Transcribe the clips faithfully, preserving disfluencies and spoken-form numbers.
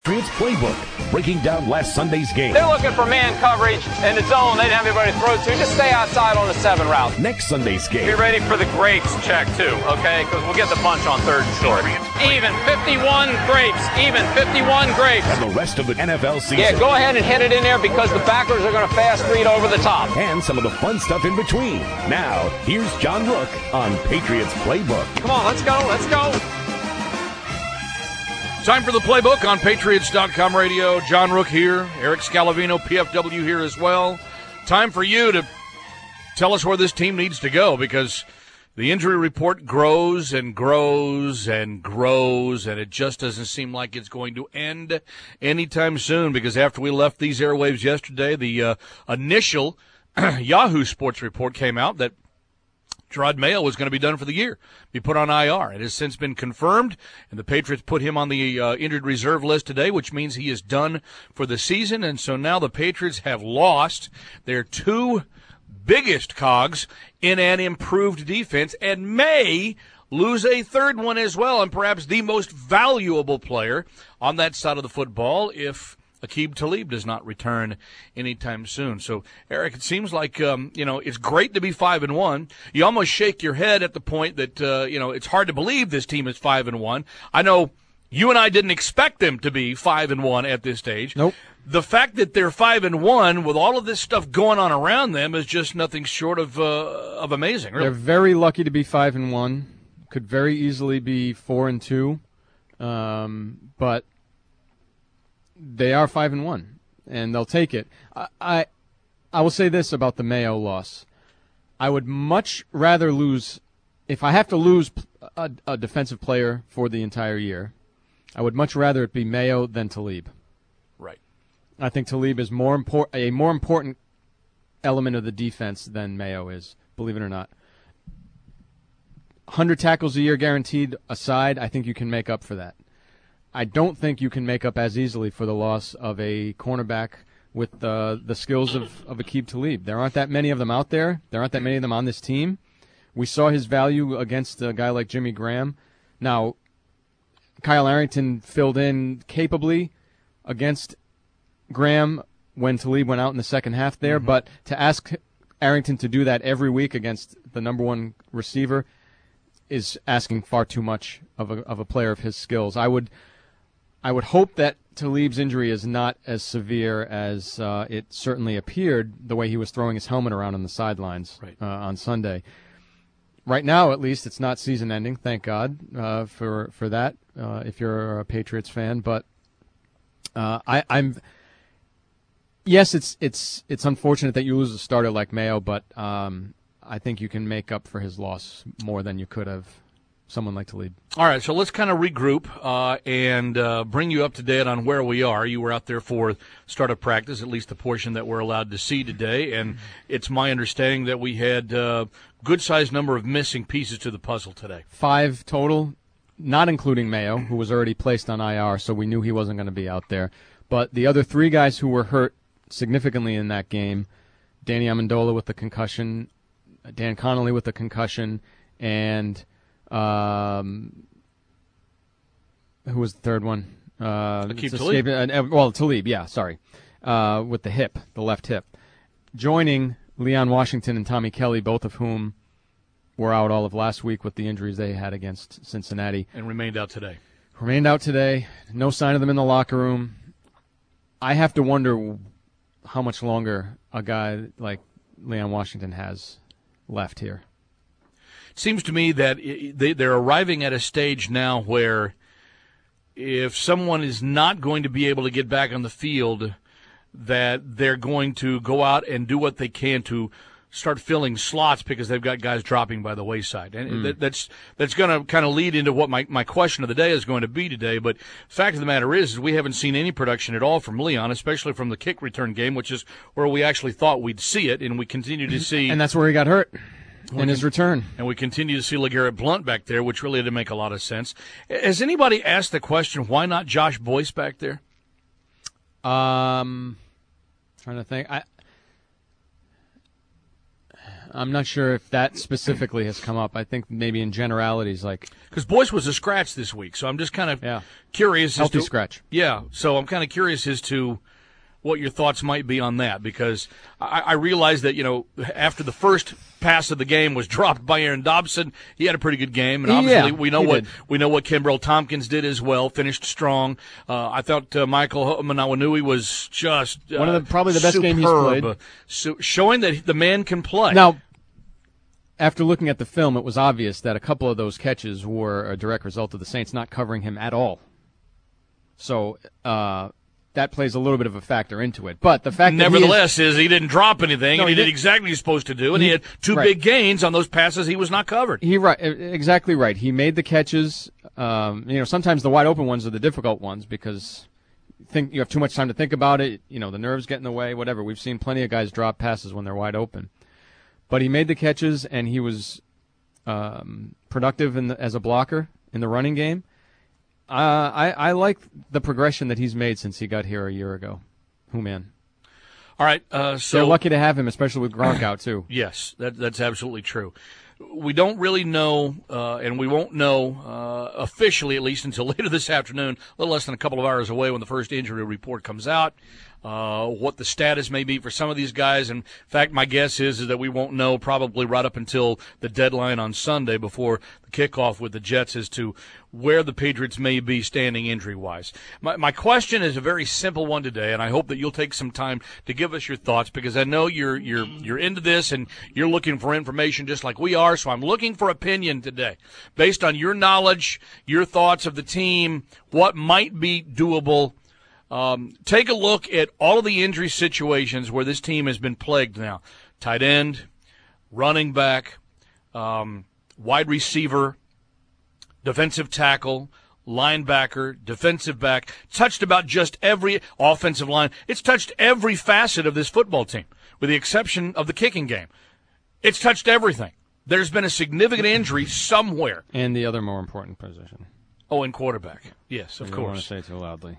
Patriots Playbook, breaking down last Sunday's game. They're looking for man coverage in the zone. They didn't have anybody to throw to. Just stay outside on the seven route. Next Sunday's game. Be ready for the grapes check, too, okay? Because we'll get the punch on third and short. Even fifty-one grapes. Even fifty-one grapes. And the rest of the N F L season. Yeah, go ahead and hit it in there because the backers are going to fast read over the top. And some of the fun stuff in between. Now, here's John Rook on Patriots Playbook. Come on, let's go, let's go. Time for the Playbook on Patriots dot com radio. John Rook here. Eric Scalavino, P F W here as well. Time for you to tell us where this team needs to go because the injury report grows and grows and grows, and it just doesn't seem like it's going to end anytime soon because after we left these airwaves yesterday, the uh, initial Yahoo Sports report came out that Gerard Mayo was going to be done for the year, be put on I R. It has since been confirmed, and the Patriots put him on the uh, injured reserve list today, which means he is done for the season. And so now the Patriots have lost their two biggest cogs in an improved defense and may lose a third one as well, and perhaps the most valuable player on that side of the football if Aqib Talib does not return anytime soon. So, Eric, it seems like, um, you know, it's great to be five and one. You almost shake your head at the point that, uh, you know, it's hard to believe this team is five and one. I know you and I didn't expect them to be five and one at this stage. Nope. The fact that they're five and one with all of this stuff going on around them is just nothing short of, uh, of amazing, really. They're very lucky to be five and one. Could very easily be four and two. Um, but they are five and one, and they'll take it. I, I, I will say this about the Mayo loss: I would much rather lose, if I have to lose a, a defensive player for the entire year, I would much rather it be Mayo than Talib. Right. I think Talib is more import, a more important element of the defense than Mayo is. Believe it or not. one hundred tackles a year guaranteed aside, I think you can make up for that. I don't think you can make up as easily for the loss of a cornerback with uh, the skills of, of Aqib Talib. There aren't that many of them out there. There aren't that many of them on this team. We saw his value against a guy like Jimmy Graham. Now, Kyle Arrington filled in capably against Graham when Talib went out in the second half there, mm-hmm. but to ask Arrington to do that every week against the number one receiver is asking far too much of a of a player of his skills. I would I would hope that Talib's injury is not as severe as uh, it certainly appeared the way he was throwing his helmet around on the sidelines right. uh, on Sunday. Right now, at least, it's not season-ending, thank God uh, for for that, uh, if you're a Patriots fan. But uh, I, I'm yes, it's it's it's unfortunate that you lose a starter like Mayo, but um, I think you can make up for his loss more than you could have someone like Talib. All right, so let's kind of regroup uh, and uh, bring you up to date on where we are. You were out there for start of practice, at least the portion that we're allowed to see today, and it's my understanding that we had a uh, good-sized number of missing pieces to the puzzle today. Five total, not including Mayo, who was already placed on I R, so we knew he wasn't going to be out there. But the other three guys who were hurt significantly in that game, Danny Amendola with the concussion, Dan Connolly with the concussion, and um, who was the third one? Uh, Aqib Talib. Uh, well, Talib, yeah, sorry, uh, with the hip, the left hip. Joining Leon Washington and Tommy Kelly, both of whom were out all of last week with the injuries they had against Cincinnati. And remained out today. Remained out today. No sign of them in the locker room. I have to wonder how much longer a guy like Leon Washington has left here. It seems to me that they're arriving at a stage now where if someone is not going to be able to get back on the field, that they're going to go out and do what they can to start filling slots because they've got guys dropping by the wayside. And mm. that, that's that's going to kind of lead into what my, my question of the day is going to be today. But the fact of the matter is, is we haven't seen any production at all from Leon, especially from the kick return game, which is where we actually thought we'd see it, and we continue to see. And that's where he got hurt in can, his return. And we continue to see LeGarrette Blount back there, which really didn't make a lot of sense. Has anybody asked the question, why not Josh Boyce back there? Um, trying to think. I I'm not sure if that specifically has come up. I think maybe in generalities, like because Boyce was a scratch this week, so I'm just kind of yeah. curious. Healthy as to, scratch. Yeah, so I'm kind of curious as to what your thoughts might be on that, because I, I realize that, you know, after the first pass of the game was dropped by Aaron Dobson, he had a pretty good game, and obviously yeah, we know what did. we know what Kimbrel Tompkins did as well, finished strong. Uh, I thought uh, Michael Manawanui was just uh, one of the probably the best superb, game he's played, uh, so, showing that the man can play. Now, after looking at the film, it was obvious that a couple of those catches were a direct result of the Saints not covering him at all. So. Uh, That plays a little bit of a factor into it. But the fact that Nevertheless, he is, is he didn't drop anything, no, and he, he did did exactly what he was supposed to do, and he, he had two right. big gains on those passes he was not covered. He right, exactly right. He made the catches. Um, you know, sometimes the wide open ones are the difficult ones because think you have too much time to think about it. You know, the nerves get in the way, whatever. We've seen plenty of guys drop passes when they're wide open. But he made the catches, and he was um, productive in the, as a blocker in the running game. Uh, I, I like the progression that he's made since he got here a year ago. Who man? All right, uh, so they're lucky to have him, especially with Gronk out too. Yes, that, that's absolutely true. We don't really know, uh, and we won't know uh, officially, at least until later this afternoon, a little less than a couple of hours away when the first injury report comes out, uh, what the status may be for some of these guys. And in fact, my guess is, is that we won't know probably right up until the deadline on Sunday before the kickoff with the Jets as to where the Patriots may be standing injury-wise. My, my question is a very simple one today, and I hope that you'll take some time to give us your thoughts, because I know you're you're you're into this and you're looking for information just like we are, so I'm looking for opinion today. Based on your knowledge, your thoughts of the team, what might be doable, um, take a look at all of the injury situations where this team has been plagued now. Tight end, running back, um, wide receiver, defensive tackle, linebacker, defensive back, touched about just every offensive line. It's touched every facet of this football team, with the exception of the kicking game. It's touched everything. There's been a significant injury somewhere. And the other more important position. Oh, and quarterback. Yes, of I don't course. want to say it too loudly.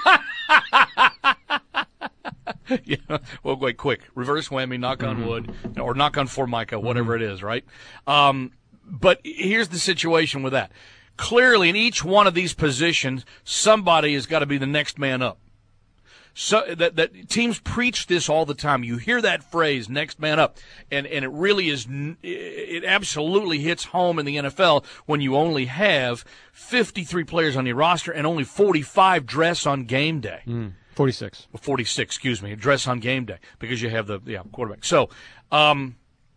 Yeah, well, wait, quick. Reverse whammy, knock on wood, or knock on Formica, whatever it is, right? Um, but here's the situation with that. Clearly, in each one of these positions, somebody has got to be the next man up. So that, that teams preach this all the time. You hear that phrase, next man up, and, and it really is, it absolutely hits home in the N F L when you only have fifty-three players on your roster and only forty-five dress on game day. Mm, forty-six. forty-six, excuse me, dress on game day, because you have the yeah, quarterback. So um,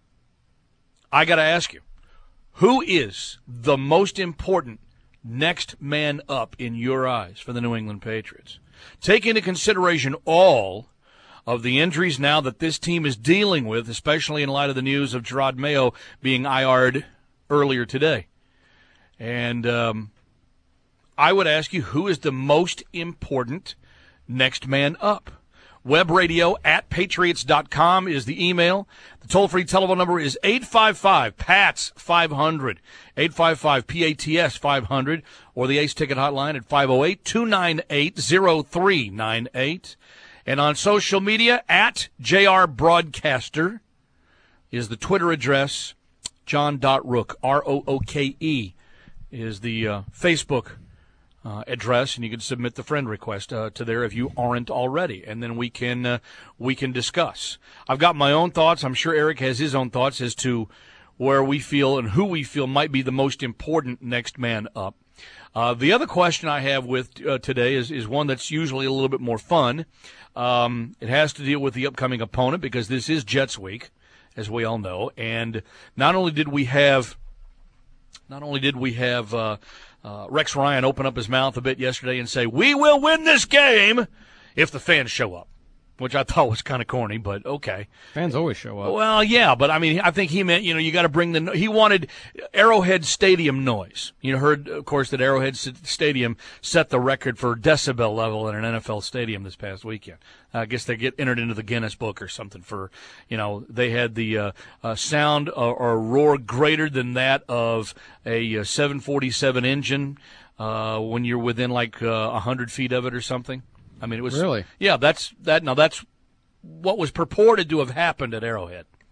I got to ask you, who is the most important next man up in your eyes for the New England Patriots? Take into consideration all of the injuries now that this team is dealing with, especially in light of the news of Gerard Mayo being I R'd earlier today. And um, I would ask you, who is the most important next man up? Webradio at patriots dot com is the email. The toll-free telephone number is eight five five, P A T S five hundred, eight five five, P A T S five hundred, or the Ace Ticket Hotline at five oh eight, two nine eight, oh three nine eight. And on social media, at J R Broadcaster is the Twitter address. John dot Rook, R O O K E, is the uh, Facebook Uh, address, and you can submit the friend request uh, to there if you aren't already, and then we can uh, we can discuss. I've got my own thoughts. I'm sure Eric has his own thoughts as to where we feel and who we feel might be the most important next man up. Uh, the other question I have with uh, today is is one that's usually a little bit more fun. Um, it has to deal with the upcoming opponent, because this is Jets week, as we all know, and not only did we have not only did we have uh, Uh, Rex Ryan opened up his mouth a bit yesterday and say, we will win this game if the fans show up, which I thought was kind of corny, but okay. Fans always show up. Well, yeah, but I mean, I think he meant, you know, you got to bring the, he wanted Arrowhead Stadium noise. You heard, of course, that Arrowhead Stadium set the record for decibel level in an N F L stadium this past weekend. I guess they get entered into the Guinness Book or something for, you know, they had the uh, uh, sound or, or roar greater than that of a uh, seven forty-seven engine uh, when you're within like uh, one hundred feet of it or something. I mean, it was really, yeah. That's that. Now that's what was purported to have happened at Arrowhead.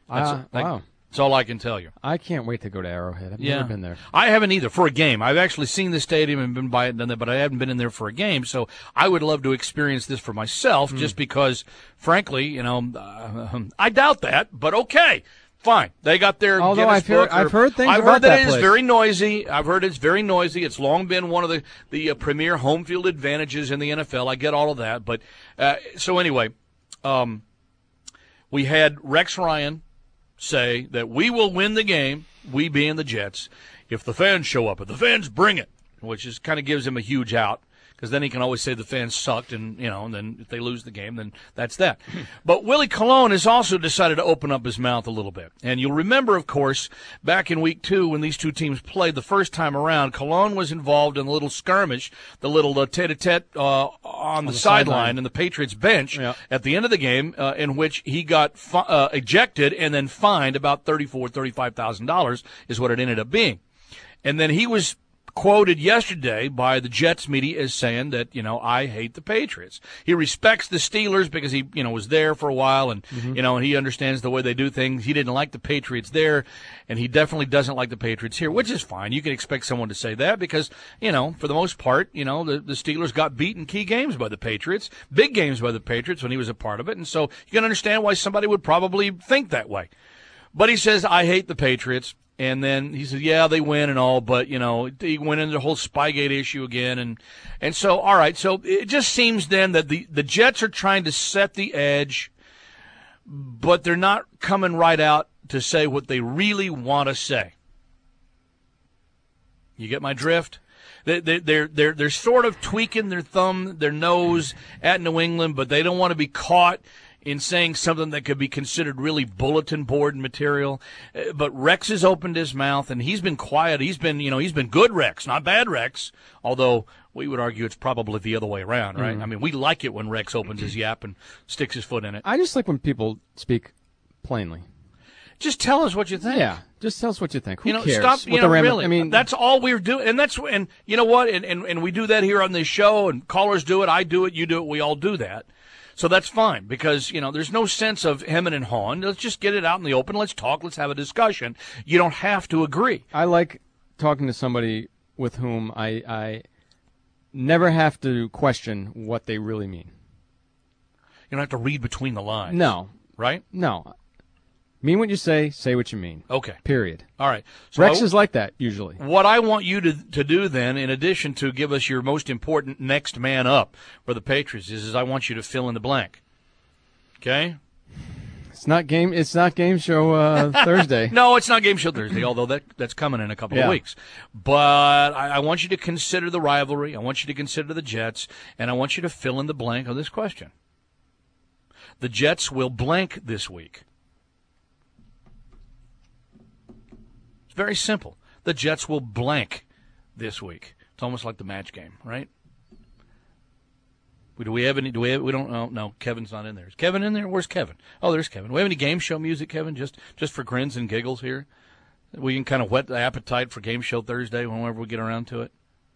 That's, Uh, that- wow. that's all I can tell you. I can't wait to go to Arrowhead. I've Yeah. never been there. I haven't either for a game. I've actually seen the stadium and been by it and done that, but I haven't been in there for a game. So I would love to experience this for myself, Mm. just because, frankly, you know, uh, I doubt that. But okay, fine. They got their Although Guinness I've heard- book, I've or- heard things I've about heard that, that it is place. very noisy. I've heard it's very noisy. It's long been one of the the uh, premier home field advantages in the N F L. I get all of that, but uh, so anyway, um, we had Rex Ryan say that we will win the game, we being the Jets, if the fans show up. If the fans bring it, which is kind of gives him a huge out, because then he can always say the fans sucked, and you know, and then if they lose the game, then that's that. But Willie Colon has also decided to open up his mouth a little bit. And you'll remember, of course, back in week two when these two teams played the first time around, Colon was involved in a little skirmish, the little uh, tete-a-tete uh, on, the, the sideline sideline. in the Patriots bench Yeah. at the end of the game, uh, in which he got fi- uh, ejected and then fined about thirty-four thousand dollars, thirty-five thousand dollars is what it ended up being. And then he was quoted yesterday by the Jets media as saying that, you know, I hate the Patriots. He respects the Steelers because he, you know, was there for a while and, Mm-hmm. you know, and he understands the way they do things. He didn't like the Patriots there, and he definitely doesn't like the Patriots here, which is fine. You can expect someone to say that because, you know, for the most part, you know, the, the Steelers got beaten key games by the Patriots, big games by the Patriots when he was a part of it, and so you can understand why somebody would probably think that way. But he says, I hate the Patriots. And then he said, yeah, they win and all, but, you know, he went into the whole Spygate issue again. And, and so, all right, so it just seems then that the, the Jets are trying to set the edge, but they're not coming right out to say what they really want to say. You get my drift? They, they, they're, they're, they're sort of tweaking their thumb, their nose at New England, but they don't want to be caught in saying something that could be considered really bulletin board material. Uh, But Rex has opened his mouth, and he's been quiet. He's been, you know, he's been good Rex, not bad Rex, although we would argue it's probably the other way around, right? Mm. I mean, we like it when Rex opens his yap and sticks his foot in it. I just like when people speak plainly. Just tell us what you think. Yeah, just tell us what you think. Who You know, cares? stop. What You the know, ram- really. I mean, that's all we're doing, and that's and you know what, and, and and we do that here on this show, and callers do it, I do it, you do it, we all do that. So that's fine because you know there's no sense of hemming and hawing. Let's just get it out in the open. Let's talk. Let's have a discussion. You don't have to agree. I like talking to somebody with whom I, I never have to question what they really mean. You don't have to read between the lines. No, Right? no. Mean what you say, say what you mean. Okay. Period. All right. So Rex I- is like that, usually. What I want you to to do then, in addition to give us your most important next man up for the Patriots, is, is I want you to fill in the blank. Okay? It's not game It's not game show uh, Thursday. No, it's not Game Show Thursday, although that that's coming in a couple Yeah. of weeks. But I, I want you to consider the rivalry. I want you to consider the Jets, and I want you to fill in the blank on this question. The Jets will blank this week. It's very simple. The Jets will blank this week. It's almost like the match game, right? Do we have any? Do we have? We don't. Oh, no, Kevin's not in there. Is Kevin in there? Where's Kevin? Oh, there's Kevin. Do we have any game show music, Kevin? Just just for grins and giggles here. We can kind of whet the appetite for Game Show Thursday whenever we get around to it.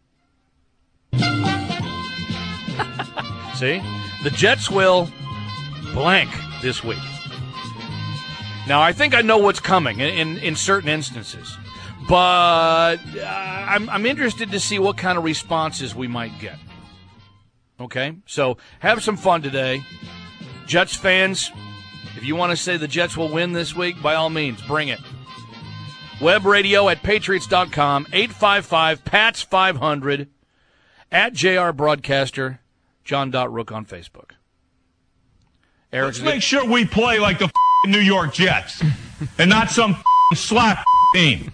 See, the Jets will blank this week. Now, I think I know what's coming in in, in certain instances, but uh, I'm I'm interested to see what kind of responses we might get. Okay, so have some fun today. Jets fans, if you want to say the Jets will win this week, by all means, bring it. Web radio at patriots dot com, eight five five, P A T S five hundred, at J R Broadcaster, John Rook on Facebook. Eric, Let's make sure we play like the f***ing New York Jets and not some f***ing slap team.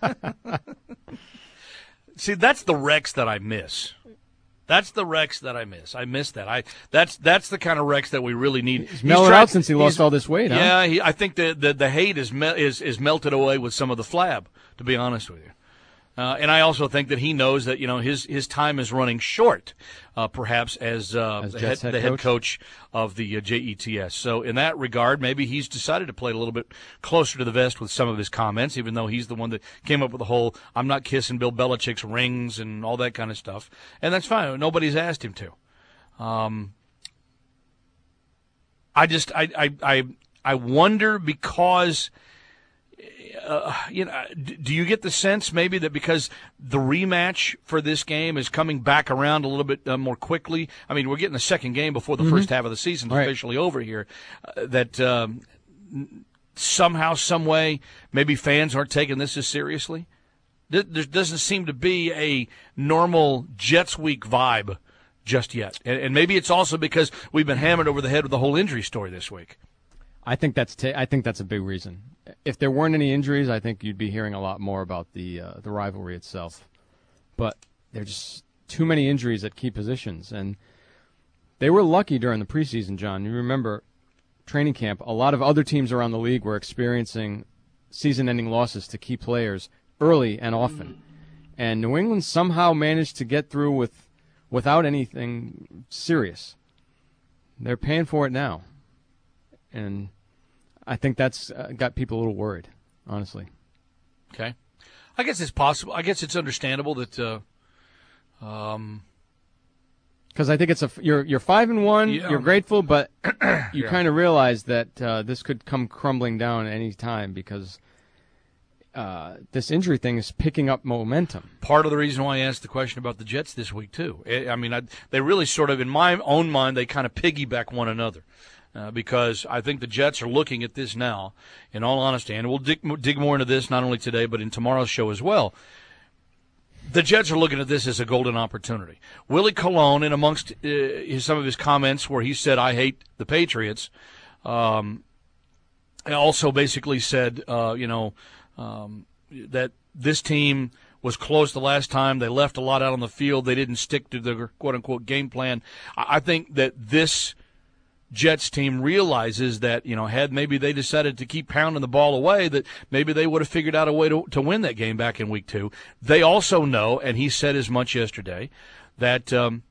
See, that's the Rex that I miss. That's the Rex that I miss. I miss that. I that's that's the kind of Rex that we really need. He's mellowed tried- out since he lost he's- all this weight, huh? Yeah, he, I think the, the the hate is me, is is melted away with some of the flab. To be honest with you, uh, and I also think that he knows that you know his his time is running short, uh, perhaps as, uh, As the, Jets head, head the head coach? coach of the uh, J E T S. So in that regard, maybe he's decided to play a little bit closer to the vest with some of his comments, even though he's the one that came up with the whole "I'm not kissing Bill Belichick's rings" and all that kind of stuff, and that's fine. Nobody's asked him to. Um, I just I, I I I wonder because, uh, you know, do you get the sense maybe that because the rematch for this game is coming back around a little bit uh, more quickly? I mean, we're getting the second game before the mm-hmm. first half of the season is right. officially over here. Uh, that um, somehow, some way, maybe fans aren't taking this as seriously. There doesn't seem to be a normal Jets week vibe just yet. And maybe it's also because we've been hammered over the head with the whole injury story this week. I think that's ta- I think that's a big reason. If there weren't any injuries, I think you'd be hearing a lot more about the uh, the rivalry itself. But there's just too many injuries at key positions. And they were lucky during the preseason, John. You remember training camp, a lot of other teams around the league were experiencing season-ending losses to key players early and often. And New England somehow managed to get through with without anything serious. They're paying for it now. And I think that's uh, got people a little worried, honestly. Okay. I guess it's possible. I guess it's understandable that uh, um because I think it's a you're you're five and one, yeah. you're grateful, but you yeah. kind of realize that uh, this could come crumbling down at any time because Uh, this injury thing is picking up momentum. Part of the reason why I asked the question about the Jets this week, too. I mean, I, they really sort of, in my own mind, they kind of piggyback one another. Uh, because I think the Jets are looking at this now, in all honesty, and we'll dig, dig more into this not only today but in tomorrow's show as well. The Jets are looking at this as a golden opportunity. Willie Colon, in amongst uh, his, some of his comments where he said, I hate the Patriots, um, also basically said, uh, you know, Um, that this team was close the last time. They left a lot out on the field. They didn't stick to their quote-unquote game plan. I think that this Jets team realizes that, you know, had maybe they decided to keep pounding the ball away, that maybe they would have figured out a way to, to win that game back in week two. They also know, and he said as much yesterday, that um,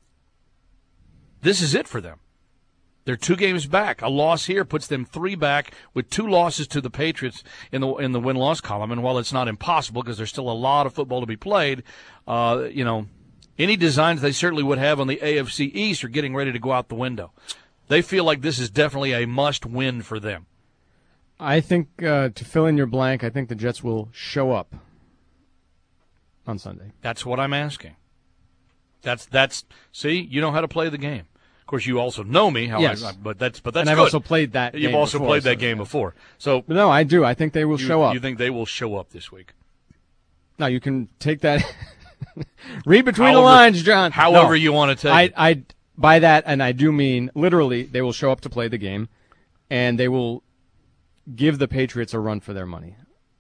this is it for them. They're two games back. A loss here puts them three back with two losses to the Patriots in the in the win-loss column. And while it's not impossible because there's still a lot of football to be played, uh, you know, any designs they certainly would have on the A F C East are getting ready to go out the window. They feel like this is definitely a must-win for them. I think, uh, to fill in your blank, I think the Jets will show up on Sunday. That's what I'm asking. That's that's see, you know how to play the game. Of course, you also know me, how yes. I, but that's but that's and I've good. also played that. You've game also before, played so, that game yeah. before. So but no, I do. I think they will you, show up. You think they will show up this week? No, you can take that. Read between however, the lines, John. However no, you want to take I, it. I by that, and I do mean literally, they will show up to play the game, and they will give the Patriots a run for their money.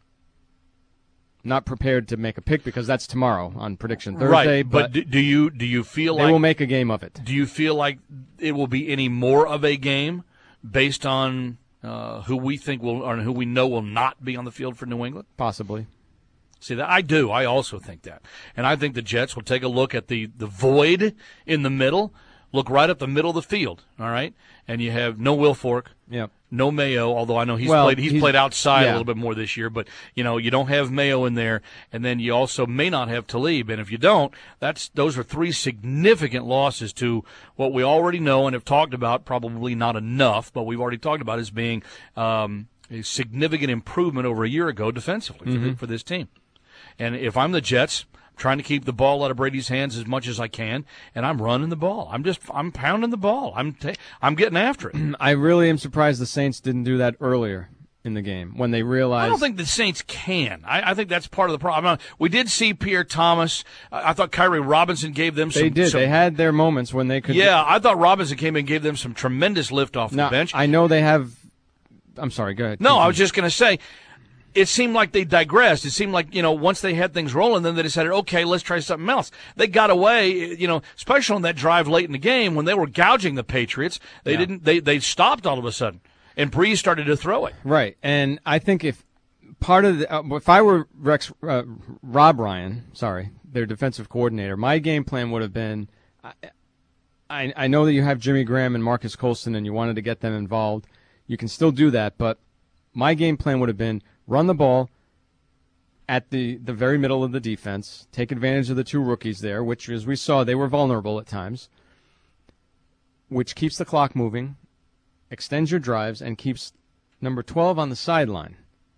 Not prepared to make a pick because that's tomorrow on Prediction Thursday. Right, but, but do you do you feel they like will make a game of it? Do you feel like it will be any more of a game based on uh, who we think will or who we know will not be on the field for New England? Possibly. See, that I do. I also think that, and I think the Jets will take a look at the the void in the middle. Look right up the middle of the field. All right, and you have no Will Fork. Yep. No Mayo, although I know he's well, played he's, he's played outside yeah. a little bit more this year, but you know, you don't have Mayo in there, and then you also may not have Talib, and if you don't, that's those are three significant losses to what we already know and have talked about, probably not enough, but we've already talked about as being um, a significant improvement over a year ago defensively mm-hmm. for, the, for this team. And if I'm the Jets, trying to keep the ball out of Brady's hands as much as I can, and I'm running the ball. I'm just I'm pounding the ball. I'm ta- I'm getting after it. I really am surprised the Saints didn't do that earlier in the game when they realized. I don't think the Saints can. I, I think that's part of the problem. We did see Pierre Thomas. I, I thought Kyrie Robinson gave them some. They did. Some, they had their moments when they could. Yeah, I thought Robinson came in and gave them some tremendous lift off now, the bench. I know they have. I'm sorry. Go ahead. No, I was just going to say. It seemed like they digressed. It seemed like, you know, once they had things rolling, then they decided, okay, let's try something else. They got away, you know, especially on that drive late in the game when they were gouging the Patriots. They yeah. didn't, they, they stopped all of a sudden. And Breeze started to throw it. Right. And I think if part of the, uh, if I were Rex, uh, Rob Ryan, sorry, their defensive coordinator, my game plan would have been, I, I, I know that you have Jimmy Graham and Marcus Colston and you wanted to get them involved. You can still do that, but my game plan would have been, run the ball at the, the very middle of the defense, take advantage of the two rookies there, which, as we saw, they were vulnerable at times, which keeps the clock moving, extends your drives, and keeps number twelve on the sideline.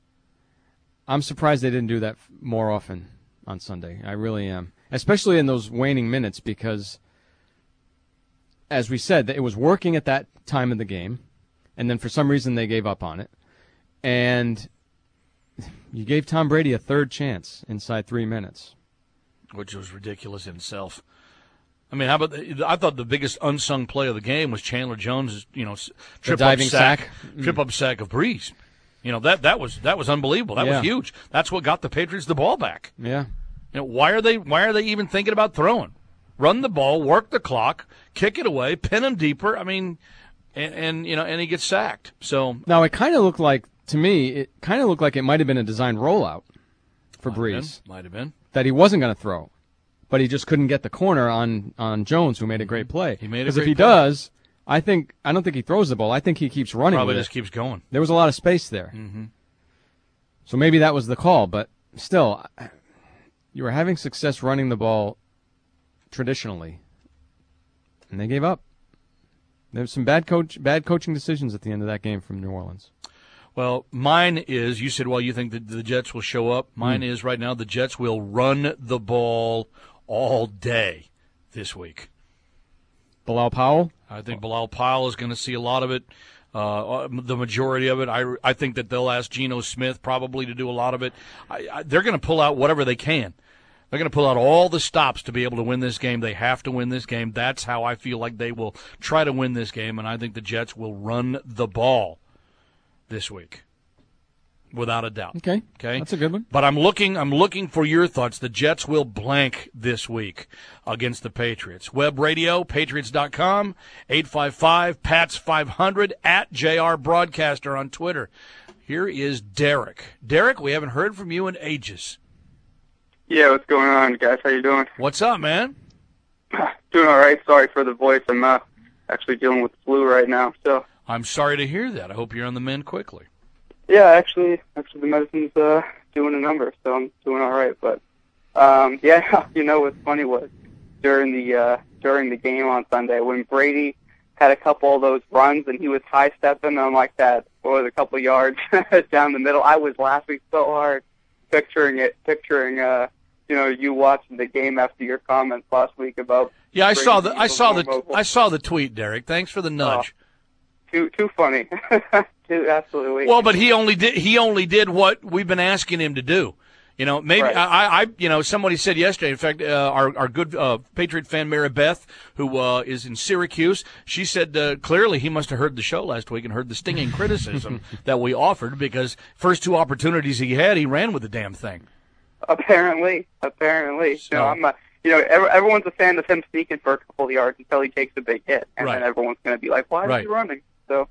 I'm surprised they didn't do that more often on Sunday. I really am, especially in those waning minutes because, as we said, it was working at that time of the game, and then for some reason they gave up on it. And you gave Tom Brady a third chance inside three minutes. Which was ridiculous in itself. I mean, how about the, I thought the biggest unsung play of the game was Chandler Jones' you know trip the diving up sack, sack, trip up sack of Breeze. You know that that was that was unbelievable. That yeah. was huge. That's what got the Patriots the ball back. Yeah. You know, why are they why are they even thinking about throwing? Run the ball, work the clock, kick it away, pin him deeper. I mean, and, and you know, and he gets sacked. So now it kind of looked like to me, it kind of looked like it might have been a designed rollout for might Breeze. Have might have been that he wasn't going to throw, but he just couldn't get the corner on, on Jones, who made a great play. He made a because great if he play. does, I think I don't think he throws the ball. I think he keeps running. Probably with just it. keeps going. There was a lot of space there, Mm-hmm. so maybe that was the call. But still, you were having success running the ball traditionally, and they gave up. There was some bad coach, bad coaching decisions at the end of that game from New Orleans. Well, mine is, you said, well, you think that the Jets will show up. Mine mm. is right now the Jets will run the ball all day this week. Bilal Powell? I think Bilal Powell is going to see a lot of it, uh, the majority of it. I, I think that they'll ask Geno Smith probably to do a lot of it. I, I, they're going to pull out whatever they can. They're going to pull out all the stops to be able to win this game. They have to win this game. That's how I feel like they will try to win this game, and I think the Jets will run the ball this week, without a doubt. Okay, okay, that's a good one. But I'm looking, I'm looking for your thoughts. The Jets will blank this week against the Patriots. Web radio, patriots dot com, eight five five, P A T S five hundred, at J R Broadcaster on Twitter. Here is Derek. Derek, we haven't heard from you in ages. Yeah, what's going on, guys? How you doing? What's up, man? Doing all right. Sorry for the voice. I'm uh, actually dealing with the flu right now, so. I'm sorry to hear that. I hope you're on the mend quickly. Yeah, actually, actually the medicine's uh, doing a number, so I'm doing all right. But um, yeah, you know what's funny was during the uh, during the game on Sunday when Brady had a couple of those runs and he was high stepping on like that, what was a couple of yards down the middle. I was laughing so hard, picturing it, picturing uh, you know you watching the game after your comments last week about. Yeah, I Brady saw the I saw the mobile. I saw the tweet, Derek. Thanks for the nudge. Oh. Too too funny. too absolutely. Well, but he only did he only did what we've been asking him to do. You know, maybe right. I, I, you know, somebody said yesterday. In fact, uh, our our good uh, Patriot fan Mary Beth, who uh, is in Syracuse, she said uh, clearly he must have heard the show last week and heard the stinging criticism that we offered because first two opportunities he had, he ran with the damn thing. Apparently, apparently, So. you know, I'm a, you know, every, everyone's a fan of him sneaking for a couple of yards until he takes a big hit, and Right. then everyone's going to be like, "Why is Right. he running?" So.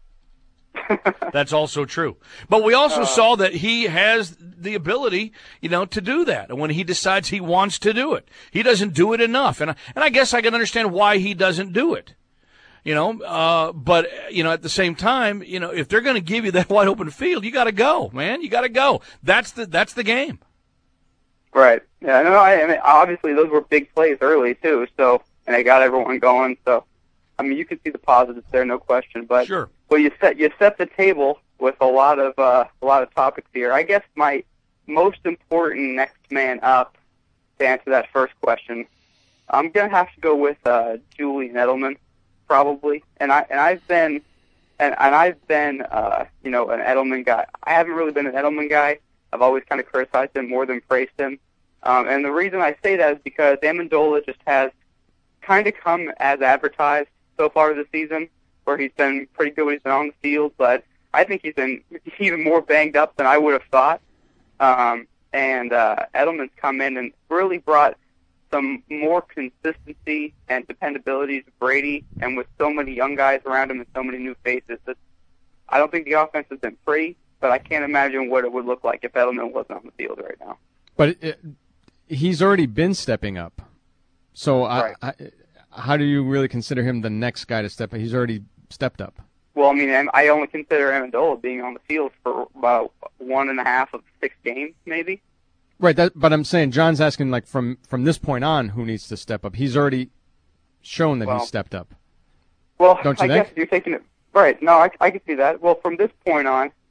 That's also true. But we also Uh, saw that he has the ability, you know, to do that. And when he decides he wants to do it, he doesn't do it enough. And I, and I guess I can understand why he doesn't do it. You know, uh, but, you know, at the same time, you know, if they're going to give you that wide open field, you got to go, man. You got to go. That's the, that's the game. Right. Yeah. No. I, I mean, obviously, those were big plays early too. So, and they got everyone going. So, I mean, you can see the positives there, no question. But Sure. well, you set you set the table with a lot of uh, a lot of topics here. I guess my most important next man up to answer that first question, I'm gonna have to go with uh, Julian Edelman, probably. And I and I've been and and I've been uh, you know an Edelman guy. I haven't really been an Edelman guy. I've always kind of criticized him more than praised him. Um, and the reason I say that is because Amendola just has kind of come as advertised so far this season, where he's been pretty good when he's been on the field, but I think he's been even more banged up than I would have thought. Um, and uh, Edelman's come in and really brought some more consistency and dependability to Brady, and with so many young guys around him and so many new faces, it's, I don't think the offense has been pretty, but I can't imagine what it would look like if Edelman wasn't on the field right now. But it, it, he's already been stepping up. So Right. I, I, how do you really consider him the next guy to step up? He's already stepped up. Well, I mean, I only consider Amendola being on the field for about one and a half of six games, maybe. Right, that, but I'm saying John's asking, like, from, from this point on, who needs to step up? He's already shown that Well, he's stepped up. Well, Don't you I think? guess you're taking it right. No, I, I can see that. Well, from this point on,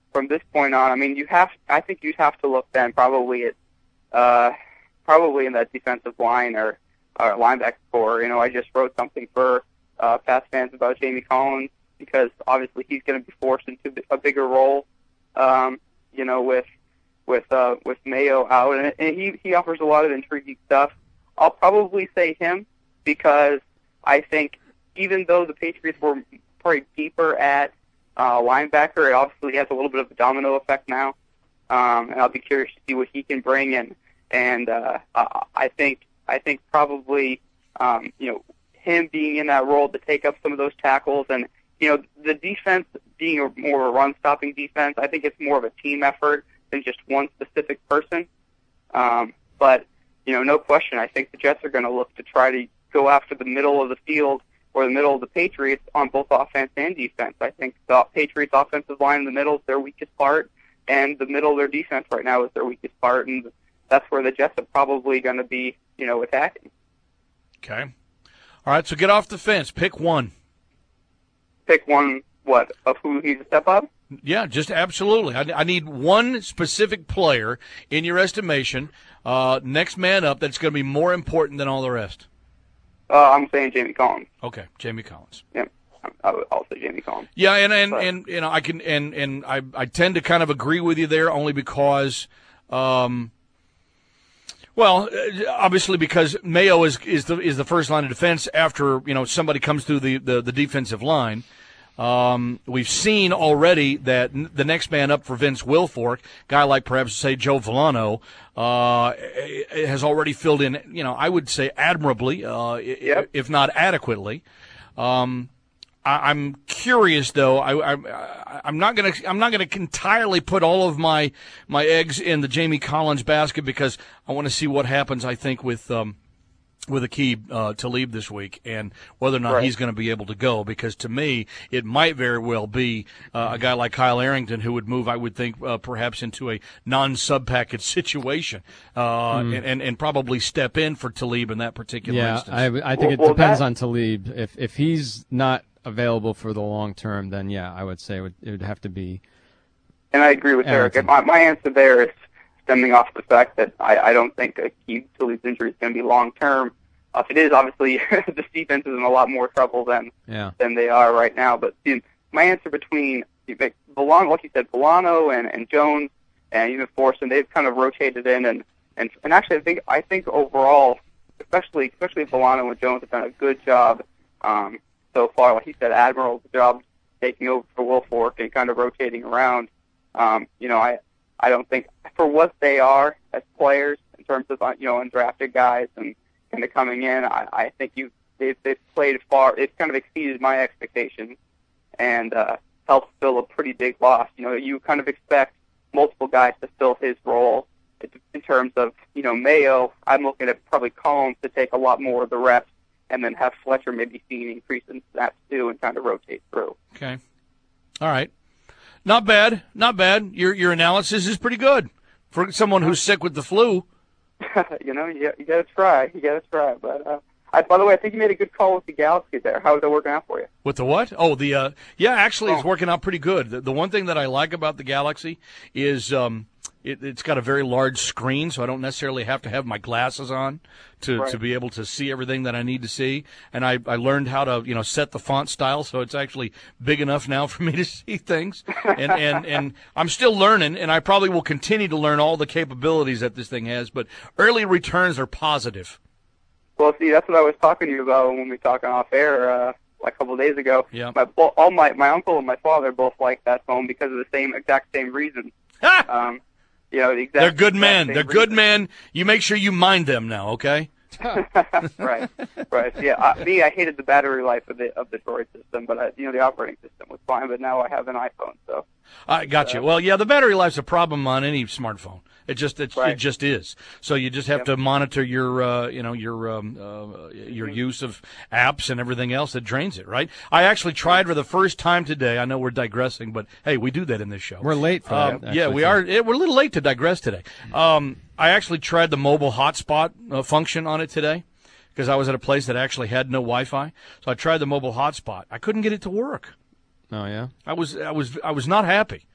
from this point on, I mean, you have. I think you'd have to look then probably at uh, probably in that defensive line or, or linebacker core. You know, I just wrote something for uh, Pats fans about Jamie Collins because obviously he's going to be forced into a bigger role. Um, you know, with with uh, with Mayo out, and, and he he offers a lot of intriguing stuff. I'll probably say him because I think even though the Patriots were probably deeper at uh, linebacker, it obviously has a little bit of a domino effect now. Um, and I'll be curious to see what he can bring in. And uh, I think I think probably um, you know him being in that role to take up some of those tackles, and you know the defense being a, more of a run-stopping defense. I think it's more of a team effort than just one specific person. Um, but you know, no question, I think the Jets are going to look to try to go after the middle of the field or the middle of the Patriots on both offense and defense. I think the Patriots' offensive line in the middle is their weakest part, and the middle of their defense right now is their weakest part, and that's where the Jets are probably going to be, you know, attacking. Okay. All right, so get off the fence. Pick one. Pick one, what, of who needs to step up? Yeah, just absolutely. I, I need one specific player, in your estimation, uh, next man up, that's going to be more important than all the rest. Uh, I'm saying Jamie Collins. Okay, Jamie Collins. Yeah, I- I'll say Jamie Collins. Yeah, and and, but. and you know I can and and I I tend to kind of agree with you there, only because, um, well, obviously because Mayo is is the is the first line of defense after you know somebody comes through the the, the defensive line. Um, we've seen already that n- the next man up for Vince Wilfork, guy like perhaps say Joe Villano, uh, has already filled in, you know, I would say admirably, uh, yep. if not adequately. Um, I, I'm curious though. I, I, I'm not gonna I'm not gonna entirely put all of my my eggs in the Jamie Collins basket because I want to see what happens. I think with. Um, with Aqib uh, Talib this week and whether or not right. he's going to be able to go, because to me it might very well be uh, a guy like Kyle Arrington who would move, I would think, uh, perhaps into a non-sub-package situation uh, mm. and, and, and probably step in for Talib in that particular yeah, instance. I, I think well, it well, depends that... on Talib. If if he's not available for the long term, then yeah, I would say it would, it would have to be. And I agree with Arrington. Eric. My, my answer there is stemming off the fact that I, I don't think Aqib Talib's injury is going to be long-term. Uh, if it is, obviously, this defense is in a lot more trouble than yeah. than they are right now. But see, my answer between Villano, like you said, Villano and, and Jones and even Forson, they've kind of rotated in, and, and and actually, I think I think overall, especially especially Villano and Jones have done a good job um, so far. Like he said, admirable job taking over for Wilfork and kind of rotating around. Um, you know, I I don't think for what they are as players in terms of you know undrafted guys and kind of coming in, I, I think you they've, they've played far. It's kind of exceeded my expectations and uh, helped fill a pretty big loss. You know, you kind of expect multiple guys to fill his role in terms of you know Mayo. I'm looking at probably Collins to take a lot more of the reps, and then have Fletcher maybe see an increase in snaps too, and kind of rotate through. Okay, all right, not bad, not bad. Your your analysis is pretty good for someone who's sick with the flu. you know, you, you got to try. You got to try. But uh, I, by the way, I think you made a good call with the Galaxy there. How is it working out for you? With the what? Oh, the uh, yeah, actually, oh. it's working out pretty good. The, the one thing that I like about the Galaxy is um, it, it's got a very large screen, so I don't necessarily have to have my glasses on to, right. to be able to see everything that I need to see. And I, I learned how to you know set the font style, so it's actually big enough now for me to see things. And and, and I'm still learning, and I probably will continue to learn all the capabilities that this thing has. But early returns are positive. Well, see, that's what I was talking to you about when we were talking off air uh, like a couple of days ago. Yeah. My, all my my uncle and my father both like that phone because of the same exact same reasons. um, you know, the exact. They're good exact men. same They're reasons. good men. You make sure you mind them now, okay? right, right. Yeah, I, me, I hated the battery life of the of the Droid system, but I, you know, the operating system was fine. But now I have an iPhone, so. I got you. Well, yeah, the battery life's a problem on any smartphone. It just it, right. it just is. So you just have yep. to monitor your uh, you know your um, uh, your mm-hmm. use of apps and everything else that drains it. Right. I actually tried for the first time today. I know we're digressing, but hey, we do that in this show. We're late for um, that. Yeah, we are. It, we're a little late to digress today. Um, I actually tried the mobile hotspot uh, function on it today because I was at a place that actually had no Wi-Fi. So I tried the mobile hotspot. I couldn't get it to work. Oh yeah. I was I was I was not happy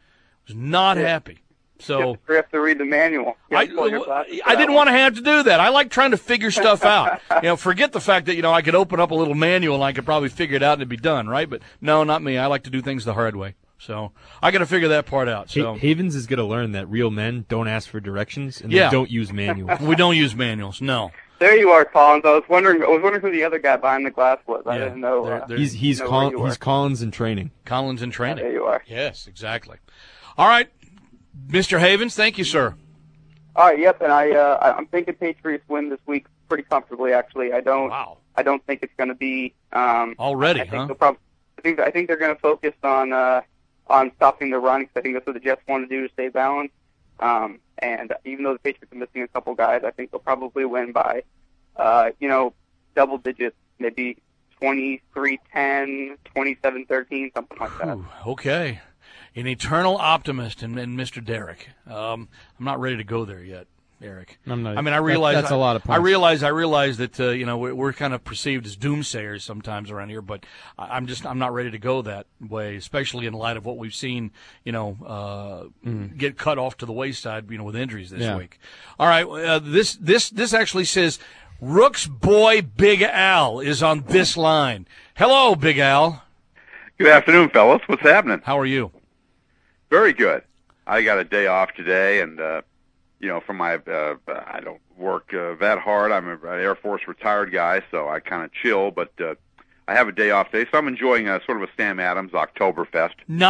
Was not Yeah. happy. So you have to read the manual. You I, have to pull your glasses for I that didn't one. want to have to do that. I like trying to figure stuff out. You know, forget the fact that, you know, I could open up a little manual and I could probably figure it out and it'd be done, right? But no, not me. I like to do things the hard way. So I got to figure that part out. So Ha- Havens is going to learn that real men don't ask for directions and Yeah. they don't use manuals. we don't use manuals. No. There you are, Collins. I was wondering. I was wondering who the other guy behind the glass was. I Yeah, didn't know. there- Uh, there- He's he's know Col- where you were. he's Collins in training. Collins in there training. you are. Yes, exactly. All right, Mister Havens, thank you, sir. All right. Yep. And I, uh, I- I'm thinking Patriots win this week pretty comfortably. Actually, I don't. Wow. I don't think it's going to be. Um, Already, I think huh? they'll prob- I think. I think they're going to focus on uh, on stopping the run because I think that's what the Jets want to do to stay balanced. Um, and even though the Patriots are missing a couple guys, I think they'll probably win by, uh, you know, double digits, maybe twenty-three ten, twenty-seven thirteen, something like that. Ooh, okay. An eternal optimist in, in Mister Derrick. Um, I'm not ready to go there yet, Eric. I'm not- I mean, I that- realize that's a lot of I points. realize, I realize that uh, you know we're, we're kind of perceived as doomsayers sometimes around here, but I- I'm just I'm not ready to go that way, especially in light of what we've seen, you know, uh, get cut off to the wayside, you know, with injuries this Yeah. week. All right, uh, this this this actually says Rook's boy Big Al is on this line. Hello, Big Al. Good afternoon, fellas. What's happening? How are you? Very good. I got a day off today, and uh, you know, from my uh, I don't work uh, that hard. I'm an Air Force retired guy, so I kind of chill. But uh, I have a day off today, so I'm enjoying a sort of a Sam Adams Oktoberfest.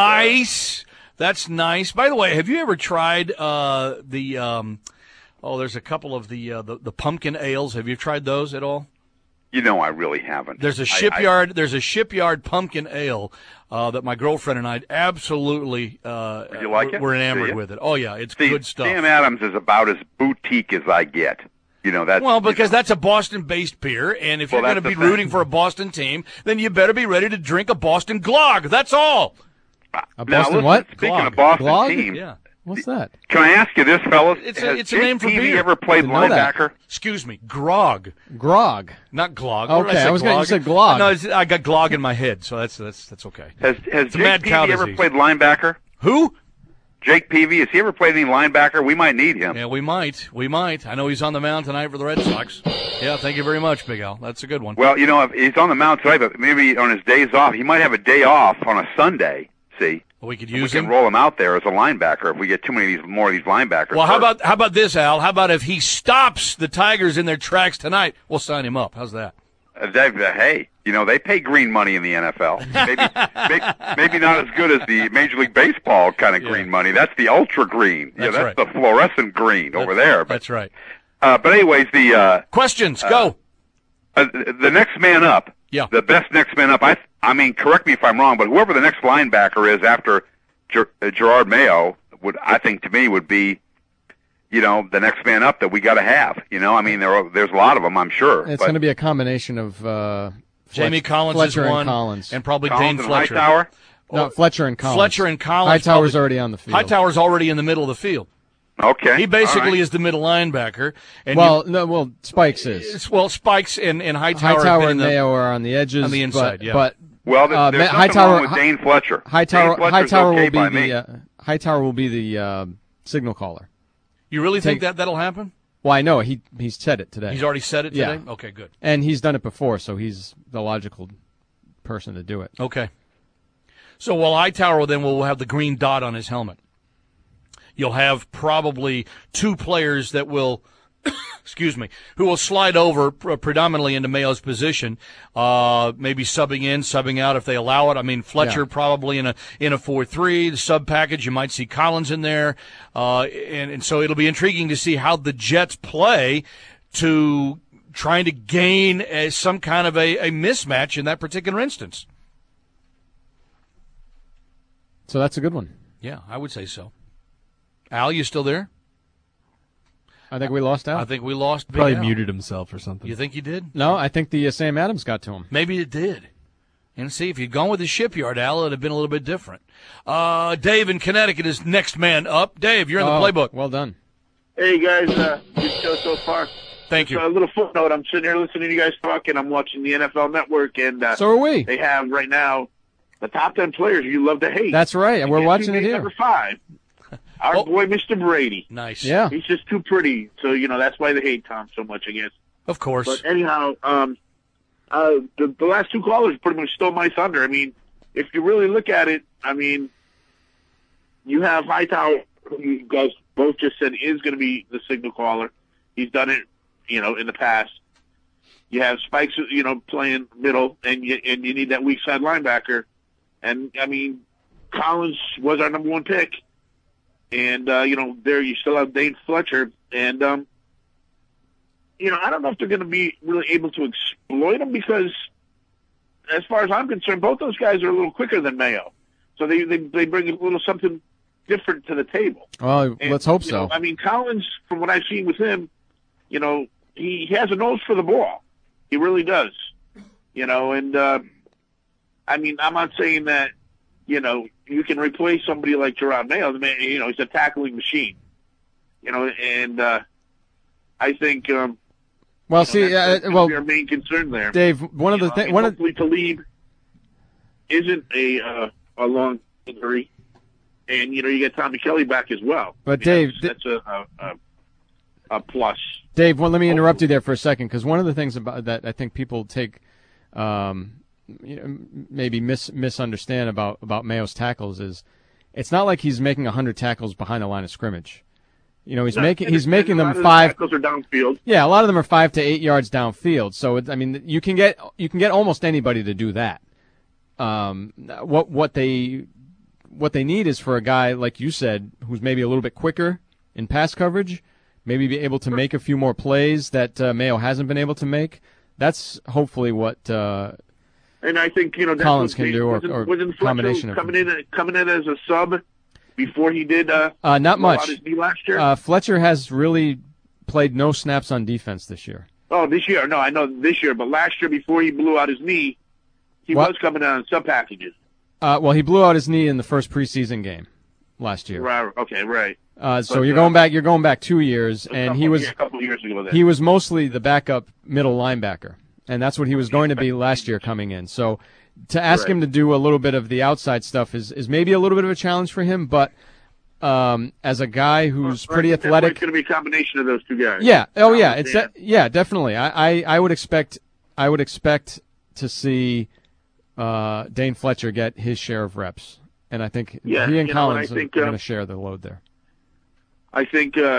Nice. That's nice. By the way, have you ever tried uh, the? Um, oh, there's a couple of the, uh, the the pumpkin ales. Have you tried those at all? You know, I really haven't. There's a I- shipyard. there's a shipyard pumpkin ale uh, that my girlfriend and I absolutely uh, You like we're, it? we're enamored Do you? with it. Oh yeah, it's See, good stuff. Sam Adams is about as boutique as I get. You know that's Well, because you know, that's a Boston-based beer, and if Well, you're going to that's be the thing. rooting for a Boston team, then you better be ready to drink a Boston Glog. That's all. A now, Boston listen, what? Speaking Glog. of Boston Glog? team, Yeah. What's that? can I ask you this, fellas? It's a- Has it's a Jake name for Peavy beer. ever played Didn't know that. linebacker? Excuse me, grog. Grog. Not glog. What did Okay, I, say, I was gonna- you glog? said glog. No, it's, I got glog in my head, so that's that's that's okay. Has has It's a mad Jake cow Peavy ever disease. played linebacker? Who? Jake Peavy, has he ever played any linebacker? We might need him. Yeah, we might. We might. I know he's on the mound tonight for the Red Sox. Yeah, thank you very much, Big Al. That's a good one. Well, you know, if he's on the mound tonight, but maybe on his days off, he might have a day off on a Sunday. See, We could we use can him. roll him out there as a linebacker if we get too many of these more of these linebackers. Well, how hurt. about how about this, Al? How about if he stops the Tigers in their tracks tonight? We'll sign him up. How's that? Uh, Dave, uh, hey, you know they pay green money in the N F L. Maybe, maybe, maybe not as good as the Major League Baseball kind of Yeah. green money. That's the ultra green. Yeah, That's that's right. the fluorescent green over there. But, That's right. uh, but anyways, the uh, Questions, go. uh, the next man up. Yeah. The best next man up. I I mean, correct me if I'm wrong, but whoever the next linebacker is after Ger- uh, Gerard Mayo would, I think, to me, would be, you know, the next man up that we got to have. You know, I mean, there are, there's a lot of them, I'm sure. It's but going to be a combination of uh, Jamie Fletch- Collins Fletcher is one, and Collins. and probably Collins Dane and Fletcher. Hightower. no, Fletcher and Collins. Fletcher and Collins. Hightower's probably- already on the field. Hightower's already in the middle of the field. Okay. He basically All right. is the middle linebacker. And Well, you, no, well, Spikes is. it's, well, Spikes and, and Hightower, have Hightower been and in the, Mayo are on the edges. on the inside, but, yeah. But Well, there- uh, there's Ma- nothing Hightower, wrong with Dane Fletcher. Hightower, Dane Fletcher's Hightower okay will be by the me. uh, Hightower will be the uh, signal caller. You really think Take- that that'll happen? Well, I know he he's said it today. He's already said it Yeah. today? Okay, good. And he's done it before, so he's the logical person to do it. Okay. So while Hightower then will have the green dot on his helmet, you'll have probably two players that will, excuse me, who will slide over pr- predominantly into Mayo's position, uh, maybe subbing in, subbing out if they allow it. I mean, Fletcher Yeah. probably in a in a four three, the sub package. You might see Collins in there, uh, and and so it'll be intriguing to see how the Jets play to trying to gain a, some kind of a, a mismatch in that particular instance. So that's a good one. Yeah, I would say so. Al, you still there? I think we lost out. I think we lost Big Probably Al. muted himself or something. You think he did? No, I think the uh, Sam Adams got to him. Maybe it did. And see, if you'd gone with the shipyard, Al, it would have been a little bit different. Uh, Dave in Connecticut is next man up. Dave, you're in the Oh, playbook. Well done. Hey guys, uh, good show so far. Thank So you. a little footnote: I'm sitting here listening to you guys talk, and I'm watching the N F L Network, and uh, So are we. they have right now the top ten players you love to hate. That's right, and And we're guess watching who it made here. Number five. Our Oh. boy, Mister Brady. Nice. Yeah. He's just too pretty. So, you know, that's why they hate Tom so much, I guess. Of course. But anyhow, um, uh, the, the last two callers pretty much stole my thunder. I mean, if you really look at it, I mean, you have Hightower, who you guys both just said is going to be the signal caller. He's done it, you know, in the past. You have Spikes, you know, playing middle, and you, and you need that weak side linebacker. And, I mean, Collins was our number one pick. And, uh, you know, there you still have Dane Fletcher. And, um, you know, I don't know if they're going to be really able to exploit him because, as far as I'm concerned, both those guys are a little quicker than Mayo. So they they, they bring a little something different to the table. Well, And, let's hope you so. know, I mean, Collins, from what I've seen with him, you know, he, he has a nose for the ball. He really does. You know, and, uh, I mean, I'm not saying that, you know, you can replace somebody like Gerard Mayo. The man, you know, he's a tackling machine. You know, and uh, I think, um, Well, you know, see, that's, uh, that's gonna well, be our main concern there. Dave, one of You the know, I things, mean, one of hopefully Talib isn't a uh, a long injury, and you know you get Tommy Kelly back as well. But I mean, Dave, that's, that's a, a a plus. Dave, well, let me interrupt you there for a second because one of the things about that I think people take, um, you know, maybe mis- misunderstand about about Mayo's tackles is, it's not like he's making a hundred tackles behind the line of scrimmage. You know, he's No, making and- he's and making a them lot of the five. tackles are downfield. Yeah, a lot of them are five to eight yards downfield. So it, I mean, you can get you can get almost anybody to do that. Um, what what they what they need is for a guy like you said, who's maybe a little bit quicker in pass coverage, maybe be able to make a few more plays that uh, Mayo hasn't been able to make. That's hopefully what uh, And I think you know that's Collins what can they- do, or, wasn't, or wasn't Fletcher combination of coming in coming in as a sub before he did uh, uh, not blow out much. his knee last year. Uh, Fletcher has really played no snaps on defense this year. Oh, this year? No, I know this year, but last year before he blew out his knee, he What? was coming in on sub packages. Uh, well, he blew out his knee in the first preseason game last year. Right. Okay. Right. Uh, so But, you're uh, going back. You're going back two years, A and couple- he was yeah, a couple of years ago. Then. he was mostly the backup middle linebacker, and that's what he was going to be last year coming in. So to ask Right. him to do a little bit of the outside stuff is, is maybe a little bit of a challenge for him, but um, as a guy who's pretty It's athletic, going to be a combination of those two guys. yeah, oh yeah, Collins it's de- and- yeah, definitely. I, I, I would expect I would expect to see uh, Dane Fletcher get his share of reps, and I think Yeah, he and you know, and Collins I think, are uh, going to share the load there. I think uh,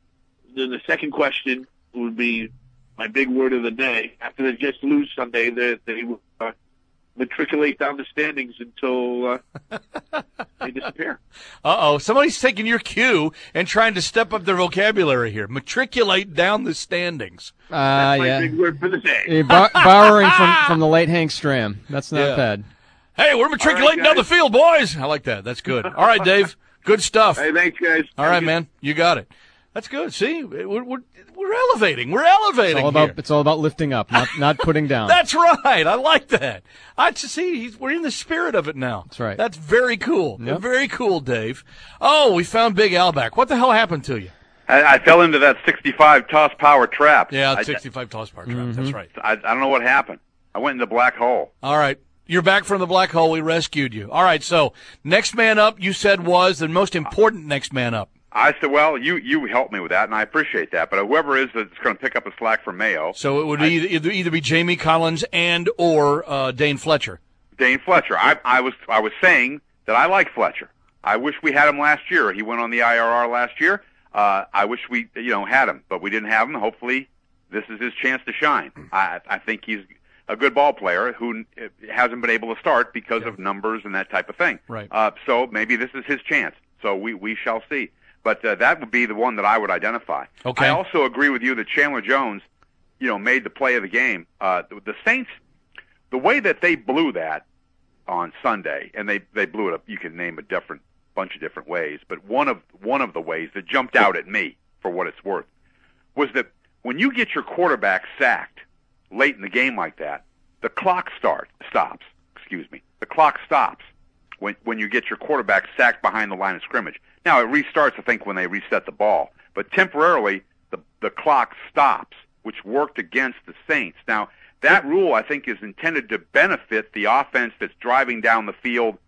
then the second question would be my big word of the day. After they just lose Sunday, they they will uh, matriculate down the standings until uh, they disappear. Uh-oh, somebody's taking your cue and trying to step up their vocabulary here. Matriculate down the standings. Uh, That's my yeah, big word for the day. Eh, bor- borrowing from, from the late Hank Stram. That's not Yeah. bad. Hey, we're matriculating All right, down the guys. field, boys. I like that. That's good. All right, Dave. Good stuff. Hey, thanks, guys. All right, man. You got it. That's good. See, we're we're, we're elevating. We're elevating It's all about here. it's all about lifting up, not not putting down. That's right. I like that. I just see he's, we're in the spirit of it now. That's right. That's very cool. Yep. Very cool, Dave. Oh, we found Big Al back. What the hell happened to you? I, I fell into that sixty-five toss power trap. Yeah, I, sixty-five toss bar trap. Mm-hmm. That's right. I, I don't know what happened. I went in the black hole. All right. You're back from the black hole. We rescued you. All right. So next man up, you said was the most important next man up. I said, well, you you helped me with that, and I appreciate that. But whoever is that's going to pick up the slack for Mayo, So it would either, either either be Jamie Collins and or uh, Dane Fletcher. Dane Fletcher. I, I was I was saying that I like Fletcher. I wish we had him last year. He went on the I R R last year. Uh, I wish we you know had him, but we didn't have him. Hopefully, this is his chance to shine. I I think he's a good ball player who hasn't been able to start because of numbers and that type of thing. Right. Uh, so maybe this is his chance. So we we shall see. But uh, that would be the one that I would identify. Okay. I also agree with you that Chandler Jones, you know, made the play of the game. Uh, the, the Saints, the way that they blew that on Sunday, and they, they blew it up, you can name a different bunch of different ways, but one of one of the ways that jumped out at me, for what it's worth, was that when you get your quarterback sacked late in the game like that, the clock start stops. Excuse me. The clock stops when when you get your quarterback sacked behind the line of scrimmage. Now, it restarts, I think, when they reset the ball. But temporarily, the, the clock stops, which worked against the Saints. Now, that rule, I think, is intended to benefit the offense that's driving down the field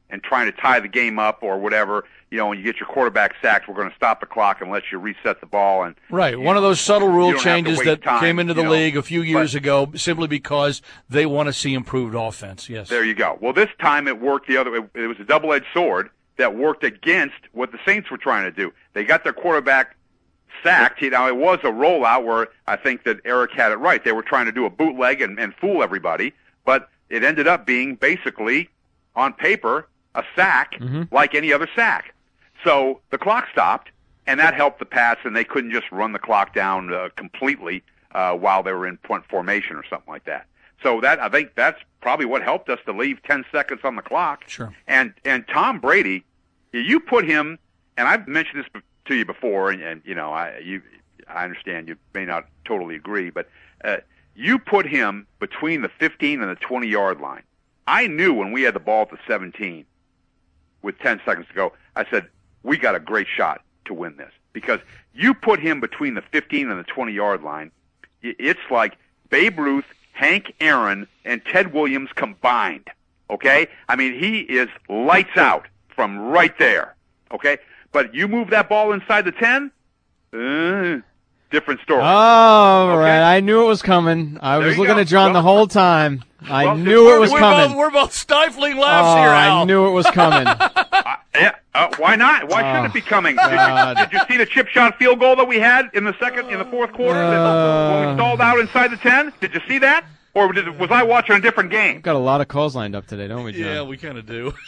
and trying to tie the game up or whatever. You know, when you get your quarterback sacked, we're going to stop the clock and let you reset the ball. And right, one know, of those subtle rule changes that time, came into the you know, league a few years but, ago simply because they want to see improved offense. Yes, there you go. Well, this time it worked the other way. It was a double-edged sword that worked against what the Saints were trying to do. They got their quarterback sacked. Now, it was a rollout where I think that Eric had it right. They were trying to do a bootleg and, and fool everybody, but it ended up being basically, on paper, a sack mm-hmm. like any other sack. So the clock stopped, and that helped the Pats, and they couldn't just run the clock down uh, completely uh, while they were in point formation or something like that. So that I think that's probably what helped us to leave ten seconds on the clock. Sure. And and Tom Brady, you put him, and I've mentioned this to you before, and, and you know I you I understand you may not totally agree, but uh, you put him between the fifteen and the twenty yard line. I knew when we had the ball at the seventeen with ten seconds to go, I said, we got a great shot to win this, because you put him between the fifteen and the twenty yard line. It's like Babe Ruth, Hank Aaron, and Ted Williams combined, okay? I mean, he is lights out from right there, okay? But you move that ball inside the ten, uh, different story. Oh, okay? right. I knew it was coming. I there was looking go. at John well, the whole time. I well, knew it was we're coming. Both, we're both stifling laughs oh, here, Al. I knew it was coming. uh, yeah, uh, why not? Why oh, shouldn't it be coming? Did you, did you see the chip shot field goal that we had in the second, in the fourth quarter uh, when we stalled out inside the ten? Did you see that? Or did, was I watching a different game? We've got a lot of calls lined up today, don't we, John? Yeah, we kind of do.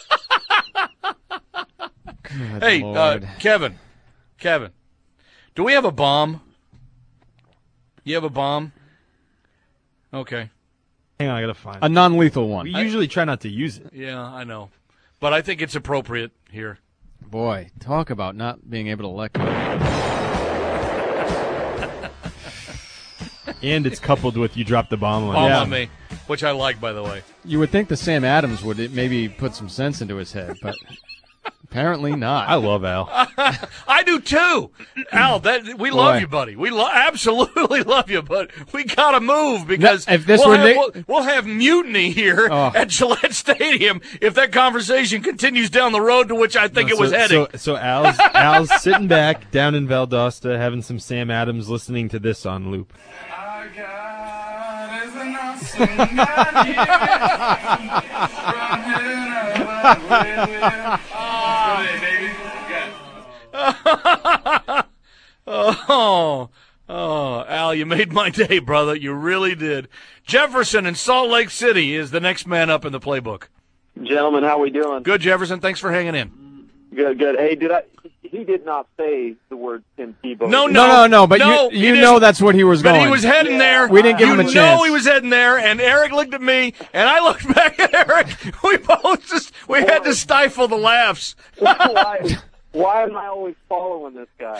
Good hey, Lord. uh, Kevin, Kevin, do we have a bomb? You have a bomb? Okay. Hang on, I gotta find a it. non-lethal one. We usually try not to use it. Yeah, I know, but I think it's appropriate here. Boy, talk about not being able to let go. And it's coupled with you drop the bomb on, Bomb Yeah. on me, which I like, by the way. You would think the Sam Adams would maybe put some sense into his head, but apparently not. I love Al. I do too, Al. That we Boy. love you, buddy. We lo- absolutely love you, but we gotta move because No, if this we'll, were have, Nick- we'll, we'll have mutiny here Oh. at Gillette Stadium if that conversation continues down the road to which I think No, it was so, heading. So, so Al's, Al's sitting back down in Valdosta having some Sam Adams, listening to this on loop. oh, oh, Al, you made my day, brother. You really did. Jefferson in Salt Lake City is the next man up in the playbook. Gentlemen, how we doing? Good, Jefferson. Thanks for hanging in. Good, good. Hey, did I? He did not say the word Tim Tebow. No, no, no, no. But no, you, you he know didn't. that's what he was But going. he was heading Yeah. there. We didn't give you him a know chance. he was heading there, and Eric looked at me, and I looked back at Eric. We both just we had to stifle the laughs. why, why am I always following this guy?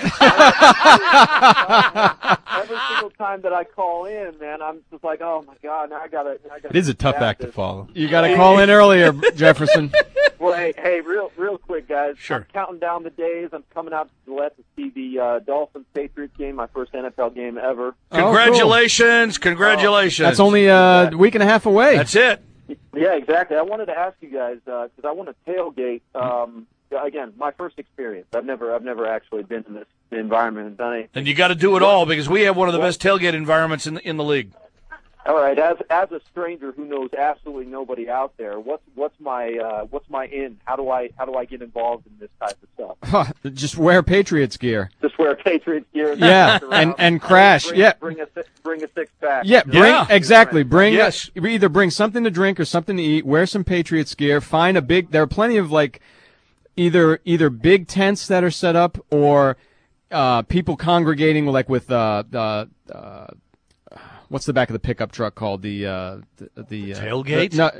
Every single time that I call in, man, I'm just like, oh my god, now I gotta. Now I gotta It is a tough adapt act to this. follow. You got to call in earlier, Jefferson. Well, hey, hey, real, real quick, guys. Sure. I'm counting down the days. I'm coming out to Gillette to see the uh, Dolphins Patriots game, my first N F L game ever. Congratulations, congratulations. That's only a week and a half away. That's it. Yeah, exactly. I wanted to ask you guys because I want to tailgate. Um, again, my first experience. I've never, I've never actually been in this environment and done anything. And you got to do it all because we have one of the best tailgate environments in the, in the league. All right, as as a stranger who knows absolutely nobody out there, what's what's my uh, what's my in? How do I how do I get involved in this type of stuff? Just wear Patriots gear. Just wear Patriots gear. And Yeah, walk around. and- and crash. Bring, Yeah. bring a si- bring a six pack. Yeah, bring Yeah. exactly. Bring Yes. either bring something to drink or something to eat. Wear some Patriots gear. Find a big. There are plenty of like either either big tents that are set up or uh, people congregating like with uh, uh, uh, what's the back of the pickup truck called the uh, the, the uh, Tailgate? the- no,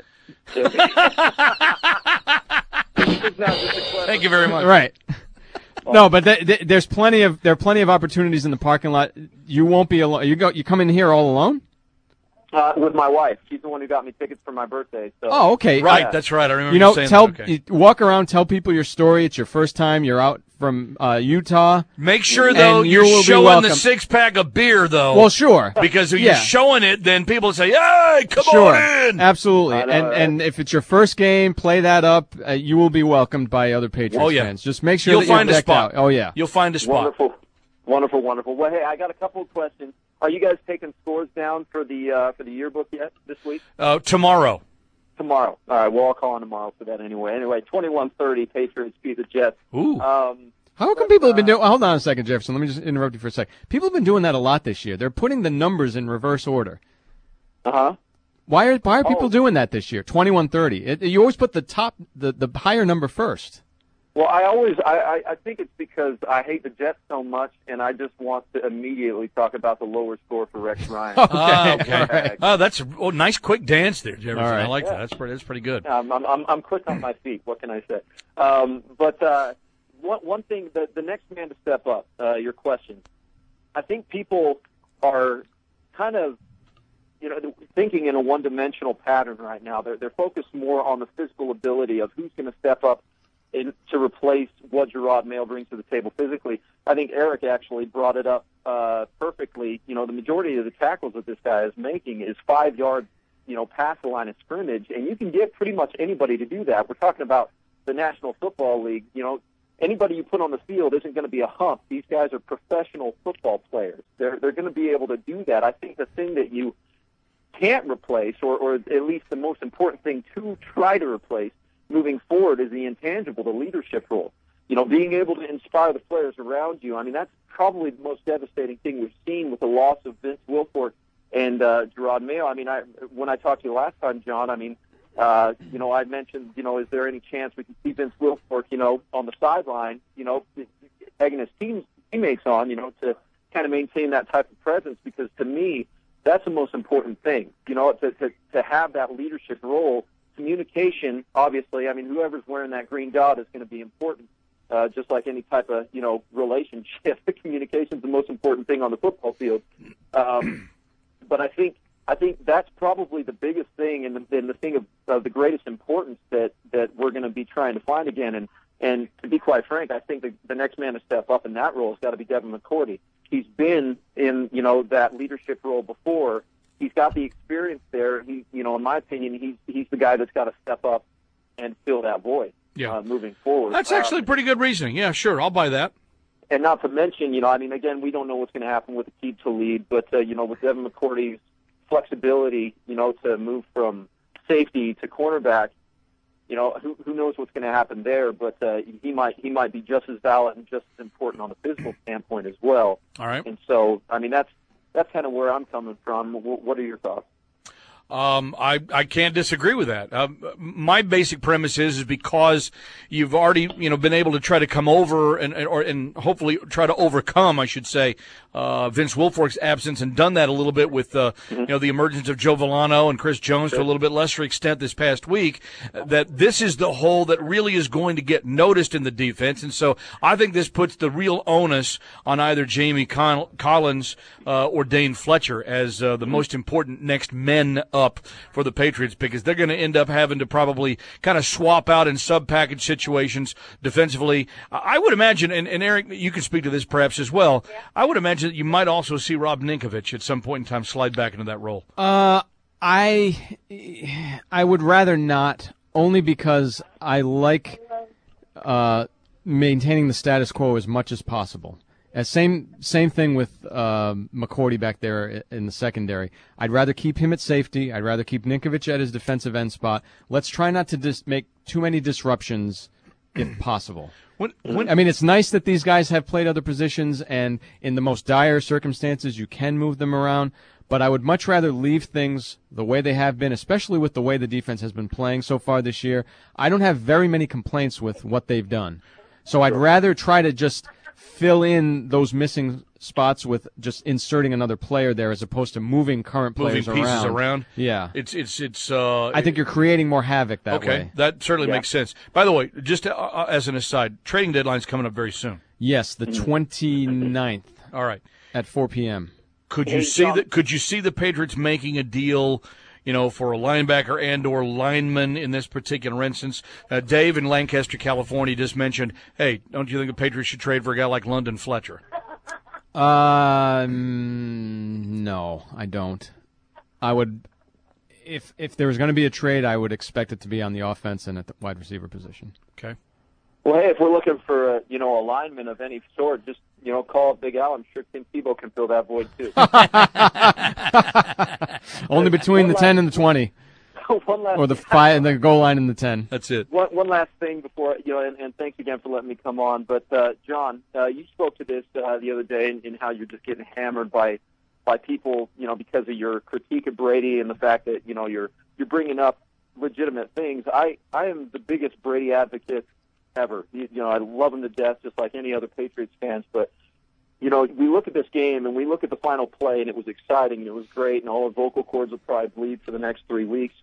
Thank you very much. right. No, but th- th- there's plenty of there are plenty of opportunities in the parking lot. You won't be alone. You go. You come in here all alone. Uh, with my wife. She's the one who got me tickets for my birthday. So. Oh, okay. Right, Uh, that's right. I remember You know, saying tell that. Okay. you walk around, tell people your story. It's your first time. You're out from uh, Utah. Make sure, though, you you're will showing the six-pack of beer, though. Well, sure. Because if yeah. you're showing it, then people say, hey, come sure. on in. Absolutely. know, and right? and if it's your first game, play that up. Uh, you will be welcomed by other Patriots Oh, yeah. fans. Just make sure You'll that find you're a decked spot. out. Oh, yeah. You'll find a spot. Wonderful, wonderful, wonderful. Well, hey, I got a couple of questions. Are you guys taking scores down for the uh, for the yearbook yet this week? Uh, tomorrow. Tomorrow. All right, well, I'll call on tomorrow for that anyway. Anyway, twenty-one thirty, Patriots beat the Jets. Ooh. Um, How come people have been doing? Hold on a second, Jefferson. Let me just interrupt you for a second. People have been doing that a lot this year. They're putting the numbers in reverse order. Uh huh. Why are why are people Oh. doing that this year? Twenty-one thirty. It, you always put the top, the, the higher number first. Well, I always, I, I, I think it's because I hate the Jets so much, and I just want to immediately talk about the lower score for Rex Ryan. Okay. Ah, okay. All right. Oh, that's a oh, nice, quick dance there, Jefferson. All right. I like Yeah. that. That's pretty, that's pretty good. I'm, I'm, I'm, I'm quick on my feet. What can I say? Um, but uh, one, one thing, the, the next man to step up, uh, your question. I think people are kind of, you know, thinking in a one-dimensional pattern right now. They're, they're focused more on the physical ability of who's going to step up in, to replace what Gerard Mayo brings to the table physically. I think Eric actually brought it up uh, perfectly. You know, the majority of the tackles that this guy is making is five yards, you know, past the line of scrimmage, and you can get pretty much anybody to do that. We're talking about the National Football League. You know, anybody you put on the field isn't going to be a hump. These guys are professional football players. They're they're going to be able to do that. I think the thing that you can't replace, or, or at least the most important thing to try to replace moving forward, is the intangible, the leadership role. You know, being able to inspire the players around you. I mean, that's probably the most devastating thing we've seen with the loss of Vince Wilfork and uh, Gerard Mayo. I mean, I when I talked to you last time, John, I mean, uh, you know, I mentioned, you know, is there any chance we can see Vince Wilfork, you know, on the sideline, you know, egging his team, teammates on, you know, to kind of maintain that type of presence? Because to me, that's the most important thing, you know, to, to, to have that leadership role. Communication, obviously, I mean, whoever's wearing that green dot is going to be important, uh, just like any type of, you know, relationship. Communication is the most important thing on the football field. Um, but I think I think that's probably the biggest thing and the, and the thing of, of the greatest importance that, that we're going to be trying to find again. And, and to be quite frank, I think the, the next man to step up in that role has got to be Devin McCourty. He's been in, you know, that leadership role before. He's got the experience there. He, you know, in my opinion, he's he's the guy that's got to step up and fill that void. Yeah. Uh, moving forward. That's actually um, pretty good reasoning. Yeah, sure. I'll buy that. And not to mention, you know, I mean, again, we don't know what's going to happen with Aqib Talib, but, uh, you know, with Devin McCourty's flexibility, you know, to move from safety to cornerback, you know, who, who knows what's going to happen there, but uh, he might he might be just as valid and just as important on a physical standpoint as well. All right. And so, I mean, that's that's kind of where I'm coming from. What are your thoughts? Um, I, I can't disagree with that. Um, my basic premise is, is because you've already, you know, been able to try to come over and, and, or, and hopefully try to overcome, I should say, uh, Vince Wilfork's absence, and done that a little bit with, uh, mm-hmm. you know, the emergence of Joe Villano and Chris Jones sure. to a little bit lesser extent this past week, that this is the hole that really is going to get noticed in the defense. And so I think this puts the real onus on either Jamie Con- Collins, uh, or Dane Fletcher as, uh, the mm-hmm. most important next men up for the Patriots, because they're going to end up having to probably kind of swap out in sub-package situations defensively. I would imagine, and, and Eric, you can speak to this perhaps as well, yeah. I would imagine that you might also see Rob Ninkovich at some point in time slide back into that role. Uh, I, I would rather not, only because I like uh, maintaining the status quo as much as possible. Uh, same same thing with uh, McCourty back there in the secondary. I'd rather keep him at safety. I'd rather keep Ninkovich at his defensive end spot. Let's try not to dis- make too many disruptions if possible. When, when, I mean, it's nice that these guys have played other positions, and in the most dire circumstances, you can move them around. But I would much rather leave things the way they have been, especially with the way the defense has been playing so far this year. I don't have very many complaints with what they've done. So I'd rather try to just fill in those missing spots with just inserting another player there, as opposed to moving current players moving pieces around. around. Yeah, it's it's it's. Uh, I think you're creating more havoc that okay, way. Okay, that certainly yeah. makes sense. By the way, just uh, as an aside, trading deadline's coming up very soon. Yes, the twenty-ninth. All right, at four p.m. Could you Hey, see John. the Could you see the Patriots making a deal? you know, for a linebacker and or lineman in this particular instance. Uh, Dave in Lancaster, California just mentioned, hey, don't you think the Patriots should trade for a guy like London Fletcher? Uh, no, I don't. I would, if if there was going to be a trade, I would expect it to be on the offense and at the wide receiver position. Okay. Well, hey, if we're looking for a, you know, a lineman of any sort, just, you know, call up Big Al. I'm sure Tim Tebow can fill that void too. Only between the ten and the twenty. One last or the five and the goal line and the ten. That's it. One, one last thing before, you know, and, and thanks again for letting me come on. But, uh, John, uh, you spoke to this uh, the other day in, in how you're just getting hammered by by people, you know, because of your critique of Brady and the fact that, you know, you're you're bringing up legitimate things. I, I am the biggest Brady advocate ever. You, you know, I love him to death, just like any other Patriots fans. But, you know, we look at this game and we look at the final play, and it was exciting, and it was great, and all the vocal cords will probably bleed for the next three weeks.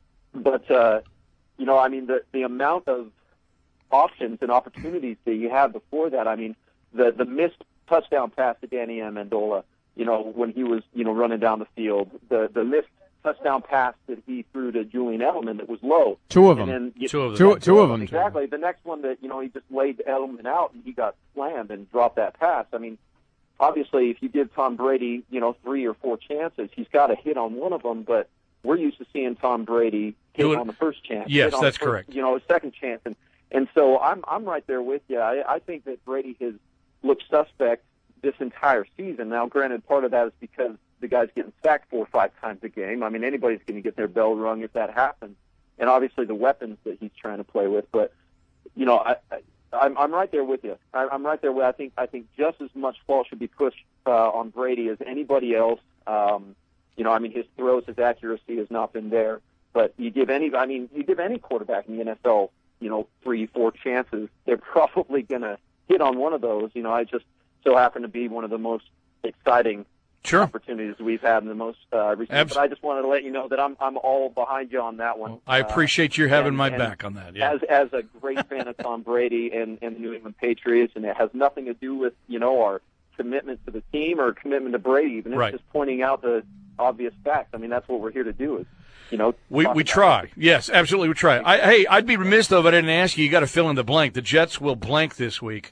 But, uh, you know, I mean, the the amount of options and opportunities that you have before that, I mean, the, the missed touchdown pass to Danny Amendola, you know, when he was, you know, running down the field, the, the missed touchdown pass that he threw to Julian Edelman that was low. Two of them. And then, you, two of them. Two, two of them. Exactly. The next one that, you know, he just laid Edelman out and he got slammed and dropped that pass. I mean, obviously, if you give Tom Brady, you know, three or four chances, he's got to hit on one of them, but we're used to seeing Tom Brady hit on the first chance. Yes, that's first, correct. You know, a second chance. And, and so I'm, I'm right there with you. I, I think that Brady has looked suspect this entire season. Now, granted, part of that is because the guy's getting sacked four or five times a game. I mean, anybody's going to get their bell rung if that happens. And obviously the weapons that he's trying to play with. But, you know, I, I, I'm, I'm right there with you. I, I'm right there with I think I think just as much fault should be pushed uh, on Brady as anybody else. Um, you know, I mean, his throws, his accuracy has not been there. But you give any, I mean, you give any quarterback in the N F L, you know, three, four chances, they're probably going to hit on one of those. You know, I just so happen to be one of the most exciting sure. opportunities we've had in the most uh, recent. Abs- but I just wanted to let you know that I'm I'm all behind you on that one. Well, I appreciate you having and, my and back on that. Yeah. As as a great fan of Tom Brady and, and the New England Patriots, and it has nothing to do with, you know, our commitment to the team or commitment to Brady. Even it's right. just pointing out the obvious facts. I mean, that's what we're here to do. Is you know we we try. It. Yes, absolutely, we try. I, hey, I'd be remiss though if I didn't ask you. You got to fill in the blank. The Jets will blank this week.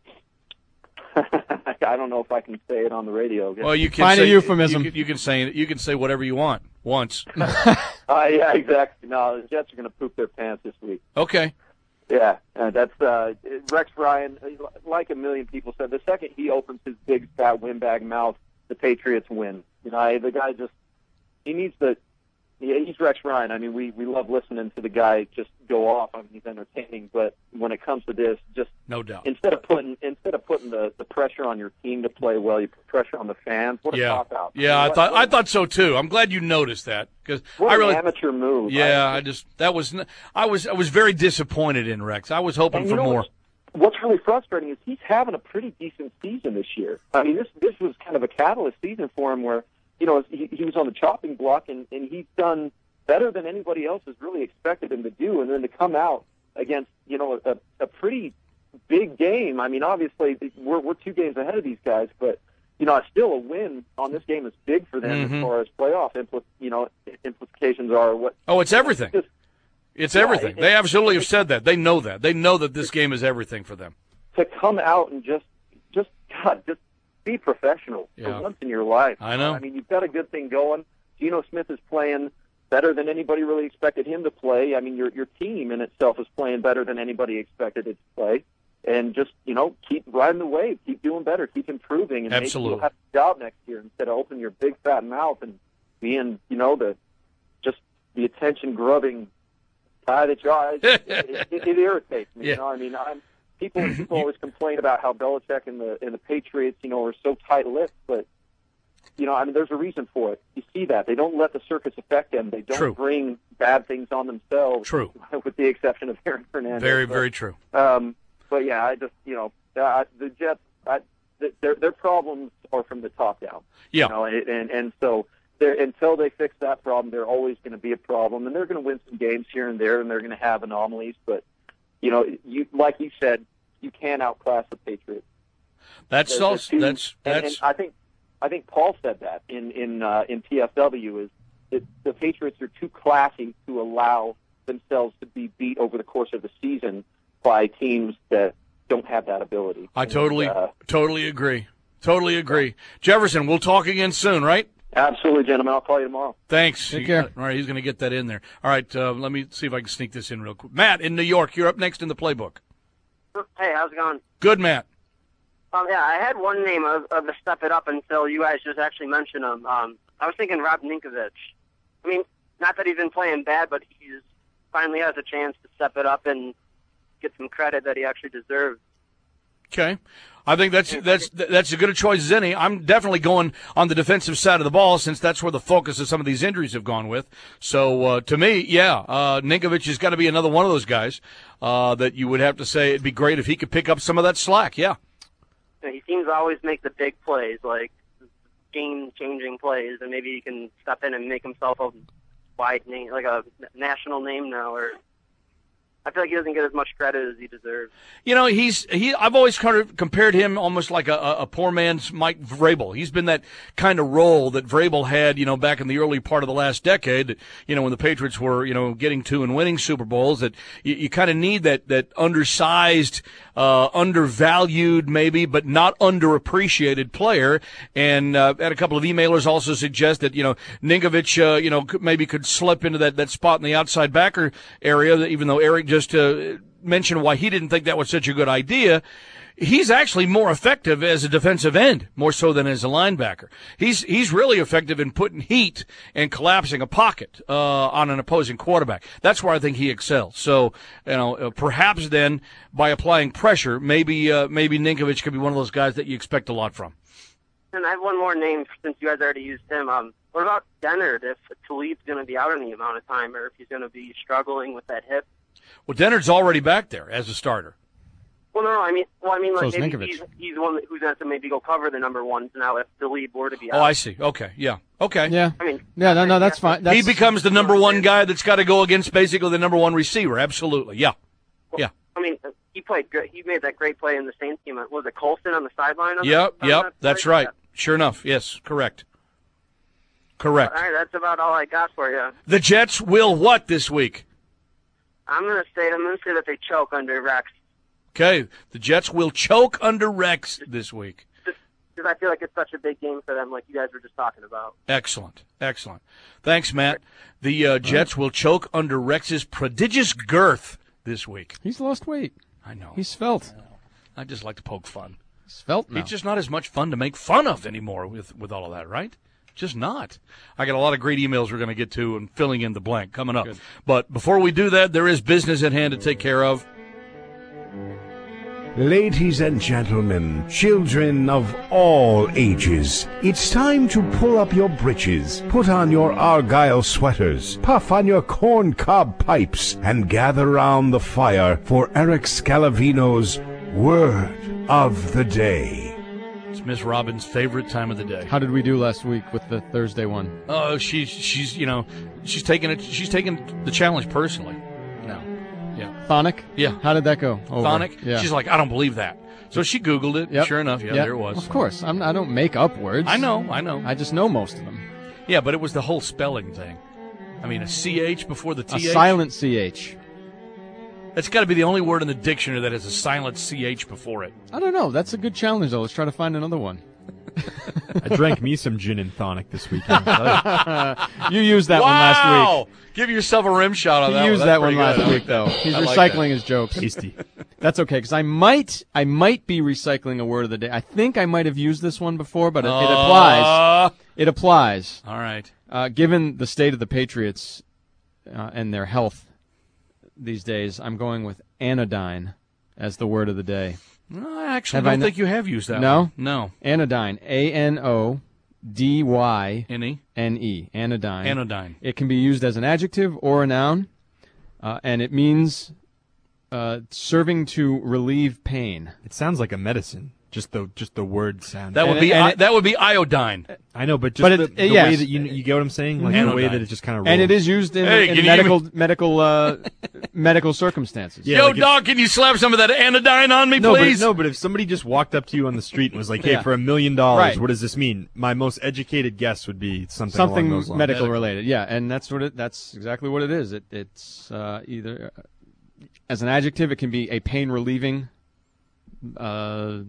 I don't know if I can say it on the radio. Well, you can find say, a euphemism. You can, you can say you can say whatever you want once. uh, yeah, exactly. No, the Jets are going to poop their pants this week. Okay. Yeah, uh, that's uh, Rex Ryan. Like a million people said, the second he opens his big fat windbag mouth, the Patriots win. You know, I, the guy just he needs to. Yeah, he's Rex Ryan. I mean, we, we love listening to the guy just go off. I mean, he's entertaining, but when it comes to this, just no doubt. Instead of putting instead of putting the, the pressure on your team to play well, you put pressure on the fans. What a yeah. cop out! Yeah, I, mean, I what, thought what, I thought so too. I'm glad you noticed that because what I an really amateur move. Yeah, I, I just that was I was I was very disappointed in Rex. I was hoping and for you know more. What's, what's really frustrating is he's having a pretty decent season this year. I mean, this this was kind of a catalyst season for him where you know he, he was on the chopping block and, and he's done better than anybody else has really expected him to do, and then to come out against, you know, a, a pretty big game. I mean, obviously, we're, we're two games ahead of these guys, but, you know, still a win on this game is big for them mm-hmm. as far as playoff impl- you know, implications are. What? Oh, it's everything. Just, it's yeah, everything. it, they absolutely it, have said that. They know that. They know that this game is everything for them. To come out and just, just, God, just be professional yeah. for once in your life. I know. I mean, you've got a good thing going. Geno Smith is playing better than anybody really expected him to play. I mean, your your team in itself is playing better than anybody expected it to play. And just, you know, keep riding the wave, keep doing better, keep improving, and Absolutely. maybe you'll have a job next year instead of opening your big fat mouth and being, you know, the just the attention grubbing guy that you are. It, it, it, it irritates me. Yeah. You know, I mean, I'm people people always complain about how Belichick and the and the Patriots, you know, are so tight-lipped, but you know, I mean, there's a reason for it. You see that. They don't let the circus affect them. They don't True. bring bad things on themselves. True. With the exception of Aaron Hernandez. Very, but, very true. Um, but, yeah, I just, you know, uh, the Jets, I, their, their problems are from the top down. Yeah. You know, and, and, and so until they fix that problem, they're always going to be a problem. And they're going to win some games here and there, and they're going to have anomalies. But, you know, you like you said, you can't outclass the Patriots. That's They're- also, they're too- that's, and- that's, and I think I think Paul said that in in uh, in P F W is it, the Patriots are too classy to allow themselves to be beat over the course of the season by teams that don't have that ability. I and, totally, uh, totally agree. Totally agree. Jefferson, we'll talk again soon, right? Absolutely, gentlemen. I'll call you tomorrow. Thanks. Take You care. got- all right, he's going to get that in there. All right, uh, let me see if I can sneak this in real quick. Matt in New York, you're up next in the playbook. Hey, how's it going? Good, Matt. Um, yeah, I had one name of, of the step it up until you guys just actually mentioned him. Um, I was thinking Rob Ninkovich. I mean, not that he's been playing bad, but he's finally has a chance to step it up and get some credit that he actually deserves. Okay. I think that's that's that's as good a choice as any. I'm definitely going on the defensive side of the ball since that's where the focus of some of these injuries have gone with. So uh, to me, yeah, uh, Ninkovich has got to be another one of those guys uh, that you would have to say it'd be great if he could pick up some of that slack. Yeah. You know, he seems to always make the big plays, like game-changing plays, and maybe he can step in and make himself a wide name, like a national name now, or. I feel like he doesn't get as much credit as he deserves. You know, he's he. I've always kind of compared him almost like a, a, a poor man's Mike Vrabel. He's been that kind of role that Vrabel had, you know, back in the early part of the last decade. That, you know, when the Patriots were, you know, getting to and winning Super Bowls. That you, you kind of need that that undersized, uh, undervalued, maybe, but not underappreciated player. And uh, had a couple of emailers also suggest that you know Ninkovich, uh, you know, could, maybe could slip into that that spot in the outside backer area. Even though Eric just to mention why he didn't think that was such a good idea. He's actually more effective as a defensive end, more so than as a linebacker. He's he's really effective in putting heat and collapsing a pocket uh, on an opposing quarterback. That's where I think he excels. So, you know, uh, perhaps then by applying pressure, maybe uh, maybe Ninkovich could be one of those guys that you expect a lot from. And I have one more name since you guys already used him. Um, what about Dennard if Talib's going to be out any amount of time or if he's going to be struggling with that hip? Well, Dennard's already back there as a starter. Well, no, I mean, well, I mean, like So is maybe Ninkovich. he's, he's the one that, who's going to maybe go cover the number ones now if Talib were to be out. Oh, I see. Okay, yeah, okay. Yeah. I mean, yeah, no, no, that's fine. That's, he becomes the number one guy that's got to go against basically the number one receiver. Absolutely, yeah, yeah. I mean, he played good. He made that great play in the Saints game. Was it Colston on the sideline? On Yep, that, yep, that that's play? right. Sure enough, yes, correct. Correct. All right, that's about all I got for you. The Jets will what this week? I'm going to say I'm going to say that they choke under Rex Okay, the Jets will choke under Rex this week. because I feel like it's such a big game for them, like you guys were just talking about. Excellent, excellent. Thanks, Matt. The uh, Jets will choke under Rex's prodigious girth this week. He's lost weight. I know. He's svelte. I just like to poke fun. Svelte now. He's just not as much fun to make fun of anymore with, with all of that, right? Just not. I got a lot of great emails we're going to get to and filling in the blank coming up. Good. But before we do that, there is business at hand to take care of. Ladies and gentlemen, children of all ages, it's time to pull up your breeches, put on your Argyle sweaters, puff on your corncob pipes, and gather round the fire for Eric Scalavino's Word of the Day. It's Miss Robin's favorite time of the day. How did we do last week with the Thursday one? Oh, she's she's you know she's taking it. She's taking the challenge personally. No, yeah, Thonic? yeah. How did that go? Over? Thonic. Yeah. She's like, I don't believe that. So she Googled it. Yep. Sure enough, yeah, Yep. there it was. Of course. I'm, I don't make up words. I know, I know. I just know most of them. Yeah, but it was the whole spelling thing. I mean, a C H before the T H. A silent C H. That's got to be the only word in the dictionary that has a silent C H before it. I don't know. That's a good challenge, though. Let's try to find another one. I drank me some gin and tonic this weekend. You used that wow! one last week. Give yourself a rim shot on He that one. used That's that one pretty last good. week, though. He's I like recycling that. his jokes. Tasty. That's okay, because I might, I might be recycling a word of the day. I think I might have used this one before, but it, it applies. Uh, It applies. all right. Uh, given the state of the Patriots uh, and their health these days, I'm going with anodyne as the word of the day. No, I actually Have don't I n- think you have used that No? one. No. Anodyne. A N O D Y Any? N E. Anodyne. Anodyne. It can be used as an adjective or a noun, uh, and it means uh, serving to relieve pain. It sounds like a medicine. Just the just the word sound. That would And- be and I, it- that would be iodine. I know, but just But the, it- the yes. way that you you get what I'm saying, like the Anodyne. way that it just kind of rolls. And it is used in, Hey, in can you medical give medical uh, medical circumstances. Yeah, Yo, like if- Doc, can you slap some of that anodyne on me, No, but please? if, no, but if somebody just walked up to you on the street and was like, "Hey, Yeah. for a million dollars, Right. what does this mean?" My most educated guess would be something Something along those lines. medical related. Yeah, and that's what it. That's exactly what it is. It, it's uh, either uh, as an adjective, it can be a pain relieving uh,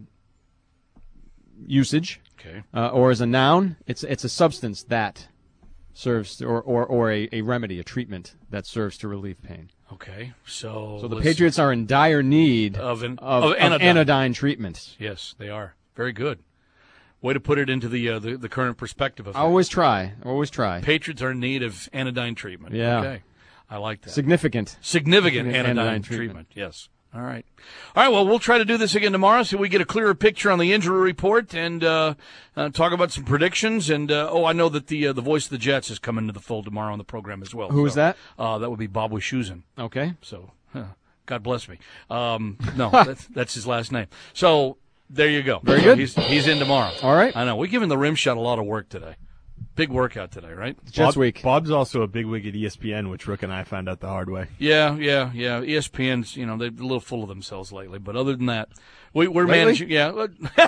usage. Okay. Uh, or as a noun, it's it's a substance that serves to, or or or a, a remedy, a treatment that serves to relieve pain. Okay, so So the let's- Patriots are in dire need Of an- of, of of anodyne. anodyne treatment. Yes, they are. Very good. Way to put it into the uh, the, the current perspective of I things. always try. Always try. Patriots are in need of anodyne treatment. Yeah. Okay. I like that. Significant. Significant Significant anodyne, anodyne treatment. treatment. Yes. All right. All right. Well, we'll try to do this again tomorrow so we get a clearer picture on the injury report and uh, uh, talk about some predictions. And uh, oh, I know that the uh, the voice of the Jets is coming to the fold tomorrow on the program as well. Who is that? Uh, that would be Bob Wischusen. Okay. So, huh, God bless me. Um, no, that's, that's his last name. So there you go. Very So good. He's he's in tomorrow. All right. I know. We're giving the rim shot a lot of work today. Big workout today, right? Jets Bob, week. Bob's also a bigwig at E S P N, which Rook and I found out the hard way. Yeah, yeah, yeah. E S P N's, you know, they're a little full of themselves lately. But other than that, we, we're Lately? managing. Yeah,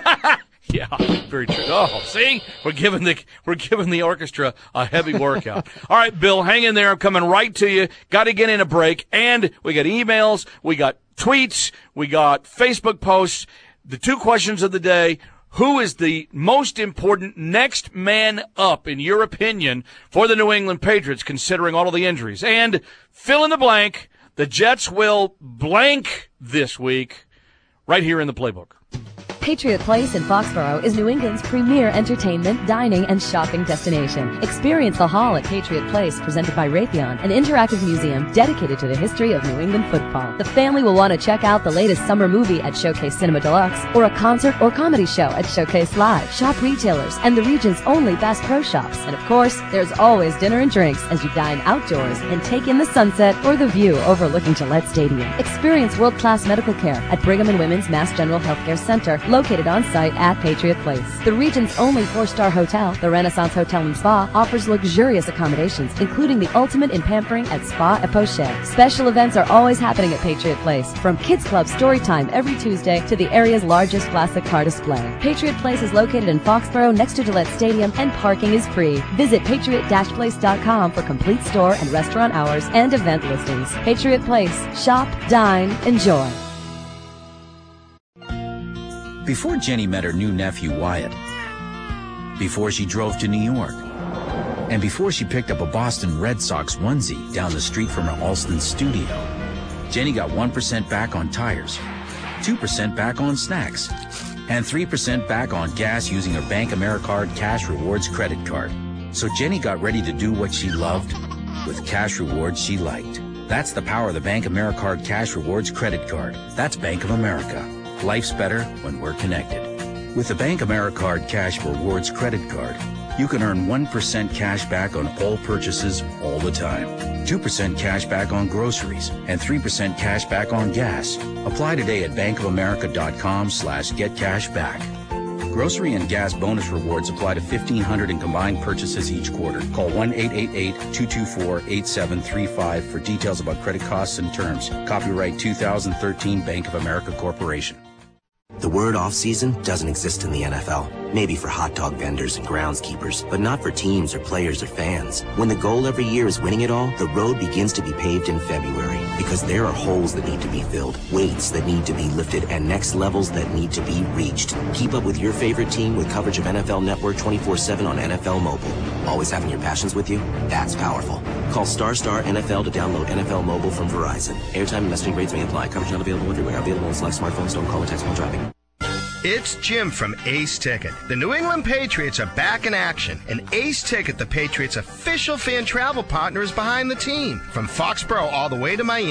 yeah, very true. Oh, see, we're giving the we're giving the orchestra a heavy workout. All right, Bill, hang in there. I'm coming right to you. Got to get in a break, and we got emails, we got tweets, we got Facebook posts. The two questions of the day. Who is the most important next man up, in your opinion, for the New England Patriots, considering all of the injuries? And fill in the blank. The Jets will blank this week right here in the playbook. Patriot Place in Foxborough is New England's premier entertainment, dining, and shopping destination. Experience the Hall at Patriot Place, presented by Raytheon, an interactive museum dedicated to the history of New England football. The family will want to check out the latest summer movie at Showcase Cinema Deluxe, or a concert or comedy show at Showcase Live. Shop retailers and the region's only Bass Pro Shops. And of course, there's always dinner and drinks as you dine outdoors and take in the sunset or the view overlooking Gillette Stadium. Experience world-class medical care at Brigham and Women's Mass General Healthcare Center, located on site at Patriot Place. The region's only four-star hotel, the Renaissance Hotel and Spa, offers luxurious accommodations, including the ultimate in pampering at Spa et Poche. Special events are always happening at Patriot Place, from Kids Club story time every Tuesday to the area's largest classic car display. Patriot Place is located in Foxborough next to Gillette Stadium, and parking is free. Visit patriot dash place dot com for complete store and restaurant hours and event listings. Patriot Place. Shop, dine, enjoy. Before Jenny met her new nephew, Wyatt, before she drove to New York, and before she picked up a Boston Red Sox onesie down the street from her Alston studio, Jenny got one percent back on tires, two percent back on snacks, and three percent back on gas using her Bank AmeriCard Cash Rewards credit card. So Jenny got ready to do what she loved with cash rewards she liked. That's the power of the Bank AmeriCard Cash Rewards credit card. That's Bank of America. Life's better when we're connected. With the Bank AmeriCard Cash Rewards credit card, you can earn one percent cash back on all purchases all the time, two percent cash back on groceries, and three percent cash back on gas. Apply today at bankofamerica.com slash get cash back. Grocery and gas bonus rewards apply to fifteen hundred in combined purchases each quarter. Call one eight eight eight, two two four, eight seven three five for details about credit costs and terms. Copyright two thousand thirteen Bank of America Corporation. The word off-season doesn't exist in the N F L. Maybe for hot dog vendors and groundskeepers, but not for teams or players or fans. When the goal every year is winning it all, the road begins to be paved in February. Because there are holes that need to be filled, weights that need to be lifted, and next levels that need to be reached. Keep up with your favorite team with coverage of N F L Network twenty-four seven on N F L Mobile. Always having your passions with you? That's powerful. Call Star Star N F L to download N F L Mobile from Verizon. Airtime and messaging rates may apply. Coverage not available everywhere. Available on select smartphones. Don't call or text while driving. It's Jim from Ace Ticket. The New England Patriots are back in action, and Ace Ticket, the Patriots' official fan travel partner, is behind the team. From Foxborough all the way to Miami.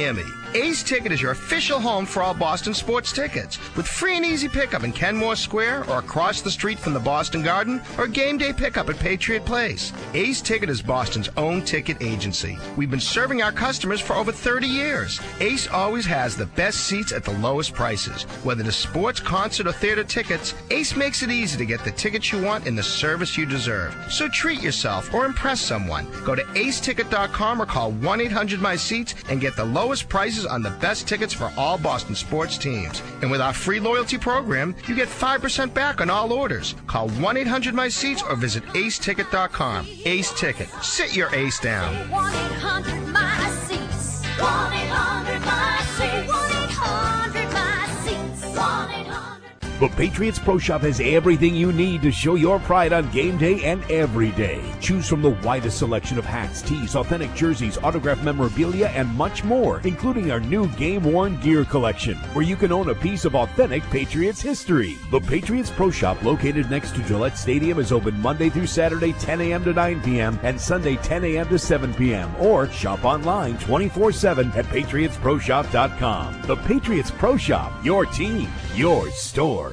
Ace Ticket is your official home for all Boston sports tickets, with free and easy pickup in Kenmore Square or across the street from the Boston Garden, or game day pickup at Patriot Place. Ace Ticket is Boston's own ticket agency. We've been serving our customers for over thirty years. Ace always has the best seats at the lowest prices. Whether it's sports, concert, or theater tickets, Ace makes it easy to get the tickets you want and the service you deserve. So treat yourself or impress someone. Go to ace ticket dot com or call one eight hundred my seats and get the lowest prices on the best tickets for all Boston sports teams. And with our free loyalty program, you get five percent back on all orders. Call one eight hundred my seats or visit ace ticket dot com. Ace Ticket. Sit your ace down. one eight hundred my seats. one eight hundred my seats. one eight hundred my seats. one eight hundred. The Patriots Pro Shop has everything you need to show your pride on game day and every day. Choose from the widest selection of hats, tees, authentic jerseys, autographed memorabilia, and much more, including our new game-worn gear collection, where you can own a piece of authentic Patriots history. The Patriots Pro Shop, located next to Gillette Stadium, is open Monday through Saturday, ten a.m. to nine p.m., and Sunday, ten a.m. to seven p.m., or shop online twenty-four seven at patriots pro shop dot com. The Patriots Pro Shop, your team, your store.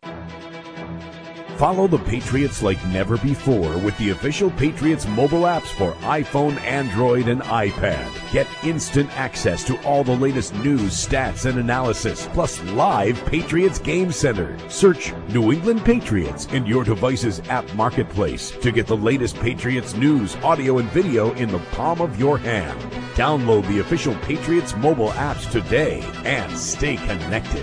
Follow the Patriots like never before with the official Patriots mobile apps for iPhone, Android, and iPad. Get instant access to all the latest news, stats, and analysis, plus live Patriots Game Center. Search New England Patriots in your device's app marketplace to get the latest Patriots news, audio, and video in the palm of your hand. Download the official Patriots mobile apps today and stay connected.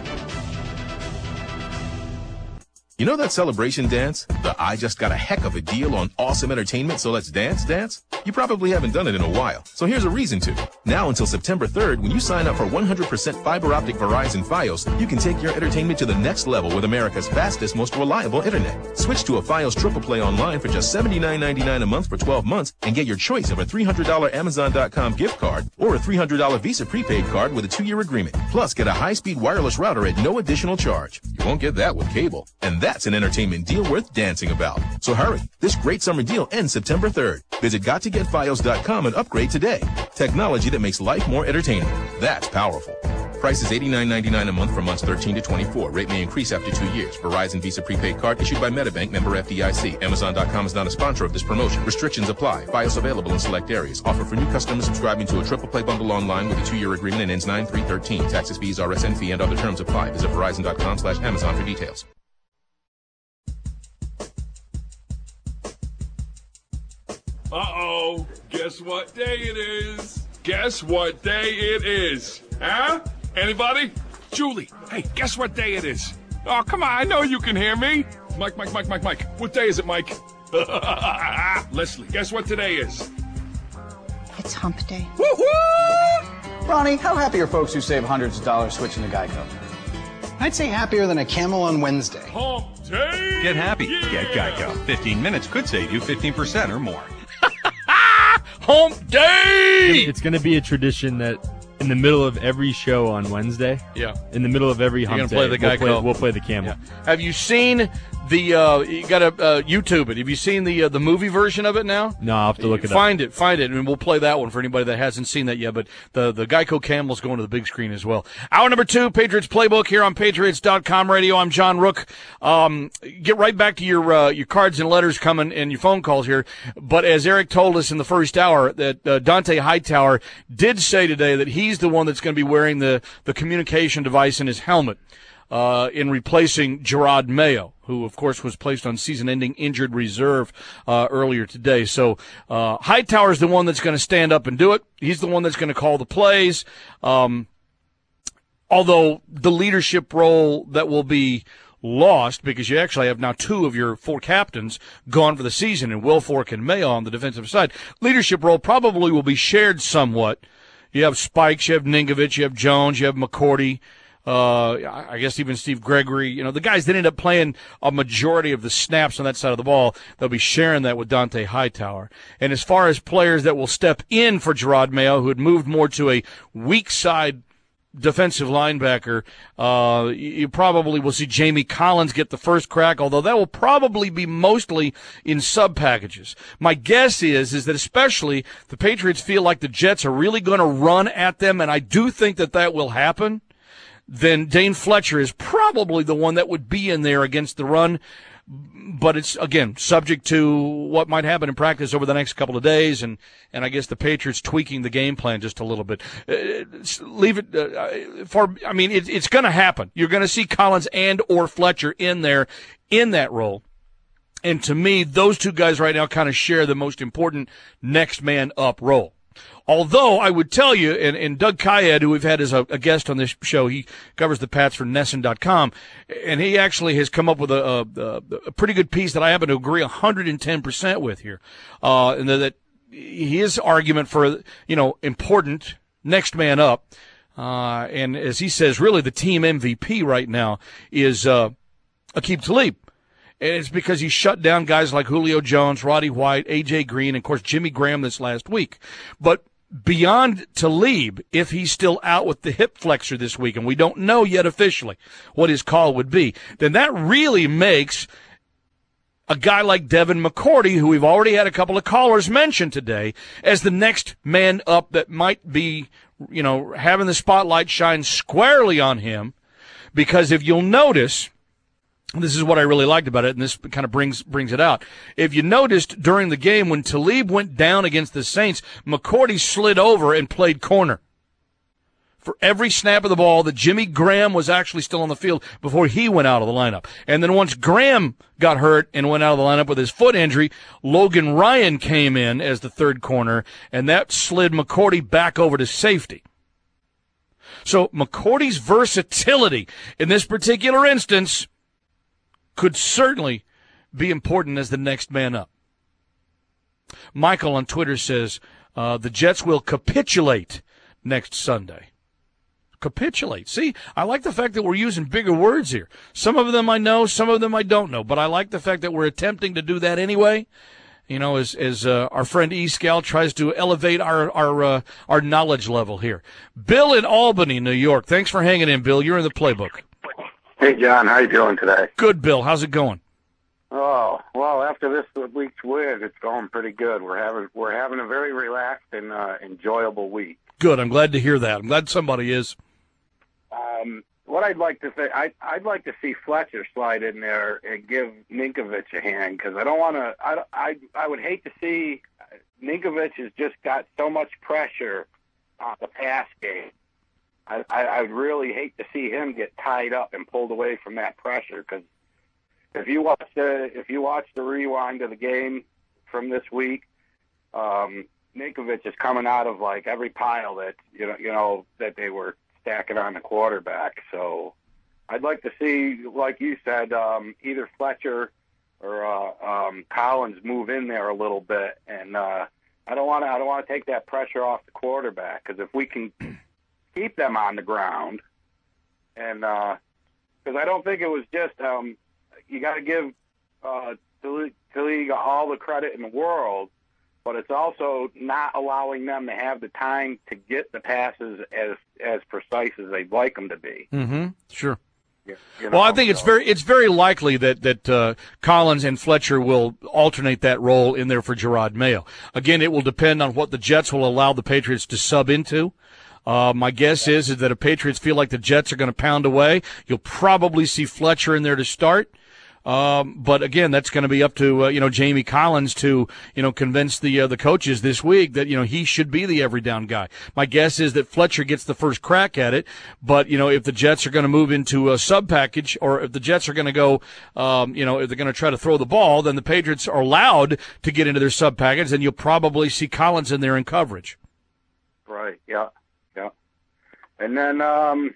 You know that celebration dance? The I just got a heck of a deal on awesome entertainment, so let's dance dance? You probably haven't done it in a while, so here's a reason to. Now until September third, when you sign up for one hundred percent fiber optic Verizon Fios, you can take your entertainment to the next level with America's fastest, most reliable internet. Switch to a Fios Triple Play online for just seventy-nine ninety-nine a month for twelve months and get your choice of a three hundred dollars Amazon dot com gift card or a three hundred dollars Visa prepaid card with a two-year agreement. Plus, get a high-speed wireless router at no additional charge. You won't get that with cable. And that's an entertainment deal worth dancing about. So hurry. This great summer deal ends September third. Visit got to get fios dot com and upgrade today. Technology that makes life more entertaining. That's powerful. Price is eighty-nine ninety-nine a month for months thirteen to twenty-four. Rate may increase after two years. Verizon Visa prepaid card issued by MetaBank, member F D I C. Amazon dot com is not a sponsor of this promotion. Restrictions apply. Fios available in select areas. Offer for new customers subscribing to a triple play bundle online with a two-year agreement and ends nine three thirteen. Taxes, fees, R S N fee, and other terms apply. Visit Verizon dot com slash Amazon for details. Uh-oh, guess what day it is? Guess what day it is? Huh? Anybody? Julie, hey, guess what day it is? Oh, come on, I know you can hear me. Mike, Mike, Mike, Mike, Mike. What day is it, Mike? Leslie, guess what today is? It's hump day. Woo-hoo! Ronnie, how happy are folks who save hundreds of dollars switching to Geico? I'd say happier than a camel on Wednesday. Hump day! Get happy. Yeah. Get Geico. fifteen minutes could save you fifteen percent or more. Hump day! It's going to be a tradition that in the middle of every show on Wednesday, yeah, in the middle of every hump You're day, gonna play the we'll, Geico. play, we'll play the camel. Yeah. Have you seen the? Uh, you got to uh, YouTube it. Have you seen the uh, the movie version of it now? No, I'll have to look it up. Find it, find it, and we'll play that one for anybody that hasn't seen that yet. But the the Geico Camel's going to the big screen as well. Hour number two, Patriots Playbook here on Patriots dot com radio. I'm John Rook. Um, get right back to your uh, your cards and letters coming and your phone calls here. But as Eric told us in the first hour, that uh, Dante Hightower did say today that he's the one that's going to be wearing the the communication device in his helmet. Uh, in replacing Gerard Mayo, who, of course, was placed on season-ending injured reserve uh, earlier today. So uh, Hightower's the one that's going to stand up and do it. He's the one that's going to call the plays. Um, although the leadership role that will be lost, because you actually have now two of your four captains gone for the season, and Wilfork and Mayo on the defensive side, leadership role probably will be shared somewhat. You have Spikes, you have Ninkovich, you have Jones, you have McCourty. Uh, I guess even Steve Gregory, you know, the guys that end up playing a majority of the snaps on that side of the ball, they'll be sharing that with Dante Hightower. And as far as players that will step in for Gerard Mayo, who had moved more to a weak side defensive linebacker. Uh, you probably will see Jamie Collins get the first crack, although that will probably be mostly in sub packages. My guess is, is that especially the Patriots feel like the Jets are really going to run at them, and I do think that that will happen. Then Dane Fletcher is probably the one that would be in there against the run. But it's, again, subject to what might happen in practice over the next couple of days, and, and I guess the Patriots tweaking the game plan just a little bit. Uh, leave it uh, for, I mean, it, it's going to happen. You're going to see Collins and or Fletcher in there in that role. And to me, those two guys right now kind of share the most important next man up role. Although I would tell you, and, and Doug Kayed, who we've had as a, a guest on this show, he covers the Pats for Nesson dot com, and he actually has come up with a, a, a pretty good piece that I happen to agree one hundred ten percent with here. Uh, and that his argument for, you know, important next man up, uh, and as he says, really the team M V P right now is uh, Aqib Talib. And it's because he shut down guys like Julio Jones, Roddy White, A J Green, and, of course, Jimmy Graham this last week. But beyond Talib, if he's still out with the hip flexor this week, and we don't know yet officially what his call would be, then that really makes a guy like Devin McCourty, who we've already had a couple of callers mention today, as the next man up that might be, you know, having the spotlight shine squarely on him. Because if you'll notice, this is what I really liked about it, and this kind of brings brings it out. If you noticed during the game when Talib went down against the Saints, McCourty slid over and played corner for every snap of the ball that Jimmy Graham was actually still on the field before he went out of the lineup. And then once Graham got hurt and went out of the lineup with his foot injury, Logan Ryan came in as the third corner, and that slid McCourty back over to safety. So McCourty's versatility in this particular instance could certainly be important as the next man up. Michael on Twitter says uh, the Jets will capitulate next Sunday. Capitulate. See, I like the fact that we're using bigger words here. Some of them I know, some of them I don't know, but I like the fact that we're attempting to do that anyway. You know, as as uh, our friend E. Scal tries to elevate our our uh, our knowledge level here. Bill in Albany, New York. Thanks for hanging in, Bill. You're in the playbook. Hey, John, how you doing today? Good, Bill. How's it going? Oh, well, after this week's win, it's going pretty good. We're having we're having a very relaxed and uh, enjoyable week. Good. I'm glad to hear that. I'm glad somebody is. Um, what I'd like to say, I, I'd like to see Fletcher slide in there and give Ninkovich a hand, because I don't want to. I, I I would hate to see Ninkovich has just got so much pressure on the pass game. I, I, I would really hate to see him get tied up and pulled away from that pressure, because if you watch the if you watch the rewind of the game from this week, um, Ninkovich is coming out of like every pile that you know you know that they were stacking on the quarterback. So I'd like to see, like you said, um, either Fletcher or uh, um, Collins move in there a little bit, and uh, I don't want to I don't want to take that pressure off the quarterback, because if we can keep them on the ground, and because uh, I don't think it was just um, you got to give uh, Talib all the credit in the world, but it's also not allowing them to have the time to get the passes as as precise as they'd like them to be. Mm-hmm. Sure. You know, well, I think so. it's very it's very likely that that uh, Collins and Fletcher will alternate that role in there for Gerard Mayo. Again, it will depend on what the Jets will allow the Patriots to sub into. Uh, my guess is, is that if Patriots feel like the Jets are going to pound away, you'll probably see Fletcher in there to start. Um, but again, that's going to be up to, uh, you know, Jamie Collins to, you know, convince the, uh, the coaches this week that, you know, he should be the every down guy. My guess is that Fletcher gets the first crack at it. But, you know, if the Jets are going to move into a sub package, or if the Jets are going to go, um, you know, if they're going to try to throw the ball, then the Patriots are allowed to get into their sub package, and you'll probably see Collins in there in coverage. Right. Yeah. Yeah. And then, um,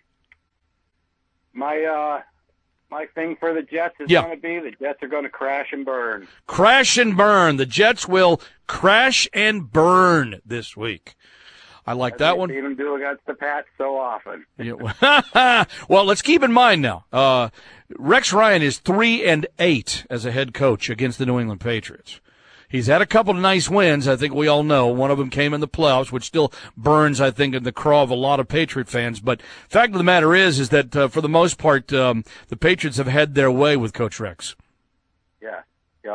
my, uh, My thing for the Jets is yeah. going to be the Jets are going to crash and burn. Crash and burn. The Jets will crash and burn this week. I like As that we've one. seen them do against the Pats so often. Yeah. Well, let's keep in mind now. Uh, Rex Ryan is three and eight as a head coach against the New England Patriots. He's had a couple of nice wins, I think we all know. One of them came in the playoffs, which still burns, I think, in the craw of a lot of Patriot fans. But fact of the matter is, is that uh, for the most part, um, the Patriots have had their way with Coach Rex. Yeah, yeah.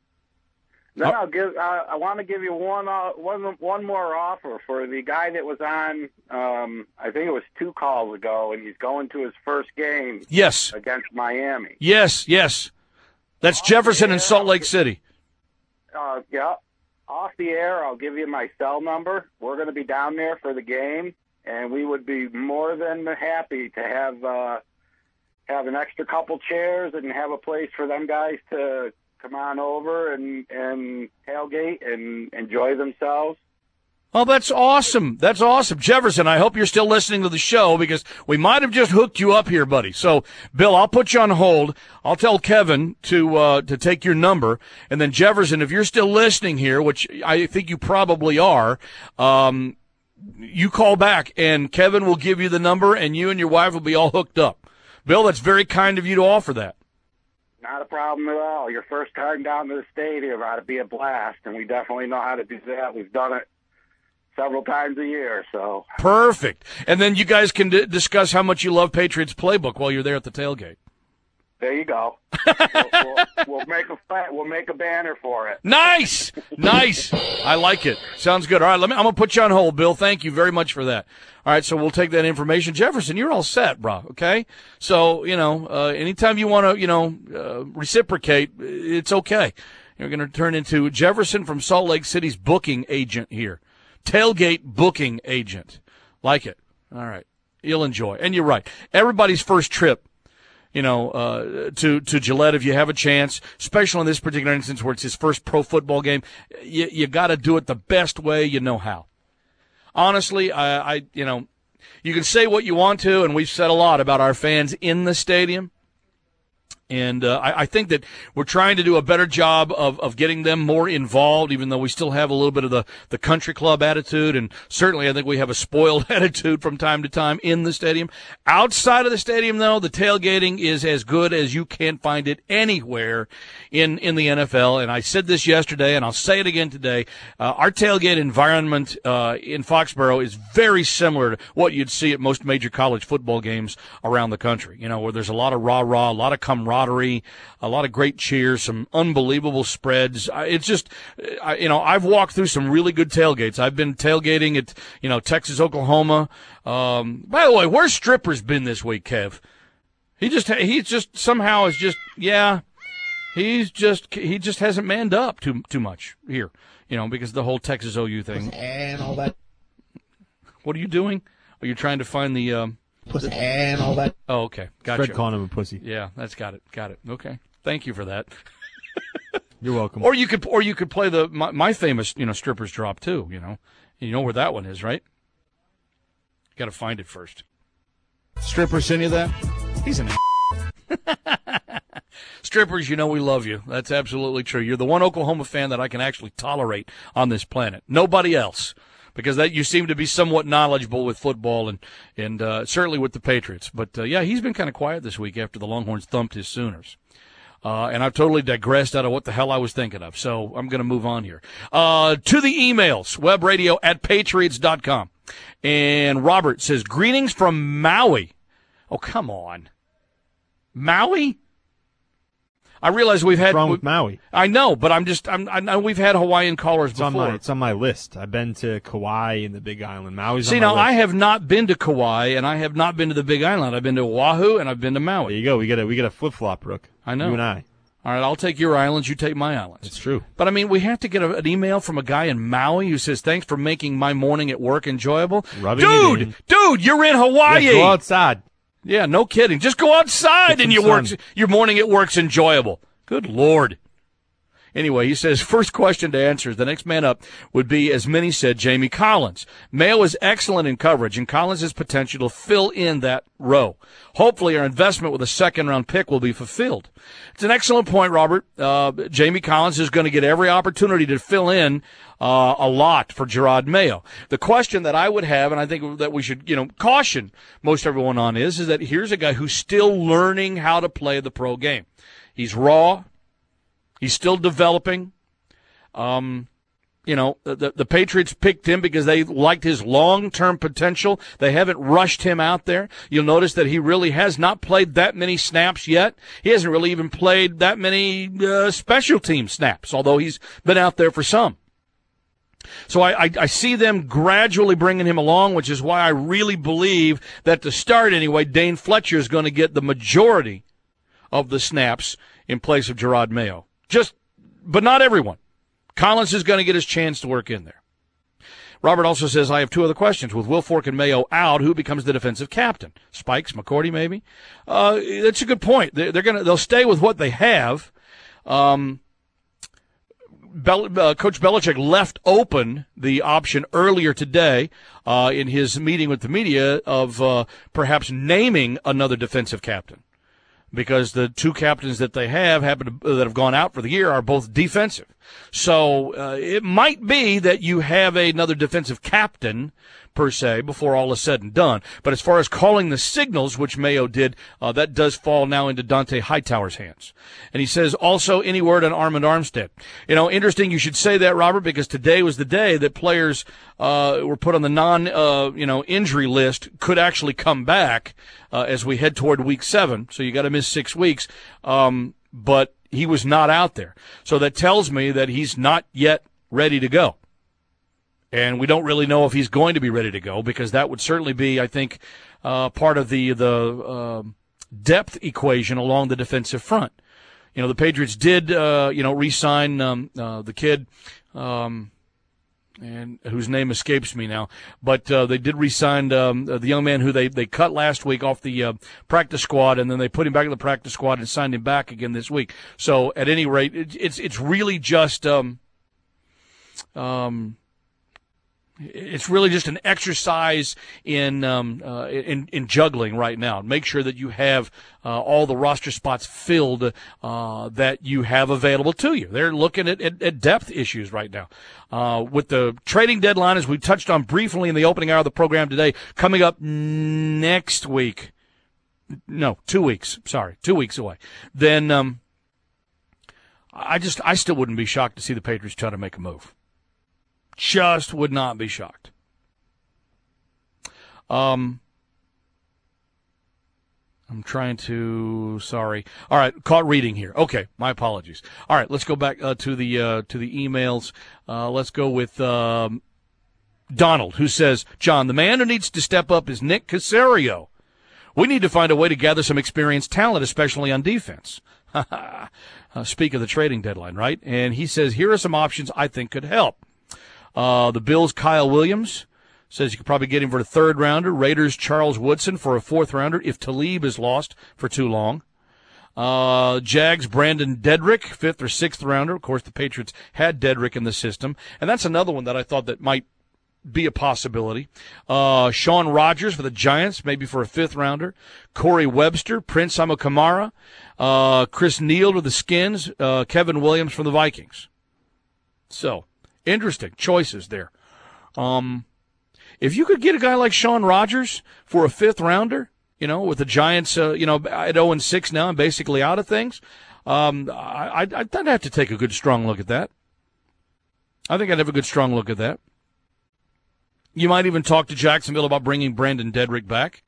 Then I'll give. Uh, I want to give you one, uh, one, one more offer for the guy that was on. Um, I think it was two calls ago, and he's going to his first game. Yes. Against Miami. Yes, yes. That's Jefferson in Salt Lake City. Uh, yeah. Off the air, I'll give you my cell number. We're going to be down there for the game, and we would be more than happy to have uh, have an extra couple chairs and have a place for them guys to come on over and, and tailgate and enjoy themselves. Oh, that's awesome. That's awesome. Jefferson, I hope you're still listening to the show because we might have just hooked you up here, buddy. So, Bill, I'll put you on hold. I'll tell Kevin to uh, to take your number. And then, Jefferson, if you're still listening here, which I think you probably are, um, you call back, and Kevin will give you the number, and you and your wife will be all hooked up. Bill, that's very kind of you to offer that. Not a problem at all. Your first time down to the stadium ought to be a blast, and we definitely know how to do that. We've done it several times a year. So perfect. And then you guys can d- discuss how much you love Patriots playbook while you're there at the tailgate. There you go. we'll, we'll, we'll make a we'll make a banner for it. Nice, nice. I like it. Sounds good. All right, let me. I'm gonna put you on hold, Bill. Thank you very much for that. All right, so we'll take that information. Jefferson, you're all set, bro. Okay. So you know, uh, anytime you want to, you know, uh, reciprocate, it's okay. You're gonna turn into Jefferson from Salt Lake City's booking agent here, tailgate booking agent. Like it. All right, you'll enjoy. And you're right. Everybody's first trip. You know, uh, to, to Gillette, if you have a chance, especially in this particular instance where it's his first pro football game, you, you got to do it the best way you know how. Honestly, I, I, you know, you can say what you want to, and we've said a lot about our fans in the stadium. And uh, I, I think that we're trying to do a better job of, of getting them more involved, even though we still have a little bit of the, the country club attitude. And certainly I think we have a spoiled attitude from time to time in the stadium. Outside of the stadium, though, the tailgating is as good as you can find it anywhere in, in the N F L. And I said this yesterday, and I'll say it again today. Uh, our tailgate environment uh, in Foxborough is very similar to what you'd see at most major college football games around the country, you know, where there's a lot of rah-rah, a lot of camaraderie. A lot of great cheers, some unbelievable spreads. It's just, you know, I've walked through some really good tailgates. I've been tailgating at, you know, Texas, Oklahoma. Um, by the way, where's Strippers been this week, Kev? He just, he's just somehow is just, yeah, he's just, he just hasn't manned up too too much here, you know, because of the whole Texas O U thing and all that. What are you doing? Are you trying to find the? Um, Pussy and all that. Oh, okay. Gotcha. Fred calling him a pussy. Yeah, that's got it. Got it. Okay. Thank you for that. You're welcome. Or you could, or you could play the my, my famous, you know, strippers drop too. You know, you know where that one is, right? Got to find it first. Stripper send you that? He's an. Strippers, you know we love you. That's absolutely true. You're the one Oklahoma fan that I can actually tolerate on this planet. Nobody else. Because that you seem to be somewhat knowledgeable with football and and uh, certainly with the Patriots. But, uh, yeah, he's been kind of quiet this week after the Longhorns thumped his Sooners. Uh, and I've totally digressed out of what the hell I was thinking of. So I'm going to move on here. Uh, to the emails, webradio at patriots dot com. And Robert says, greetings from Maui. Oh, come on. Maui? I realize we've had What's wrong with Maui. I know, but I'm just I'm, I know we've had Hawaiian callers it's before. On my, it's on my list. I've been to Kauai and the Big Island. Maui's See, on my now list. I have not been to Kauai and I have not been to the Big Island. I've been to Oahu and I've been to Maui. There you go. We get a we get a flip flop, Rook. I know. You and I. All right, I'll take your islands. You take my islands. It's true. But I mean, we have to get a, an email from a guy in Maui who says, "Thanks for making my morning at work enjoyable." Rubbing dude, it in. dude, you're in Hawaii. Yeah, go outside. Yeah, no kidding. Just go outside Get and some your work, sun. your morning at work's enjoyable. Good Lord. Anyway, he says, first question to answer, the next man up would be, as many said, Jamie Collins. Mayo is excellent in coverage, and Collins has potential to fill in that row. Hopefully our investment with a second-round pick will be fulfilled. It's an excellent point, Robert. Uh, Jamie Collins is going to get every opportunity to fill in uh, a lot for Gerard Mayo. The question that I would have, and I think that we should, you know, caution most everyone on is, is that here's a guy who's still learning how to play the pro game. He's raw. He's still developing. Um, you know, the, the Patriots picked him because they liked his long-term potential. They haven't rushed him out there. You'll notice that he really has not played that many snaps yet. He hasn't really even played that many uh, special team snaps, although he's been out there for some. So I, I, I see them gradually bringing him along, which is why I really believe that to start anyway, Dane Fletcher is going to get the majority of the snaps in place of Jerod Mayo. Just, but not everyone. Collins is going to get his chance to work in there. Robert also says, I have two other questions. With Wilfork and Mayo out, who becomes the defensive captain? Spikes, McCourty, maybe? Uh, that's a good point. They're, they're going to, they'll stay with what they have. Um, Bel- uh, Coach Belichick left open the option earlier today uh, in his meeting with the media of uh, perhaps naming another defensive captain, because the two captains that they have happen to, that have gone out for the year are both defensive. So uh, it might be that you have another defensive captain, per se, before all is said and done. But as far as calling the signals, which Mayo did, uh, that does fall now into Dante Hightower's hands. And he says, also, any word on Armand Armstead? You know, interesting you should say that, Robert, because today was the day that players uh, were put on the non, uh, you know, injury list could actually come back uh, as we head toward week seven. So you got to miss six weeks. Um, but he was not out there. So that tells me that he's not yet ready to go. And we don't really know if he's going to be ready to go, because that would certainly be, I think, uh, part of the the uh, depth equation along the defensive front. You know, the Patriots did, uh, you know, re-sign um, uh, the kid, um, and whose name escapes me now, but uh, they did re-sign um, the young man who they, they cut last week off the uh, practice squad, and then they put him back in the practice squad and signed him back again this week. So at any rate, it, it's it's really just um, um. It's really just an exercise in um, uh, in, in juggling right now. Make sure that you have uh, all the roster spots filled uh, that you have available to you. They're looking at, at, at depth issues right now. Uh, with the trading deadline, as we touched on briefly in the opening hour of the program today, coming up next week. No, two weeks. Sorry, two weeks away. Then um, I just I still wouldn't be shocked to see the Patriots try to make a move. Just would not be shocked. Um, I'm trying to. Sorry. All right, caught reading here. Okay, my apologies. All right, let's go back uh, to the uh, to the emails. Uh, let's go with um, Donald, who says, "John, the man who needs to step up is Nick Caserio. We need to find a way to gather some experienced talent, especially on defense." uh, speak of the trading deadline, right? And he says, "Here are some options I think could help." Uh, the Bills' Kyle Williams says you could probably get him for a third rounder. Raiders' Charles Woodson for a fourth rounder if Talib is lost for too long. Uh, Jags' Brandon Dedrick, fifth or sixth rounder. Of course, the Patriots had Dedrick in the system. And that's another one that I thought that might be a possibility. Uh, Sean Rogers for the Giants, maybe for a fifth rounder. Corey Webster, Prince Amukamara, uh, Chris Neal with the Skins, uh, Kevin Williams from the Vikings. So, interesting choices there. Um, if you could get a guy like Sean Rogers for a fifth rounder, you know, with the Giants, uh, you know, at oh and six now and basically out of things, um, I, I'd, I'd have to take a good, strong look at that. I think I'd have a good, strong look at that. You might even talk to Jacksonville about bringing Brandon Dedrick back.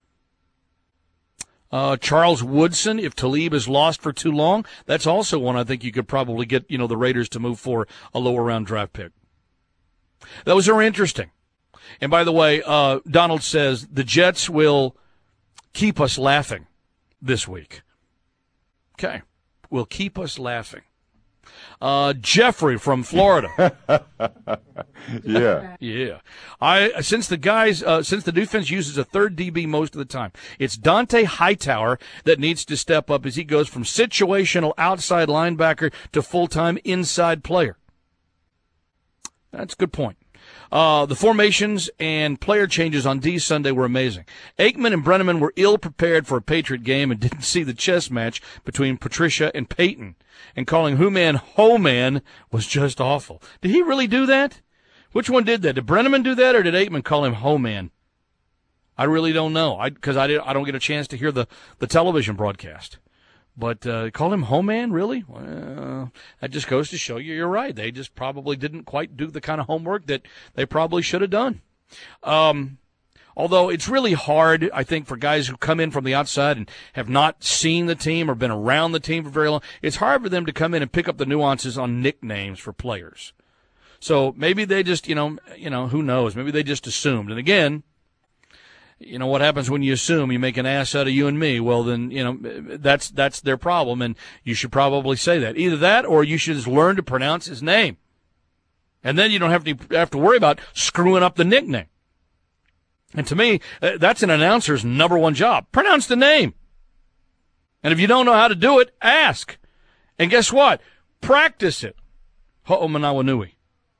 Uh, Charles Woodson, if Talib is lost for too long, that's also one I think you could probably get, you know, the Raiders to move for a lower round draft pick. Those are interesting. And by the way, uh, Donald says the Jets will keep us laughing this week. Okay. Will keep us laughing. Uh, Jeffrey from Florida. yeah. Yeah. I, since the guys, uh, since the defense uses a third D B most of the time, it's Dante Hightower that needs to step up as he goes from situational outside linebacker to full-time inside player. That's a good point. Uh, the formations and player changes on D Sunday were amazing. Aikman and Brenneman were ill-prepared for a Patriot game and didn't see the chess match between Patricia and Peyton. And calling Ho-Man Ho-Man was just awful. Did he really do that? Which one did that? Did Brenneman do that, or did Aikman call him Ho-Man? I really don't know, I because I, I, I don't get a chance to hear the, the television broadcast. But uh, call him home man, really? Well, that just goes to show you you're right. They just probably didn't quite do the kind of homework that they probably should have done. Um, although it's really hard, I think, for guys who come in from the outside and have not seen the team or been around the team for very long, it's hard for them to come in and pick up the nuances on nicknames for players. So maybe they just, you know, you know, who knows? Maybe they just assumed. And again, you know, what happens when you assume? You make an ass out of you and me. Well, then, you know, that's that's their problem, and you should probably say that. Either that or you should just learn to pronounce his name. And then you don't have to have to worry about screwing up the nickname. And to me, that's an announcer's number one job. Pronounce the name. And if you don't know how to do it, ask. And guess what? Practice it. Ho'omanawanui.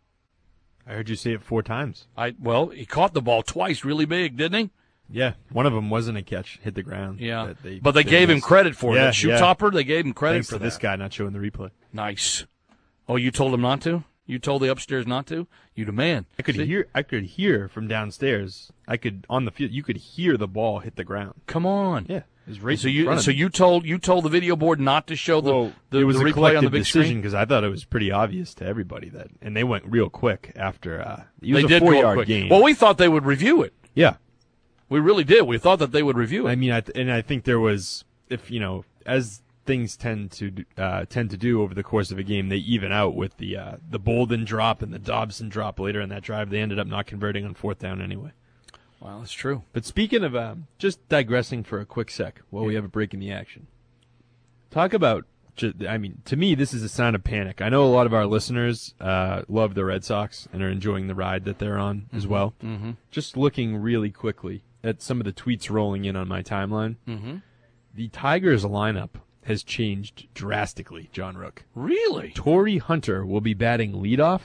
I heard you say it four times. I Well, he caught the ball twice really big, didn't he? Yeah, one of them wasn't a catch, hit the ground. Yeah, they, but they, they gave missed. him credit for yeah, it. That shoe yeah. topper, they gave him credit Thanks for to that. this guy not showing the replay. Nice. Oh, you told him not to? You told the upstairs not to? You the man. I could See? hear. I could hear from downstairs. I could on the field. You could hear the ball hit the ground. Come on. Yeah, it was right so in you front of so me. you told you told the video board not to show the Well, the, it was the a replay collective on the big decision screen? because I thought it was pretty obvious to everybody that, and they went real quick after. Uh, it was They a did go four-yard quick. game. Well, we thought they would review it. Yeah, we really did. We thought that they would review it. I mean, I th- and I think there was, if you know, as things tend to uh, tend to do over the course of a game, they even out with the uh, the Bolden drop and the Dobson drop later in that drive. They ended up not converting on fourth down anyway. Wow, that's true. But speaking of um, just digressing for a quick sec while we have a break in the action, talk about. I mean, to me, this is a sign of panic. I know a lot of our listeners uh, love the Red Sox and are enjoying the ride that they're on as Mhm. well. Mm-hmm. Just looking really quickly at some of the tweets rolling in on my timeline, Mm-hmm. the Tigers lineup has changed drastically, John Rook. Really? Torrey Hunter will be batting leadoff,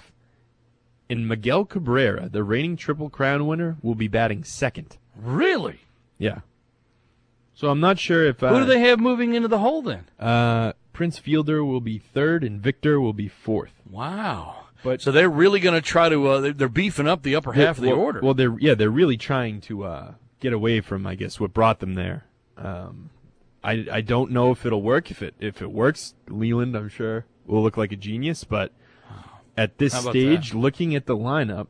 and Miguel Cabrera, the reigning Triple Crown winner, will be batting second. Really? Yeah. So I'm not sure if... Uh, Who do they have moving into the hole then? Uh, Prince Fielder will be third, and Victor will be fourth. Wow. But so they're really going to try to uh, – they're beefing up the upper half of the well, order. Well, they're yeah, they're really trying to uh, get away from, I guess, what brought them there. Um, I I don't know if it'll work. If it if it works, Leland, I'm sure, will look like a genius. But at this How about stage, that? looking at the lineup,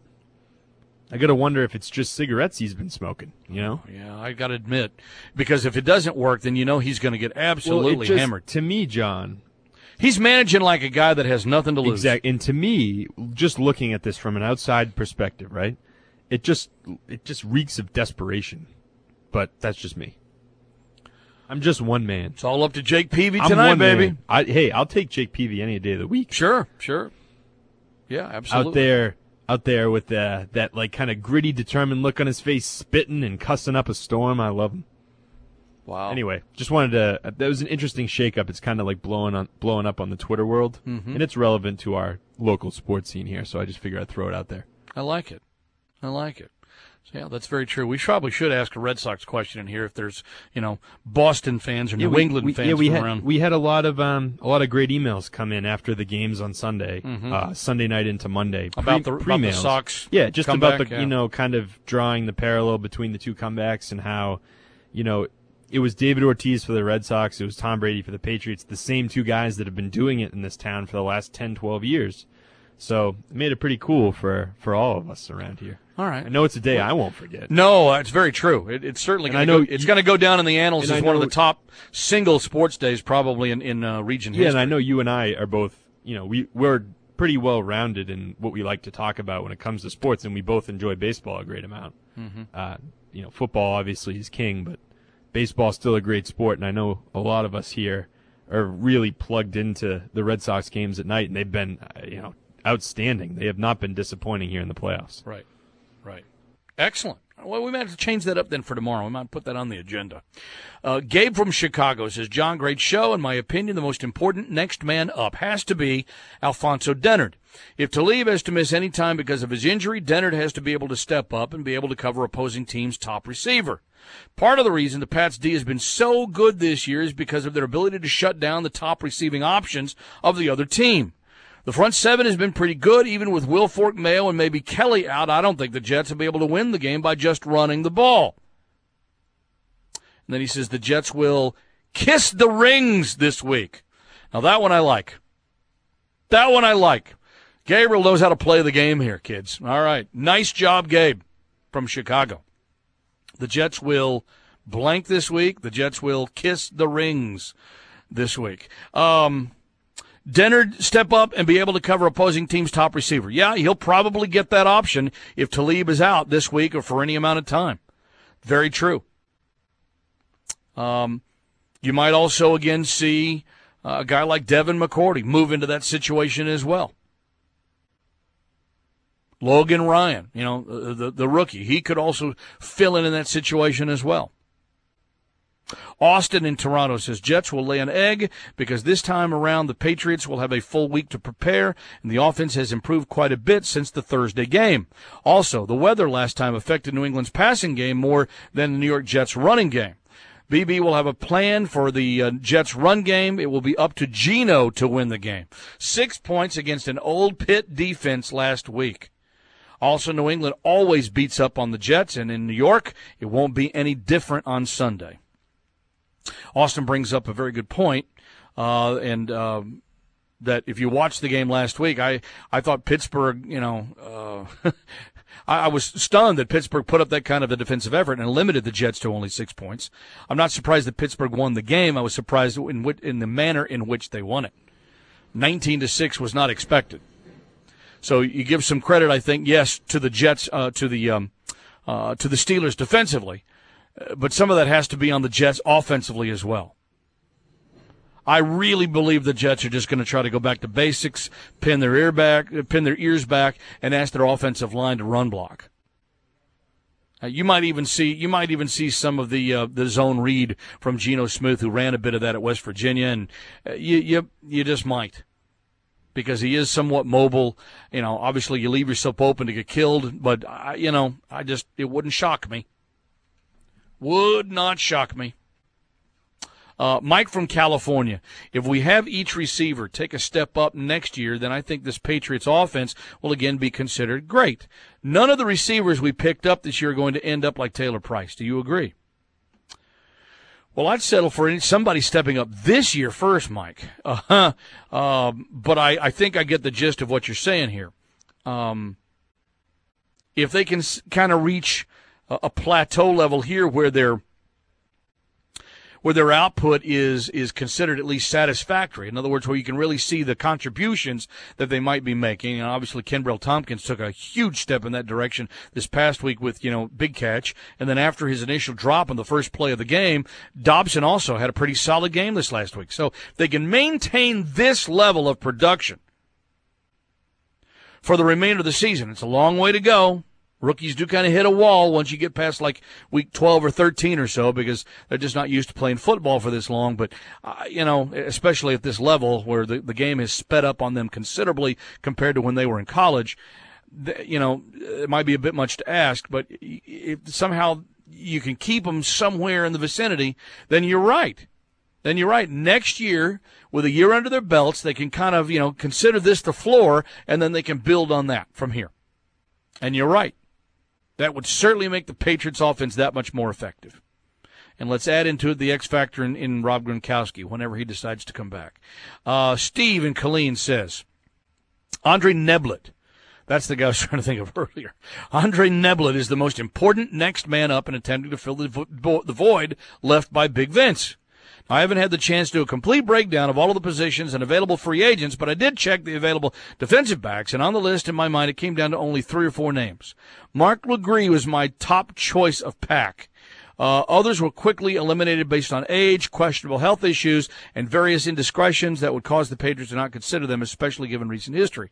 I got to wonder if it's just cigarettes he's been smoking, you know? Yeah, I got to admit, because if it doesn't work, then you know he's going to get absolutely well, it just, hammered. To me, John, he's managing like a guy that has nothing to lose. Exactly. And to me, just looking at this from an outside perspective, right? It just it just reeks of desperation. But that's just me. I'm just one man. It's all up to Jake Peavy I'm tonight, one baby. man. I, hey, I'll take Jake Peavy any day of the week. Sure, sure. Yeah, absolutely. Out there, out there with the, that like kind of gritty, determined look on his face, spitting and cussing up a storm. I love him. Wow. Anyway, just wanted to. Uh, that was an interesting shakeup. It's kind of like blowing on, blowing up on the Twitter world, Mhm. and it's relevant to our local sports scene here. So I just figured I'd throw it out there. I like it. I like it. So, yeah, that's very true. We probably should ask a Red Sox question in here if there's, you know, Boston fans or Yeah, New we- England we, fans yeah, we from had, around. We had a lot of um, a lot of great emails come in after the games on Sunday, Mhm. uh, Sunday night into Monday. About the- about the pre-mails. Sox Yeah, just about comeback, the yeah. you know kind of drawing the parallel between the two comebacks and how, you know, it was David Ortiz for the Red Sox, it was Tom Brady for the Patriots, the same two guys that have been doing it in this town for the last ten, twelve years. So it made it pretty cool for, for all of us around here. All right. I know it's a day I won't forget. No, it's very true. It, it's certainly And going I to know go, it's you- going to go down in the annals and as I one of know- the top single sports days probably in, in uh, region Yeah, history. and I know you and I are both, you know, we, we're pretty well rounded in what we like to talk about when it comes to sports, and we both enjoy baseball a great amount. Mhm. Uh, you know, football obviously is king, but baseball's still a great sport, and I know a lot of us here are really plugged into the Red Sox games at night, and they've been, uh, you know, outstanding. They have not been disappointing here in the playoffs. Right, right. Excellent. Well, we might have to change that up then for tomorrow. We might put that on the agenda. Uh, Gabe from Chicago says, John, great show. In my opinion, the most important next man up has to be Alfonso Dennard. If Talib has to miss any time because of his injury, Dennard has to be able to step up and be able to cover opposing teams' top receiver. Part of the reason the Pats D has been so good this year is because of their ability to shut down the top receiving options of the other team. The front seven has been pretty good, even with Wilfork, Mayo, and maybe Kelly out. I don't think the Jets will be able to win the game by just running the ball. And then he says the Jets will kiss the rings this week. Now, that one I like. That one I like. Gabriel knows how to play the game here, kids. All right. Nice job, Gabe, from Chicago. The Jets will blank this week. The Jets will kiss the rings this week. Um, Dennard step up and be able to cover opposing team's top receiver. Yeah, he'll probably get that option if Talib is out this week or for any amount of time. Very true. Um, you might also, again, see uh, a guy like Devin McCourty move into that situation as well. Logan Ryan, you know, the, the, the rookie, he could also fill in in that situation as well. Austin in Toronto says Jets will lay an egg because this time around the Patriots will have a full week to prepare, and the offense has improved quite a bit since the Thursday game. Also, the weather last time affected New England's passing game more than the New York Jets' running game. B B will have a plan for the uh, Jets' run game. It will be up to Geno to win the game. Six points against an old Pitt defense last week. Also, New England always beats up on the Jets, and in New York, it won't be any different on Sunday. Austin brings up a very good point, uh, and uh, that if you watched the game last week, I, I thought Pittsburgh, you know, uh, I, I was stunned that Pittsburgh put up that kind of a defensive effort and limited the Jets to only six points. I'm not surprised that Pittsburgh won the game. I was surprised in, w- in the manner in which they won it. nineteen to six was not expected. So you give some credit, I think, yes, to the Jets, uh, to the um, uh, to the Steelers defensively, uh, but some of that has to be on the Jets offensively as well. I really believe the Jets are just going to try to go back to basics, pin their ear back, pin their ears back, and ask their offensive line to run block. Uh, you might even see you might even see some of the uh, the zone read from Geno Smith, who ran a bit of that at West Virginia, and uh, you you you just might. Because he is somewhat mobile. You know, obviously you leave yourself open to get killed, but, I, you know, I just, it wouldn't shock me. Would not shock me. Uh, Mike from California, if we have each receiver take a step up next year, then I think this Patriots offense will again be considered great. None of the receivers we picked up this year are going to end up like Taylor Price. Do you agree? Well, I'd settle for any, somebody stepping up this year first, Mike. Uh-huh. Um, but I, I think I get the gist of what you're saying here. Um, if they can s- kind of reach a, a plateau level here where they're where their output is is considered at least satisfactory. In other words, where you can really see the contributions that they might be making. And obviously, Kenbrell Tompkins took a huge step in that direction this past week with, you know, big catch. And then after his initial drop on the first play of the game, Dobson also had a pretty solid game this last week. So they can maintain this level of production for the remainder of the season. It's a long way to go. Rookies do kind of hit a wall once you get past like week twelve or thirteen or so because they're just not used to playing football for this long. But, uh, you know, especially at this level where the, the game has sped up on them considerably compared to when they were in college, th- you know, it might be a bit much to ask, but if somehow you can keep them somewhere in the vicinity, then you're right. Then you're right. Next year, with a year under their belts, they can kind of, you know, consider this the floor, and then they can build on that from here. And you're right. That would certainly make the Patriots offense that much more effective. And let's add into it the X factor in, in Rob Gronkowski whenever he decides to come back. Uh, Steve in Killeen says, Andre Neblett, that's the guy I was trying to think of earlier. Andre Neblett is the most important next man up in attempting to fill the, vo- the void left by Big Vince. I haven't had the chance to do a complete breakdown of all of the positions and available free agents, but I did check the available defensive backs, and on the list in my mind it came down to only three or four names. Mark Legree was my top choice of pack. Uh, others were quickly eliminated based on age, questionable health issues, and various indiscretions that would cause the Patriots to not consider them, especially given recent history.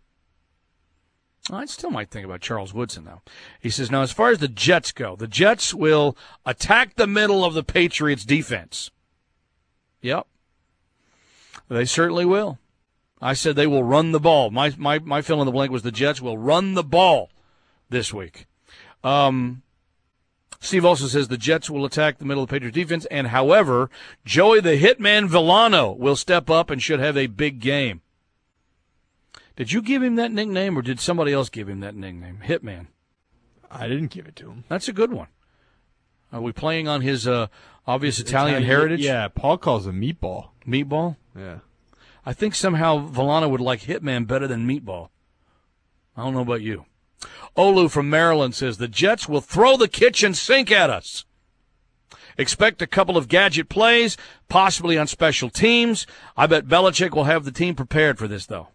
I still might think about Charles Woodson, though. He says, now, as far as the Jets go, the Jets will attack the middle of the Patriots' defense. Yep. They certainly will. I said they will run the ball. My my my fill in the blank was the Jets will run the ball this week. Um, Steve also says the Jets will attack the middle of the Patriots defense, and however, Joey the Hitman Villano will step up and should have a big game. Did you give him that nickname, or did somebody else give him that nickname? Hitman. I didn't give it to him. That's a good one. Are we playing on his uh, obvious Italian, Italian heritage? Yeah, Paul calls him Meatball. Meatball? Yeah. I think somehow Villano would like Hitman better than Meatball. I don't know about you. Olu from Maryland says, the Jets will throw the kitchen sink at us. Expect a couple of gadget plays, possibly on special teams. I bet Belichick will have the team prepared for this, though.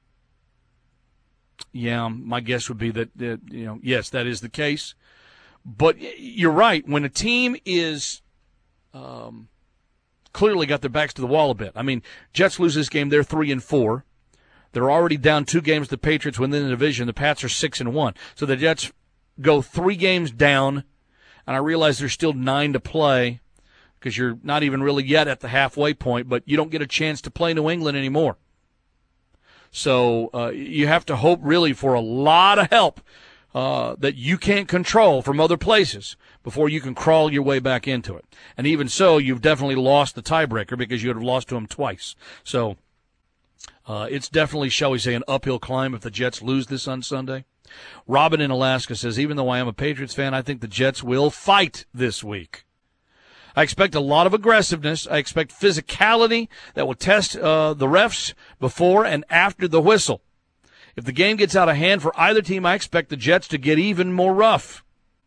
Yeah, my guess would be that, uh, you know, yes, that is the case. But you're right. When a team is um, clearly got their backs to the wall a bit. I mean, Jets lose this game, they're three and four. They're already down two games to the Patriots within the division. The Pats are six and one. So the Jets go three games down, and I realize there's still nine to play because you're not even really yet at the halfway point, but you don't get a chance to play New England anymore. So uh, you have to hope really for a lot of help uh, that you can't control from other places before you can crawl your way back into it. And even so, you've definitely lost the tiebreaker because you would have lost to him twice. So uh, it's definitely, shall we say, an uphill climb if the Jets lose this on Sunday. Robin in Alaska says, even though I am a Patriots fan, I think the Jets will fight this week. I expect a lot of aggressiveness. I expect physicality that will test uh, the refs before and after the whistle. If the game gets out of hand for either team, I expect the Jets to get even more rough.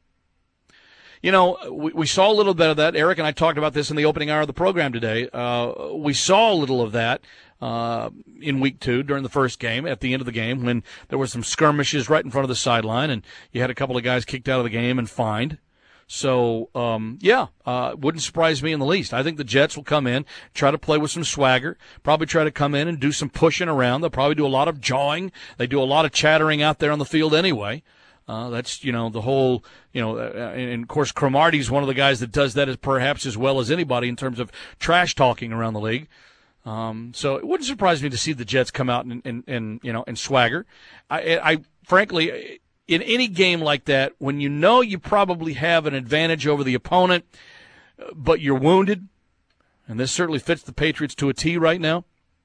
You know, we, we saw a little bit of that. Eric and I talked about this in the opening hour of the program today. Uh, we saw a little of that uh, in week two during the first game, at the end of the game, when there were some skirmishes right in front of the sideline, and you had a couple of guys kicked out of the game and fined. So, um, yeah, uh, wouldn't surprise me in the least. I think the Jets will come in, try to play with some swagger, probably try to come in and do some pushing around. They'll probably do a lot of jawing. They do a lot of chattering out there on the field anyway. Uh, that's, you know, the whole, you know, uh, and of course, Cromartie's one of the guys that does that as perhaps as well as anybody in terms of trash talking around the league. Um, so it wouldn't surprise me to see the Jets come out and, and, and you know, and swagger. I, I, frankly, in any game like that, when you know you probably have an advantage over the opponent, but you're wounded, and this certainly fits the Patriots to a T right now,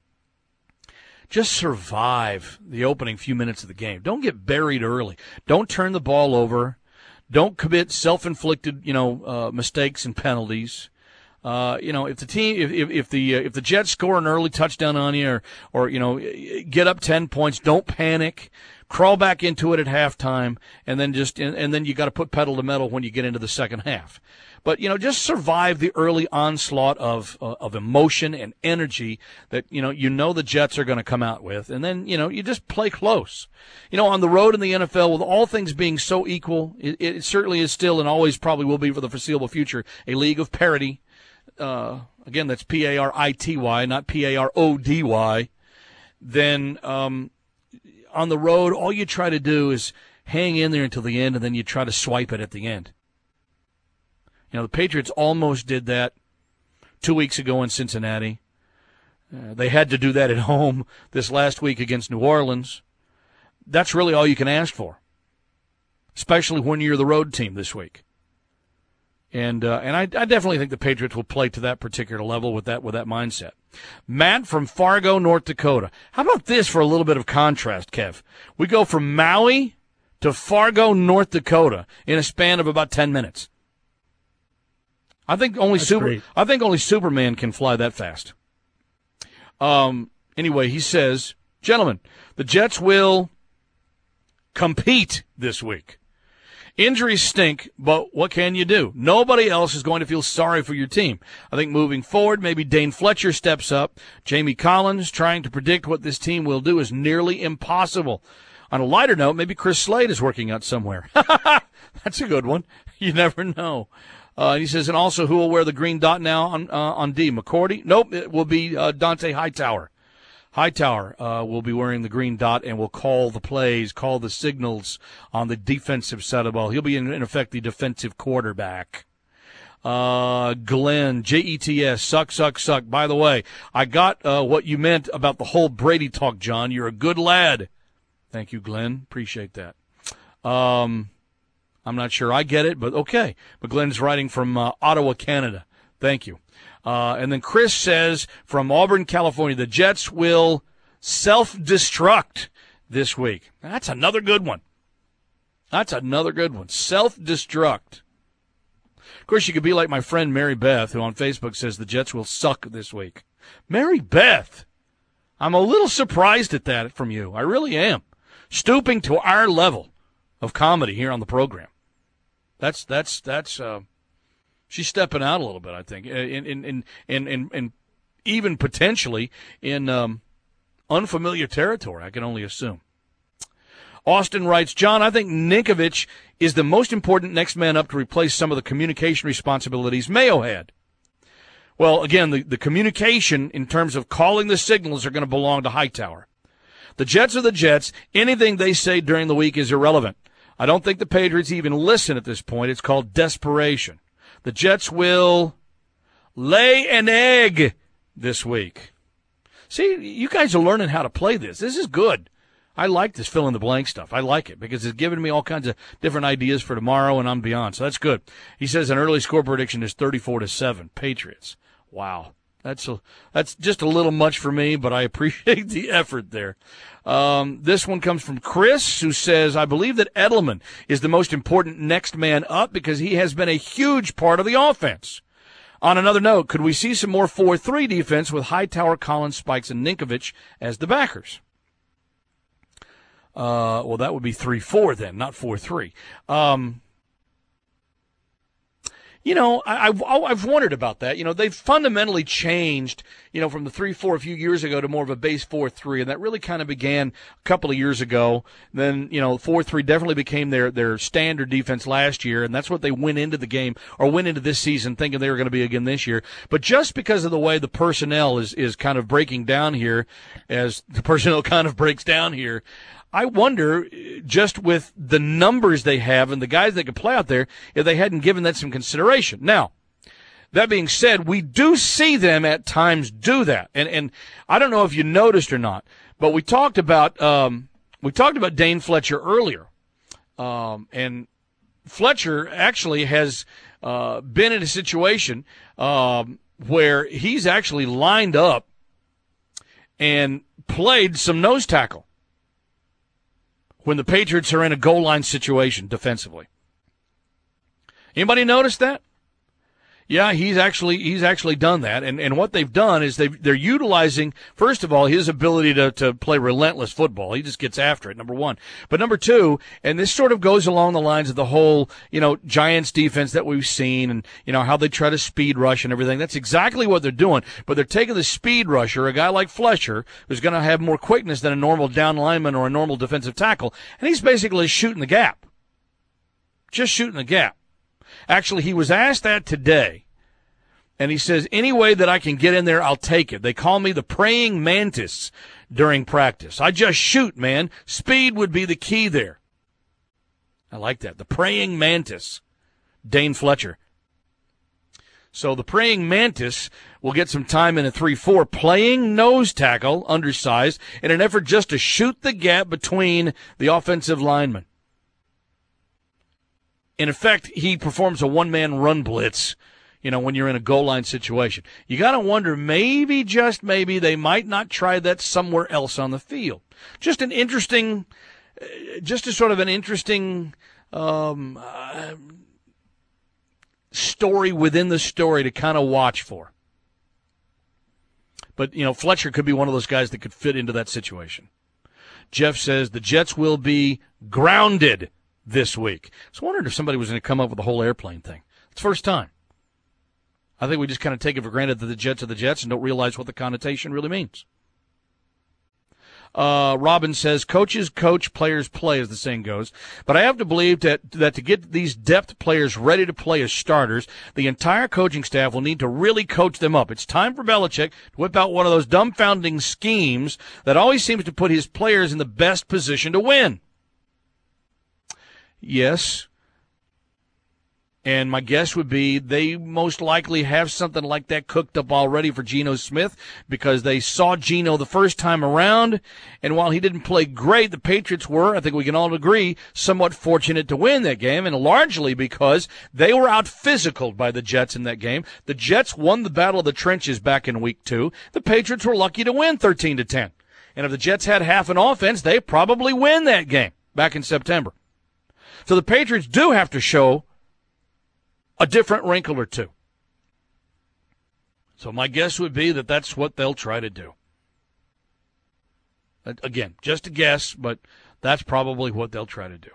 just survive the opening few minutes of the game. Don't get buried early. Don't turn the ball over. Don't commit self-inflicted, you know, uh, mistakes and penalties. Uh, you know, if the team, if if, if the uh, if the Jets score an early touchdown on you, or or you know, get up ten points, don't panic. Crawl back into it at halftime, and then just and, and then you got to put pedal to metal when you get into the second half. But you know, just survive the early onslaught of uh, of emotion and energy that you know you know the Jets are going to come out with, and then you know you just play close. You know, on the road in the N F L, with all things being so equal, it, it certainly is still and always probably will be for the foreseeable future a league of parity. Uh, again, that's P A R I T Y, not P A R O D Y. Then. Um, On the road, all you try to do is hang in there until the end, and then you try to swipe it at the end. You know, the Patriots almost did that two weeks ago in Cincinnati. Uh, they had to do that at home this last week against New Orleans. That's really all you can ask for, especially when you're the road team this week. And uh, and I, I definitely think the Patriots will play to that particular level with that with that mindset. Matt from Fargo, North Dakota. How about this for a little bit of contrast, Kev? We go from Maui to Fargo, North Dakota in a span of about ten minutes. I think only That's super. great. I think only Superman can fly that fast. Um. Anyway, he says, gentlemen, the Jets will compete this week. Injuries stink, but what can you do? Nobody else is going to feel sorry for your team. I think moving forward, maybe Dane Fletcher steps up. Jamie Collins trying to predict what this team will do is nearly impossible. On a lighter note, maybe Chris Slade is working out somewhere. That's a good one. You never know. Uh, he says, and also who will wear the green dot now on uh, on D? McCourty? Nope, it will be uh, Dante Hightower. Hightower uh, will be wearing the green dot and will call the plays, call the signals on the defensive side of the ball. He'll be, in, in effect, the defensive quarterback. Uh, Glenn, J E T S, suck, suck, suck. By the way, I got uh, what you meant about the whole Brady talk, John. You're a good lad. Thank you, Glenn. Appreciate that. Um, I'm not sure I get it, but okay. But Glenn's writing from uh, Ottawa, Canada. Thank you. Uh, and then Chris says from Auburn, California, the Jets will self-destruct this week. That's another good one. That's another good one. Self-destruct. Of course, you could be like my friend Mary Beth, who on Facebook says the Jets will suck this week. Mary Beth, I'm a little surprised at that from you. I really am. Stooping to our level of comedy here on the program. That's that's that's uh, she's stepping out a little bit, I think, in in in in, in, in even potentially in um, unfamiliar territory. I can only assume. Austin writes, John, I think Ninkovich is the most important next man up to replace some of the communication responsibilities Mayo had. Well, again, the, the communication in terms of calling the signals are going to belong to Hightower. The Jets are the Jets. Anything they say during the week is irrelevant. I don't think the Patriots even listen at this point. It's called desperation. The Jets will lay an egg this week. See, you guys are learning how to play this. This is good. I like this fill-in-the-blank stuff. I like it because it's giving me all kinds of different ideas for tomorrow and on beyond. So that's good. He says an early score prediction is thirty-four to seven, Patriots. Wow. That's a, that's just a little much for me, but I appreciate the effort there. Um, this one comes from Chris, who says, I believe that Edelman is the most important next man up because he has been a huge part of the offense. On another note, could we see some more four three defense with Hightower, Collins, Spikes, and Ninkovich as the backers? Uh, well, that would be three four then, not four three. Um, you know, I, I've, I've wondered about that. You know, they've fundamentally changed, you know, from the three four a few years ago to more of a base four three, and that really kind of began a couple of years ago. Then, you know, four three definitely became their, their standard defense last year, and that's what they went into the game or went into this season thinking they were going to be again this year. But just because of the way the personnel is, is kind of breaking down here, as the personnel kind of breaks down here, I wonder, just with the numbers they have and the guys that could play out there, if they hadn't given that some consideration. Now, that being said, we do see them at times do that. And and I don't know if you noticed or not, but we talked about um, we talked about Dane Fletcher earlier. Um, and Fletcher actually has uh, been in a situation um, where he's actually lined up and played some nose tackle when the Patriots are in a goal line situation defensively. Anybody notice that? Yeah, he's actually he's actually done that, and and what they've done is they they're utilizing, first of all, his ability to to play relentless football. He just gets after it, number one. But number two, and this sort of goes along the lines of the whole, you know, Giants defense that we've seen, and you know how they try to speed rush and everything. That's exactly what they're doing. But they're taking the speed rusher, a guy like Fletcher, who's going to have more quickness than a normal down lineman or a normal defensive tackle, and he's basically shooting the gap, just shooting the gap. Actually, he was asked that today, and he says, any way that I can get in there, I'll take it. They call me the praying mantis during practice. I just shoot, man. Speed would be the key there. I like that. The praying mantis, Dane Fletcher. So the praying mantis will get some time in a three four, playing nose tackle, undersized, in an effort just to shoot the gap between the offensive linemen. In effect, he performs a one-man run blitz, you know, when you're in a goal line situation. You got to wonder, maybe, just maybe, they might not try that somewhere else on the field. Just an interesting, just a sort of an interesting um, uh, story within the story to kind of watch for. But, you know, Fletcher could be one of those guys that could fit into that situation. Jeff says the Jets will be grounded this week. So I wondered if somebody was going to come up with the whole airplane thing. It's the first time. I think we just kind of take it for granted that the Jets are the Jets and don't realize what the connotation really means. Uh, Robin says, coaches coach, players play, as the saying goes. But I have to believe that, that to get these depth players ready to play as starters, the entire coaching staff will need to really coach them up. It's time for Belichick to whip out one of those dumbfounding schemes that always seems to put his players in the best position to win. Yes, and my guess would be they most likely have something like that cooked up already for Geno Smith because they saw Geno the first time around, and while he didn't play great, the Patriots were, I think we can all agree, somewhat fortunate to win that game, and largely because they were out-physicaled by the Jets in that game. The Jets won the Battle of the Trenches back in week two. The Patriots were lucky to win thirteen to ten. And if the Jets had half an offense, they probably win that game back in September. So the Patriots do have to show a different wrinkle or two. So my guess would be that that's what they'll try to do. Again, just a guess, but that's probably what they'll try to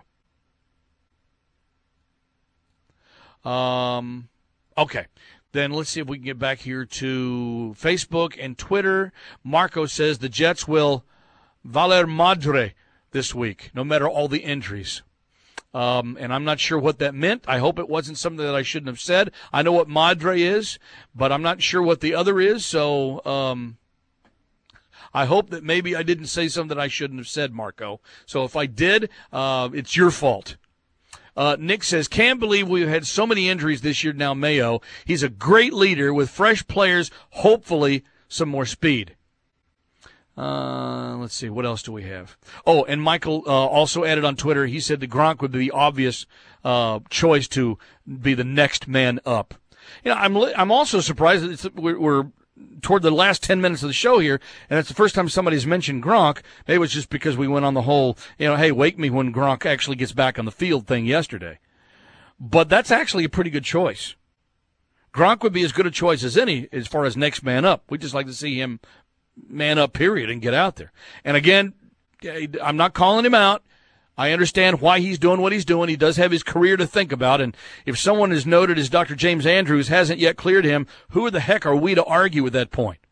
do. Um, okay. Then let's see if we can get back here to Facebook and Twitter. Marco says the Jets will valer madre this week, no matter all the injuries. Um, and I'm not sure what that meant. I hope it wasn't something that I shouldn't have said. I know what madre is, but I'm not sure what the other is. So um, I hope that maybe I didn't say something that I shouldn't have said, Marco. So if I did, uh, it's your fault. Uh, Nick says, can't believe we've had so many injuries this year now, Mayo. He's a great leader with fresh players, hopefully some more speed. Uh, let's see, what else do we have? Oh, and Michael uh, also added on Twitter, he said that Gronk would be the obvious uh, choice to be the next man up. You know, I'm I'm also surprised that it's, we're, we're toward the last ten minutes of the show here, and it's the first time somebody's mentioned Gronk. Maybe it was just because we went on the whole, you know, hey, wake me when Gronk actually gets back on the field thing yesterday. But that's actually a pretty good choice. Gronk would be as good a choice as any as far as next man up. We'd just like to see him man up, period, and get out there. And again, I'm not calling him out. I understand why he's doing what he's doing. He does have his career to think about. And if someone as noted as Doctor James Andrews hasn't yet cleared him, who the heck are we to argue at that point?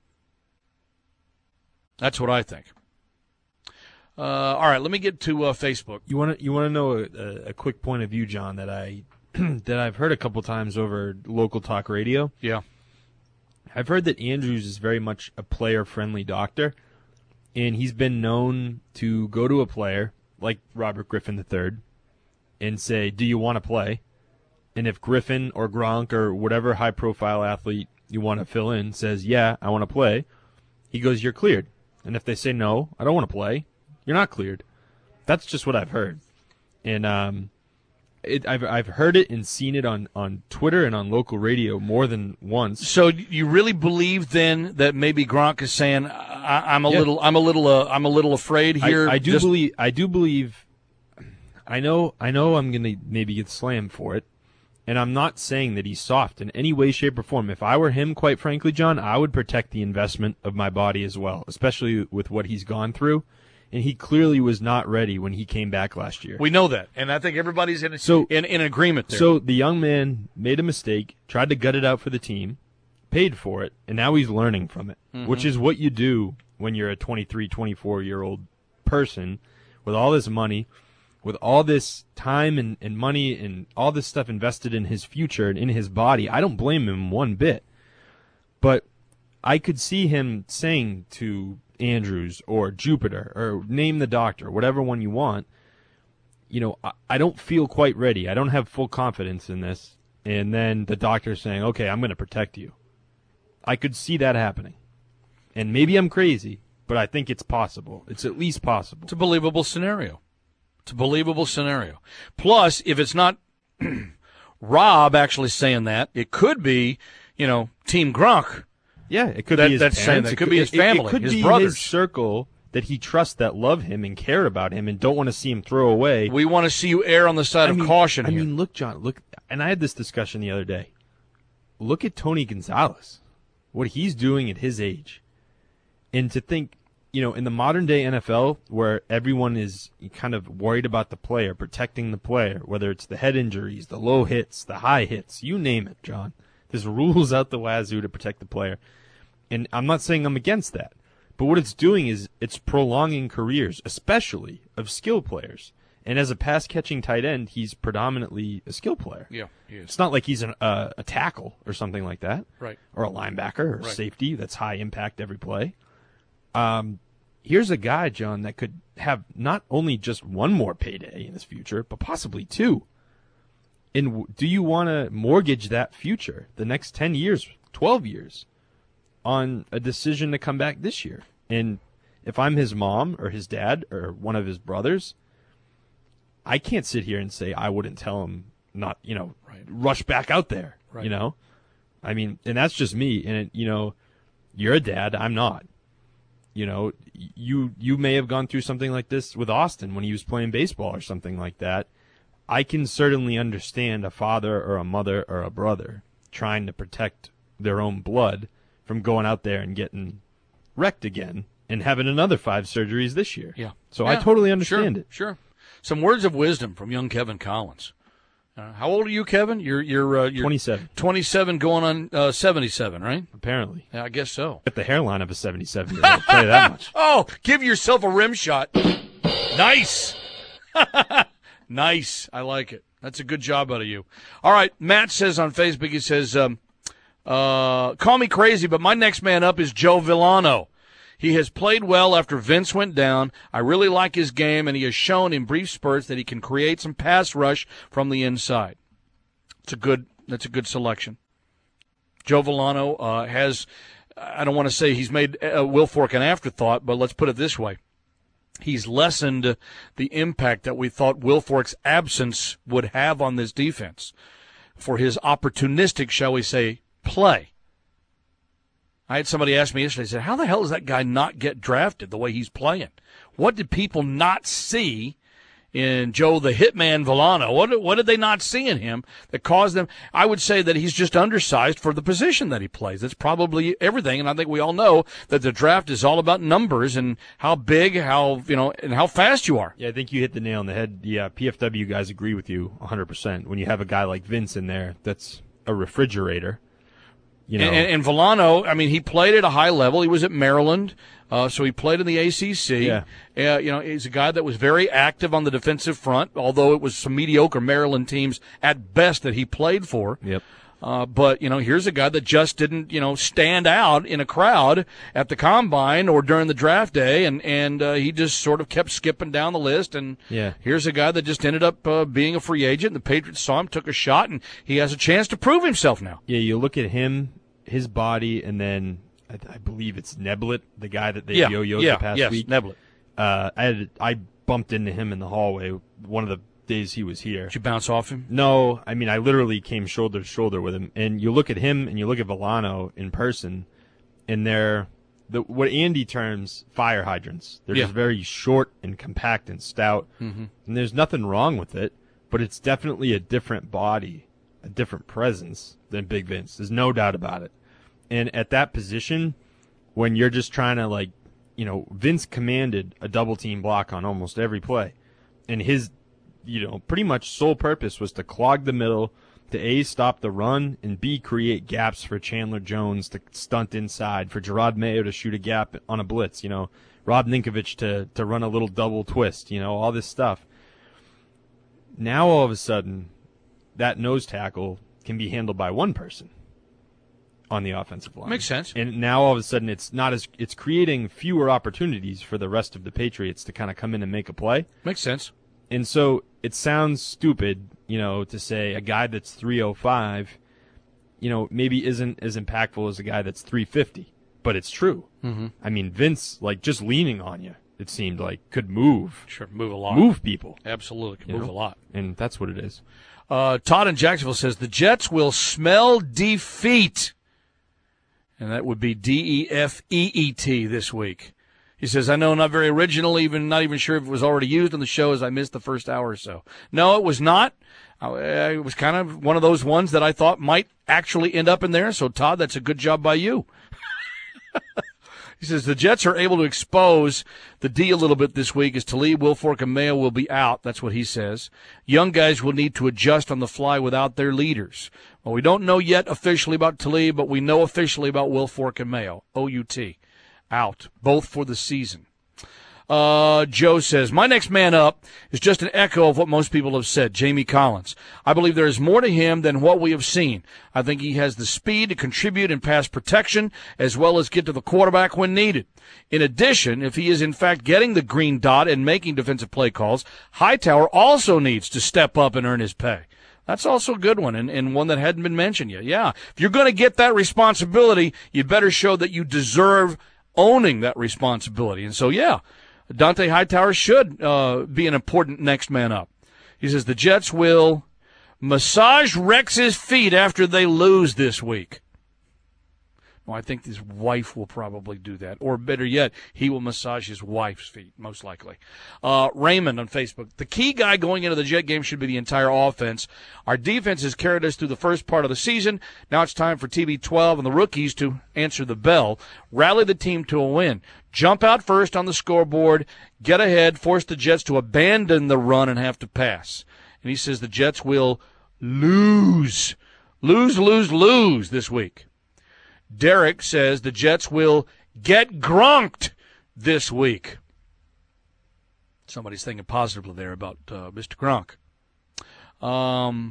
That's what I think. Uh, all right, let me get to uh, Facebook. You want to you want to know a, a quick point of view, John, that I that I've heard a couple times over local talk radio. Yeah. I've heard that Andrews is very much a player-friendly doctor, and he's been known to go to a player like Robert Griffin the third and say, do you want to play? And if Griffin or Gronk or whatever high-profile athlete you want to fill in says, yeah, I want to play, he goes, you're cleared. And if they say, no, I don't want to play, you're not cleared. That's just what I've heard. And um, it, I've I've heard it and seen it on, on Twitter and on local radio more than once. So you really believe then that maybe Gronk is saying, I, I'm a Yeah. little, I'm a little, uh, I'm a little afraid here. I, I do just- believe. I do believe. I know. I know. I'm gonna maybe get slammed for it, and I'm not saying that he's soft in any way, shape, or form. If I were him, quite frankly, John, I would protect the investment of my body as well, especially with what he's gone through. And he clearly was not ready when he came back last year. We know that, and I think everybody's in So- in, in agreement there. So the young man made a mistake, tried to gut it out for the team, paid for it, and now he's learning from it, Mhm. which is what you do when you're a twenty-three, twenty-four-year-old person with all this money, with all this time and, and money and all this stuff invested in his future and in his body. I don't blame him one bit. But I could see him saying to Andrews or Jupiter or name the doctor, whatever one you want, you know, I, I don't feel quite ready. I don't have full confidence in this. And then the doctor saying, okay, I'm going to protect you. I could see that happening. And maybe I'm crazy, but I think it's possible. It's at least possible. It's a believable scenario. It's a believable scenario. Plus, if it's not Rob actually saying that, it could be, you know, Team Gronk. Yeah, it could that, be his that's saying parents. that. It could be his it- family, it could his be brothers. his circle that he trusts, that love him and care about him and don't want to see him throw away. We want to see you err on the side I of mean- caution I here. mean, look, John, look, and I had this discussion the other day. Look at Tony Gonzalez, what he's doing at his age. And to think, you know, in the modern day N F L, where everyone is kind of worried about the player, protecting the player, whether it's the head injuries, the low hits, the high hits, you name it, John. There's rules out the wazoo to protect the player. And I'm not saying I'm against that. But what it's doing is it's prolonging careers, especially of skill players. And as a pass-catching tight end, he's predominantly a skill player. Yeah, he is. It's not like he's an, uh, a tackle or something like that. Right. Or a linebacker or Right. safety that's high impact every play. Um, here's a guy, John, that could have not only just one more payday in his future, but possibly two. And w- do you want to mortgage that future, the next ten years, twelve years, on a decision to come back this year? And if I'm his mom or his dad or one of his brothers, I can't sit here and say I wouldn't tell him not, you know, Right. rush back out there, Right. you know? I mean, and that's just me. And, it, you know, you're a dad. I'm not. You know, you you may have gone through something like this with Austin when he was playing baseball or something like that. I can certainly understand a father or a mother or a brother trying to protect their own blood from going out there and getting wrecked again and having another five surgeries this year. Yeah. So Yeah, I totally understand sure, it. Sure. Some words of wisdom from young Kevin Collins. Uh, how old are you, Kevin? You're you're, uh, you're twenty-seven. twenty-seven going on uh, seventy-seven, right? Apparently. Yeah, I guess so. Got the hairline of a seventy-seven-year-old. I'll tell you that much. Oh, give yourself a rim shot. Nice. Nice. I like it. That's a good job out of you. All right. Matt says on Facebook, he says, um, uh, call me crazy, but my next man up is Joe Villano. He has played well after Vince went down. I really like his game, and he has shown in brief spurts that he can create some pass rush from the inside. It's a good. That's a good selection. Joe Villano uh, has. I don't want to say he's made uh, Wilfork an afterthought, but let's put it this way: he's lessened the impact that we thought Wilfork's absence would have on this defense for his opportunistic, shall we say, play. I had somebody ask me yesterday, said, how the hell does that guy not get drafted the way he's playing? What did people not see in Joe the Hitman Villano? What, what did they not see in him that caused them? I would say that he's just undersized for the position that he plays. That's probably everything, and I think we all know that the draft is all about numbers and how big, how, you know, and how fast you are. Yeah, I think you hit the nail on the head. The uh, P F W guys agree with you one hundred percent. When you have a guy like Vince in there that's a refrigerator. You know. And, and Villano, I mean, he played at a high level. He was at Maryland, uh, so he played in the A C C. Yeah. Uh, you know, he's a guy that was very active on the defensive front, although it was some mediocre Maryland teams at best that he played for. Yep. Uh, but, you know, here's a guy that just didn't, you know, stand out in a crowd at the combine or during the draft day, and, and uh, he just sort of kept skipping down the list. And Yeah. here's a guy that just ended up uh, being a free agent. The Patriots saw him, took a shot, and he has a chance to prove himself now. Yeah, you look at him, his body, and then I, I believe it's Neblet, the guy that they Yeah, yo-yoed yeah, the past yes, week. Neblet. Uh, I had I bumped into him in the hallway one of the days he was here. Did you bounce off him? No, I mean I literally came shoulder to shoulder with him. And you look at him and you look at Villano in person, and they're the what Andy terms fire hydrants. They're Yeah. just very short and compact and stout, Mhm. and there's nothing wrong with it. But it's definitely a different body, a different presence than Big Vince. There's no doubt about it. And at that position, when you're just trying to, like, you know, Vince commanded a double team block on almost every play. And his, you know, pretty much sole purpose was to clog the middle, to A, stop the run, and B, create gaps for Chandler Jones to stunt inside, for Gerard Mayo to shoot a gap on a blitz, you know, Rob Ninkovich to, to run a little double twist, you know, all this stuff. Now, all of a sudden, that nose tackle can be handled by one person on the offensive line. Makes sense. And now all of a sudden it's not as it's creating fewer opportunities for the rest of the Patriots to kind of come in and make a play. Makes sense. And so it sounds stupid, you know, to say a guy that's three oh five, you know, maybe isn't as impactful as a guy that's three fifty, but it's true. Mhm. I mean, Vince, like, just leaning on you, it seemed like, could move. Sure, move a lot. Move people. Absolutely, can You move know? a lot. And that's what it is. Uh, Todd in Jacksonville says the Jets will smell defeat. And that would be D E F E E T this week. He says, I know, not very original, even not even sure if it was already used on the show as I missed the first hour or so. No, it was not. I, it was kind of one of those ones that I thought might actually end up in there. So, Todd, that's a good job by you. He says the Jets are able to expose the D a little bit this week as Talib, Wilfork, and Mayo will be out. That's what he says. Young guys will need to adjust on the fly without their leaders. Well, we don't know yet officially about Talib, but we know officially about Wilfork and Mayo. O U T. Out. Both for the season. Uh, Joe says, my next man up is just an echo of what most people have said, Jamie Collins. I believe there is more to him than what we have seen. I think he has the speed to contribute in pass protection as well as get to the quarterback when needed. In addition, if he is in fact getting the green dot and making defensive play calls, Hightower also needs to step up and earn his pay. That's also a good one, and, and one that hadn't been mentioned yet. Yeah, if you're going to get that responsibility, you better show that you deserve owning that responsibility. And so, yeah, Dante Hightower should uh, be an important next man up. He says the Jets will massage Rex's feet after they lose this week. Well, I think his wife will probably do that. Or better yet, he will massage his wife's feet, most likely. Uh, Raymond on Facebook. The key guy going into the Jet game should be the entire offense. Our defense has carried us through the first part of the season. Now it's time for T B twelve and the rookies to answer the bell. Rally the team to a win. Jump out first on the scoreboard. Get ahead. Force the Jets to abandon the run and have to pass. And he says the Jets will lose. Lose, lose, lose this week. Derek says the Jets will get gronked this week. Somebody's thinking positively there about uh, Mister Gronk. Um,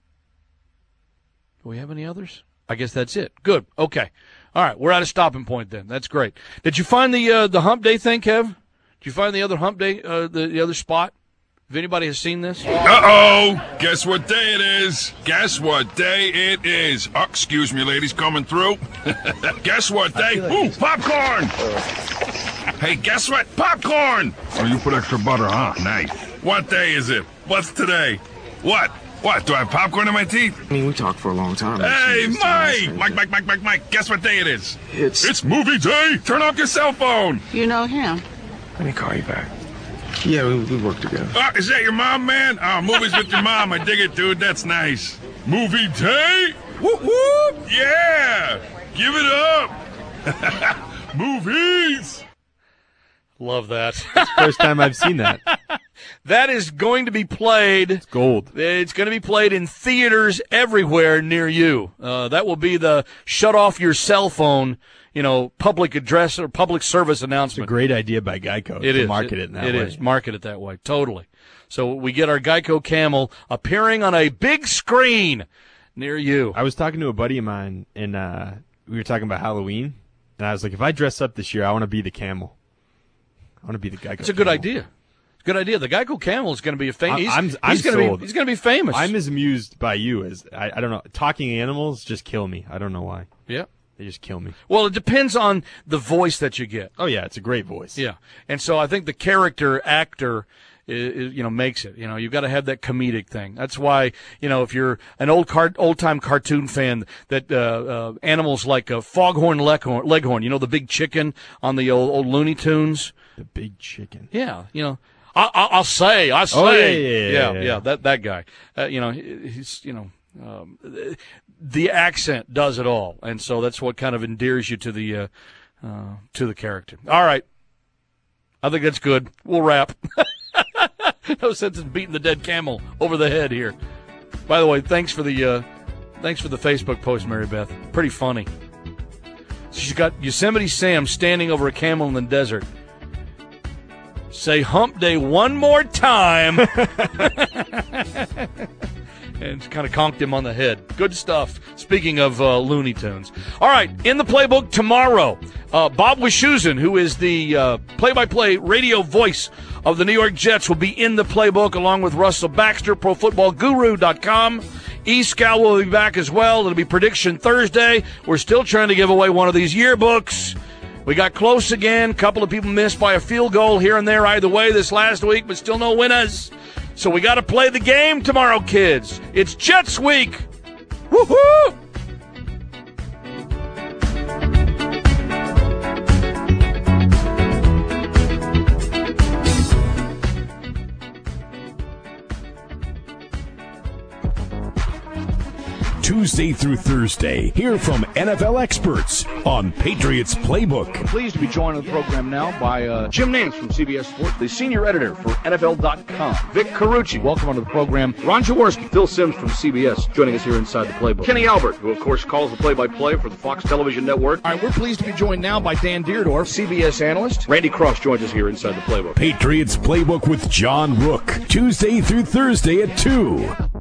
do we have any others? I guess that's it. Good. Okay. All right. We're at a stopping point then. That's great. Did you find the uh, the Hump Day thing, Kev? Did you find the other Hump Day, uh, the, the other spot? If anybody has seen this? Uh-oh! Guess what day it is? Guess what day it is? Oh, excuse me, ladies, coming through. Guess what day? Like Ooh, popcorn! Hey, guess what? Popcorn! Oh, you put extra butter, huh? Nice. What day is it? What's today? What? What? Do I have popcorn in my teeth? I mean, we talked for a long time. Hey, Mike! Mike, Mike, Mike, Mike, Mike. Guess what day it is? It's... It's movie day! Turn off your cell phone! You know him. Let me call you back. Yeah, we, we work together. Oh, is that your mom, man? Oh, movies with your mom. I dig it, dude. That's nice. Movie day? Whoop, whoop! Yeah! Give it up! Movies! Love that. That's the first time I've seen that. That is going to be played. It's gold. It's going to be played in theaters everywhere near you. Uh, that will be the shut off your cell phone, you know, public address or public service announcement. It's a great idea by Geico It to is. market it, in that it way. It is. Market it that way. Totally. So we get our Geico Camel appearing on a big screen near you. I was talking to a buddy of mine, and uh, we were talking about Halloween, and I was like, if I dress up this year, I want to be the camel. I want to be the Geico It's a good camel. idea. Good idea. The Geico Camel is going to be a famous. He's, I'm, I'm he's going to sold. be. He's going to be famous. I'm as amused by you as I, I don't know. Talking animals just kill me. I don't know why. Yeah, they just kill me. Well, it depends on the voice that you get. Oh yeah, it's a great voice. Yeah, and so I think the character actor, is, you know, makes it. You know, you've got to have that comedic thing. That's why, you know, if you're an old car, old time cartoon fan, that uh, uh, animals like uh, Foghorn Leghorn, Leghorn, you know, the big chicken on the old, old Looney Tunes. The big chicken. Yeah, you know. I, I, I'll say, I say, oh, yeah, yeah, yeah, yeah, yeah, yeah, yeah. that that guy. Uh, you know, he, he's, you know, um, the accent does it all, and so that's what kind of endears you to the uh, uh, to the character. All right, I think that's good. We'll wrap. No sense in beating the dead camel over the head here. By the way, thanks for the uh, thanks for the Facebook post, Mary Beth. Pretty funny. She's got Yosemite Sam standing over a camel in the desert. Say hump day one more time. And kind of conked him on the head. Good stuff. Speaking of uh, Looney Tunes. All right, in the playbook tomorrow, uh, Bob Wischusen, who is the uh, play-by-play radio voice of the New York Jets, will be in the playbook along with Russell Baxter, pro football guru dot com. E-Scout will be back as well. It'll be Prediction Thursday. We're still trying to give away one of these yearbooks. We got close again. A couple of people missed by a field goal here and there either way this last week, but still no winners. So we got to play the game tomorrow, kids. It's Jets week. Woo-hoo! Tuesday through Thursday, hear from N F L experts on Patriots Playbook. Pleased to be joined on the program now by uh, Jim Nance from C B S Sports, the senior editor for N F L dot com. Vic Carucci, welcome onto the program. Ron Jaworski, Phil Simms from C B S, joining us here inside the Playbook. Kenny Albert, who of course calls the play-by-play for the Fox Television Network. All right, we're pleased to be joined now by Dan Deerdorf, C B S analyst. Randy Cross joins us here inside the Playbook. Patriots Playbook with John Rook, Tuesday through Thursday at two.